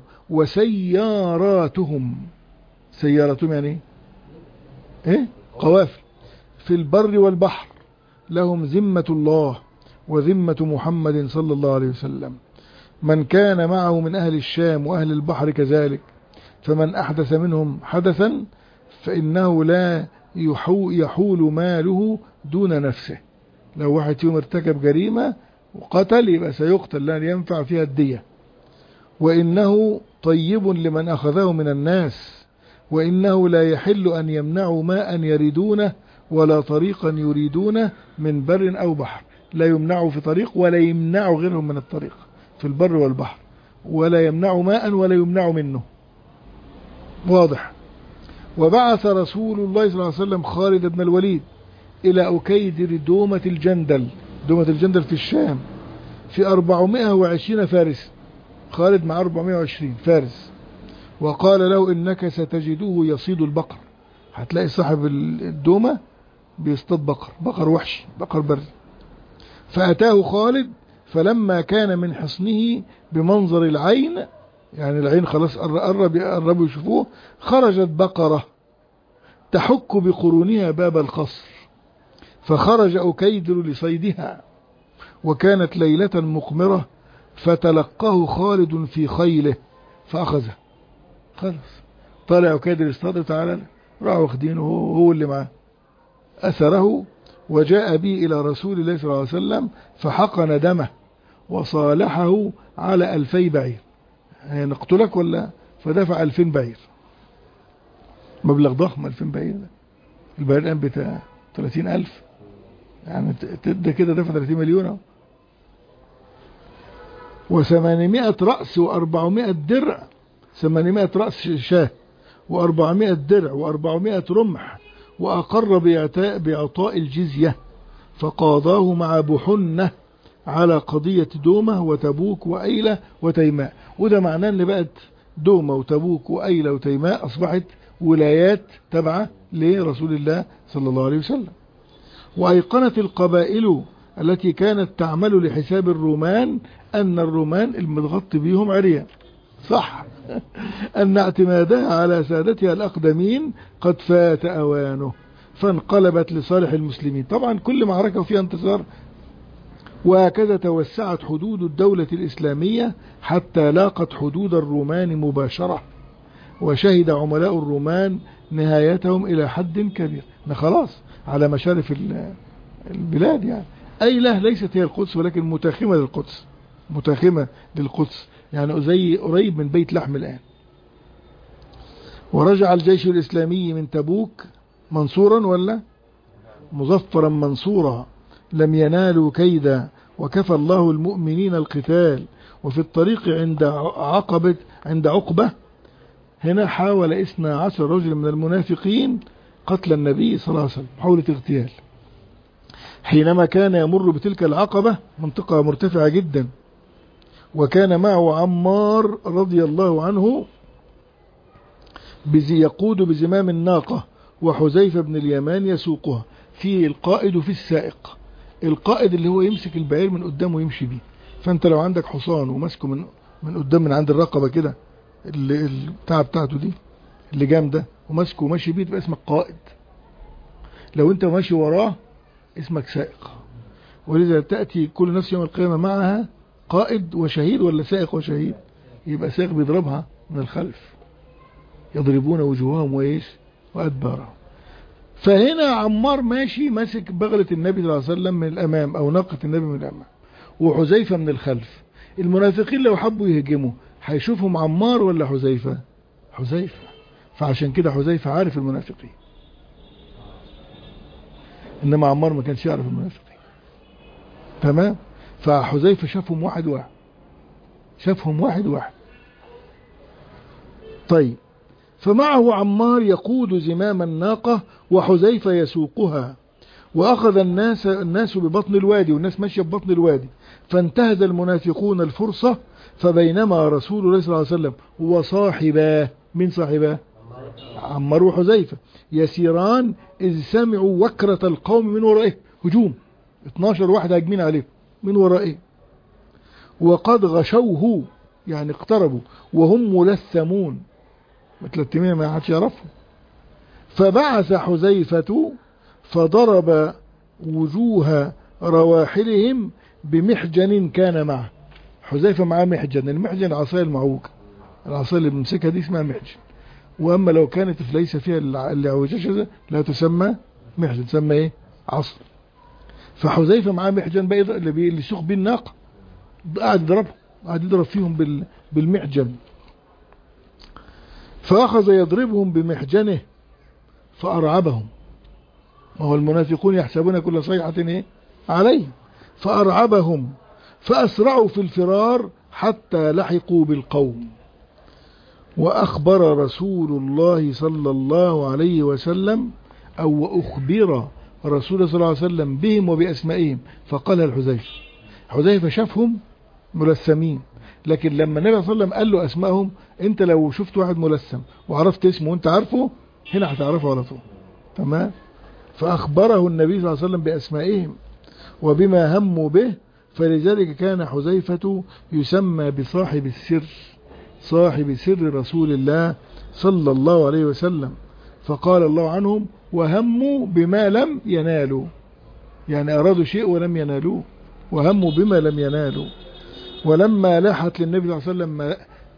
وسياراتهم. سياراتهم يعني ايه؟ قوافل في البر والبحر، لهم ذمة الله وذمة محمد صلى الله عليه وسلم. من كان معه من أهل الشام وأهل البحر كذلك، فمن أحدث منهم حدثا فإنه لا يحول ماله دون نفسه. لو واحد فيهم ارتكب جريمة وقتل يبقى سيقتل، لا ينفع فيها الدية. وإنه طيب لمن أخذه من الناس، وإنه لا يحل أن يمنعوا ماء يريدونه ولا طريقا يريدونه من بر أو بحر. لا يمنعوا في طريق ولا يمنعوا غيرهم من الطريق في البر والبحر، ولا يمنعوا ماء ولا يمنعوا منه. واضح. وبعث رسول الله صلى الله عليه وسلم خالد بن الوليد إلى أكيدر دومة الجندل، دومة الجندل في الشام، في أربعمائة وعشرين فارس. خالد مع أربعمائة وعشرين فارس. وقال له: إنك ستجده يصيد البقر، هتلاقي صاحب الدومة بيصطاد بقر، بقر وحشي، بقر بري. فأتاه خالد، فلما كان من حصنه بمنظر العين، يعني العين خلاص قرب قربوا يشوفوه، خرجت بقرة تحك بقرونها باب القصر، فخرج أكيدر لصيدها، وكانت ليلة مقمرة، فتلقاه خالد في خيله فأخذه. خلاص طالع أكيدر يصطاد، تعالى راحوا واخدينه هو اللي معاه. أثره وجاء به إلى رسول الله صلى الله عليه وسلم فحقن دمه وصالحه على ألفي بعير. نقتلك ولا؟ فدفع ألفين بعير، مبلغ ضخم. ألفين بعير ده البعير الآن بتاع ثلاثين ألف، يعني ده كده دفع ثلاثين مليون. وثمانمائة رأس وأربعمائة درع، ثمانمائة رأس شاه وأربعمائة درع وأربعمائة رمح، وأقر بإعطاء, بإعطاء الجزية، فقاضاه مع بحنة على قضية دومة وتبوك وأيلة وتيماء. وده معناه أن بقت دومة وتبوك وأيلة وتيماء أصبحت ولايات تبعة لرسول الله صلى الله عليه وسلم. وأيقنت القبائل التي كانت تعمل لحساب الرومان أن الرومان المتغطي بهم عريان، صح، أن اعتمادها على سادتها الأقدمين قد فات أوانه، فانقلبت لصالح المسلمين. طبعا كل معركة فيها انتصار. وهكذا توسعت حدود الدولة الإسلامية حتى لاقت حدود الرومان مباشرة، وشهد عملاء الرومان نهايتهم إلى حد كبير. خلاص على مشارف البلاد. يعني أيلة ليست هي القدس، ولكن متاخمة للقدس، متاخمة للقدس، يعني زي قريب من بيت لحم الآن. ورجع الجيش الإسلامي من تبوك منصورا ولا مظفرا منصورا، لم ينالوا كيدا، وكفى الله المؤمنين القتال. وفي الطريق عند عقبة عند عقبة هنا حاول اثنا عشر رجل من المنافقين قتل النبي صلى الله عليه وسلم، محاولة اغتيال. حينما كان يمر بتلك العقبة، منطقة مرتفعة جدا، وكان معه عمار رضي الله عنه بزي يقود بزمام الناقة، وحذيفة بن اليمان يسوقها، في القائد وفي السائق. القائد اللي هو يمسك البعير من قدامه ويمشي بيه. فانت لو عندك حصان ومسكه من من قدام من عند الرقبة كده، اللي البتاع بتاعته دي اللي جام ده، ومسكه وماشي بيه، تبقى اسمك قائد. لو انت ماشي وراه اسمك سائق. ولذا تأتي كل نفس يوم القيامة معها قائد وشهيد، ولا سائق وشهيد؟ يبقى سائق بيضربها من الخلف، يضربون وجوههم وإيش وأدبارهم. فهنا عمار ماشي ماسك بغلة النبي صلى الله عليه وسلم من الأمام، أو ناقة النبي من الأمام، وحذيفة من الخلف. المنافقين لو حبوا يهجموا هيشوفهم عمار ولا حذيفة؟ حذيفة. فعشان كده حذيفة عارف المنافقين، إنما عمار ما كانش يعرف المنافقين. تمام. فحذيفة شافهم واحد واحد، شافهم واحد واحد. طيب، فمعه عمار يقود زمام الناقة، وحذيفة يسوقها، وأخذ الناس الناس ببطن الوادي، والناس ماشية ببطن الوادي. فانتهز المنافقون الفرصة، فبينما رسول الله صلى الله عليه وسلم وصاحباه، من صاحباه؟ عمار وحذيفة، يسيران إذ سمعوا وكرة القوم من ورائه، هجوم اتناشر واحد هاجمين عليه من ورائه، وقد غشوه، يعني اقتربوا، وهم ملثمون، متلتمين ما حدش يعرفهم. فبعث حذيفة فضرب وجوه رواحلهم بمحجن كان معه. حذيفة معاه محجن، المحجن العصاية المعوجة، العصاية اللي بمسكها دي اسمها محجن. واما لو كانت ليس فيها الاعوجاج لا تسمى محجن، تسمى ايه؟ عصا. فحذيفة معاه محجن بقى اللي يسوق بيه الناقة، قاعد يضربهم، قاعد يضرب فيهم بالمحجن. فأخذ يضربهم بمحجنه فأرعبهم. وهو المنافقون يحسبون كل صيحة ايه عليه. فأرعبهم فأسرعوا في الفرار حتى لحقوا بالقوم. وأخبر رسول الله صلى الله عليه وسلم، أو أخبر رسول الله صلى الله عليه وسلم بهم وبأسمائهم، فقال الحذيفة. حذيفة شافهم ملثمين، لكن لما النبي صلى الله عليه وسلم قال له أسمائهم، انت لو شفت واحد ملثم وعرفت اسمه وانت عارفه، هنا هتعرفه على طول. تمام. فأخبره النبي صلى الله عليه وسلم بأسمائهم وبما هموا به، فلذلك كان حذيفة يسمى بصاحب السر، صاحب سر رسول الله صلى الله عليه وسلم. فقال الله عنهم: وهموا بما لم ينالوا، يعني أرادوا شيء ولم ينالوه، وهموا بما لم ينالوا. ولما لاحت للنبي صلى الله عليه وسلم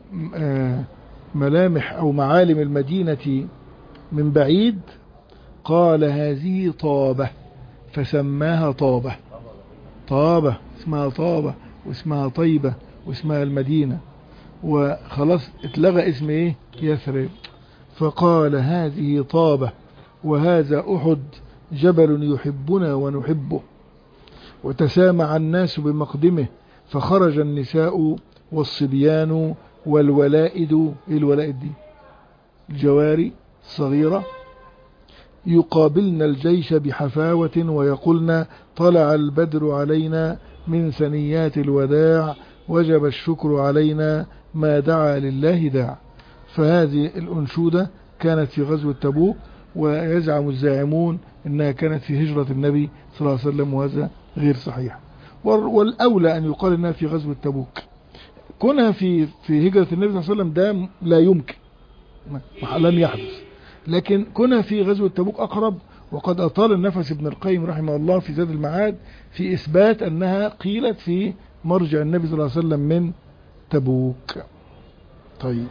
ملامح أو معالم المدينة من بعيد، قال: هذه طابة، فسماها طابة. طابة اسمها طابة، واسمها طيبة، واسمها المدينة، وخلاص اتلغى اسم ايه؟ يثرب. فقال: هذه طابة، وهذا أحد، جبل يحبنا ونحبه. وتسامع الناس بمقدمه، فخرج النساء والصبيان والولائد. الولائد دي الجواري الصغيرة، يقابلن الجيش بحفاوة ويقولن: طلع البدر علينا من ثنيات الوداع، وجب الشكر علينا، ما دعا لله داع. فهذه الأنشودة كانت في غزوة تبوك، ويزعم الزاعمون أنها كانت في هجرة النبي صلى الله عليه وسلم، وهذا غير صحيح. والأولى أن يقال أنها في غزوة تبوك. كونها في في هجرة النبي صلى الله عليه وسلم ده لا يمكن، لم يحدث. لكن كونها في غزوة تبوك أقرب. وقد أطال النفس ابن القيم رحمه الله في زاد المعاد في إثبات أنها قيلت في مرجع النبي صلى الله عليه وسلم من تبوك. طيب،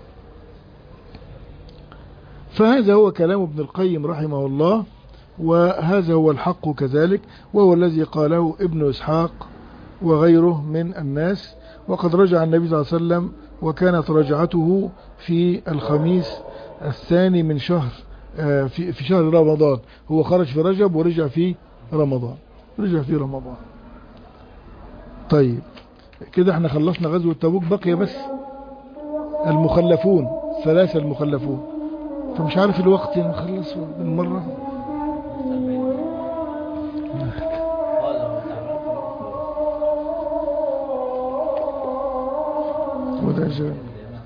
فهذا هو كلام ابن القيم رحمه الله، وهذا هو الحق كذلك، وهو الذي قاله ابن إسحاق وغيره من الناس. وقد رجع النبي صلى الله عليه وسلم، وكانت رجعته في الخميس الثاني من شهر في في شهر رمضان. هو خرج في رجب ورجع في رمضان، رجع في رمضان. طيب كده احنا خلصنا غزوة تبوك، بقي بس المخلفون، ثلاثة المخلفون. فمش عارف الوقت نخلص بالمرة. اتفضل يا شباب.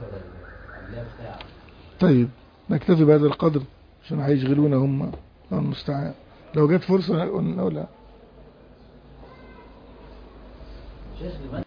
طيب نكتفي بهذا القدر عشان هيشغلونا هم، الله المستعان. لو جت فرصة نقول لا.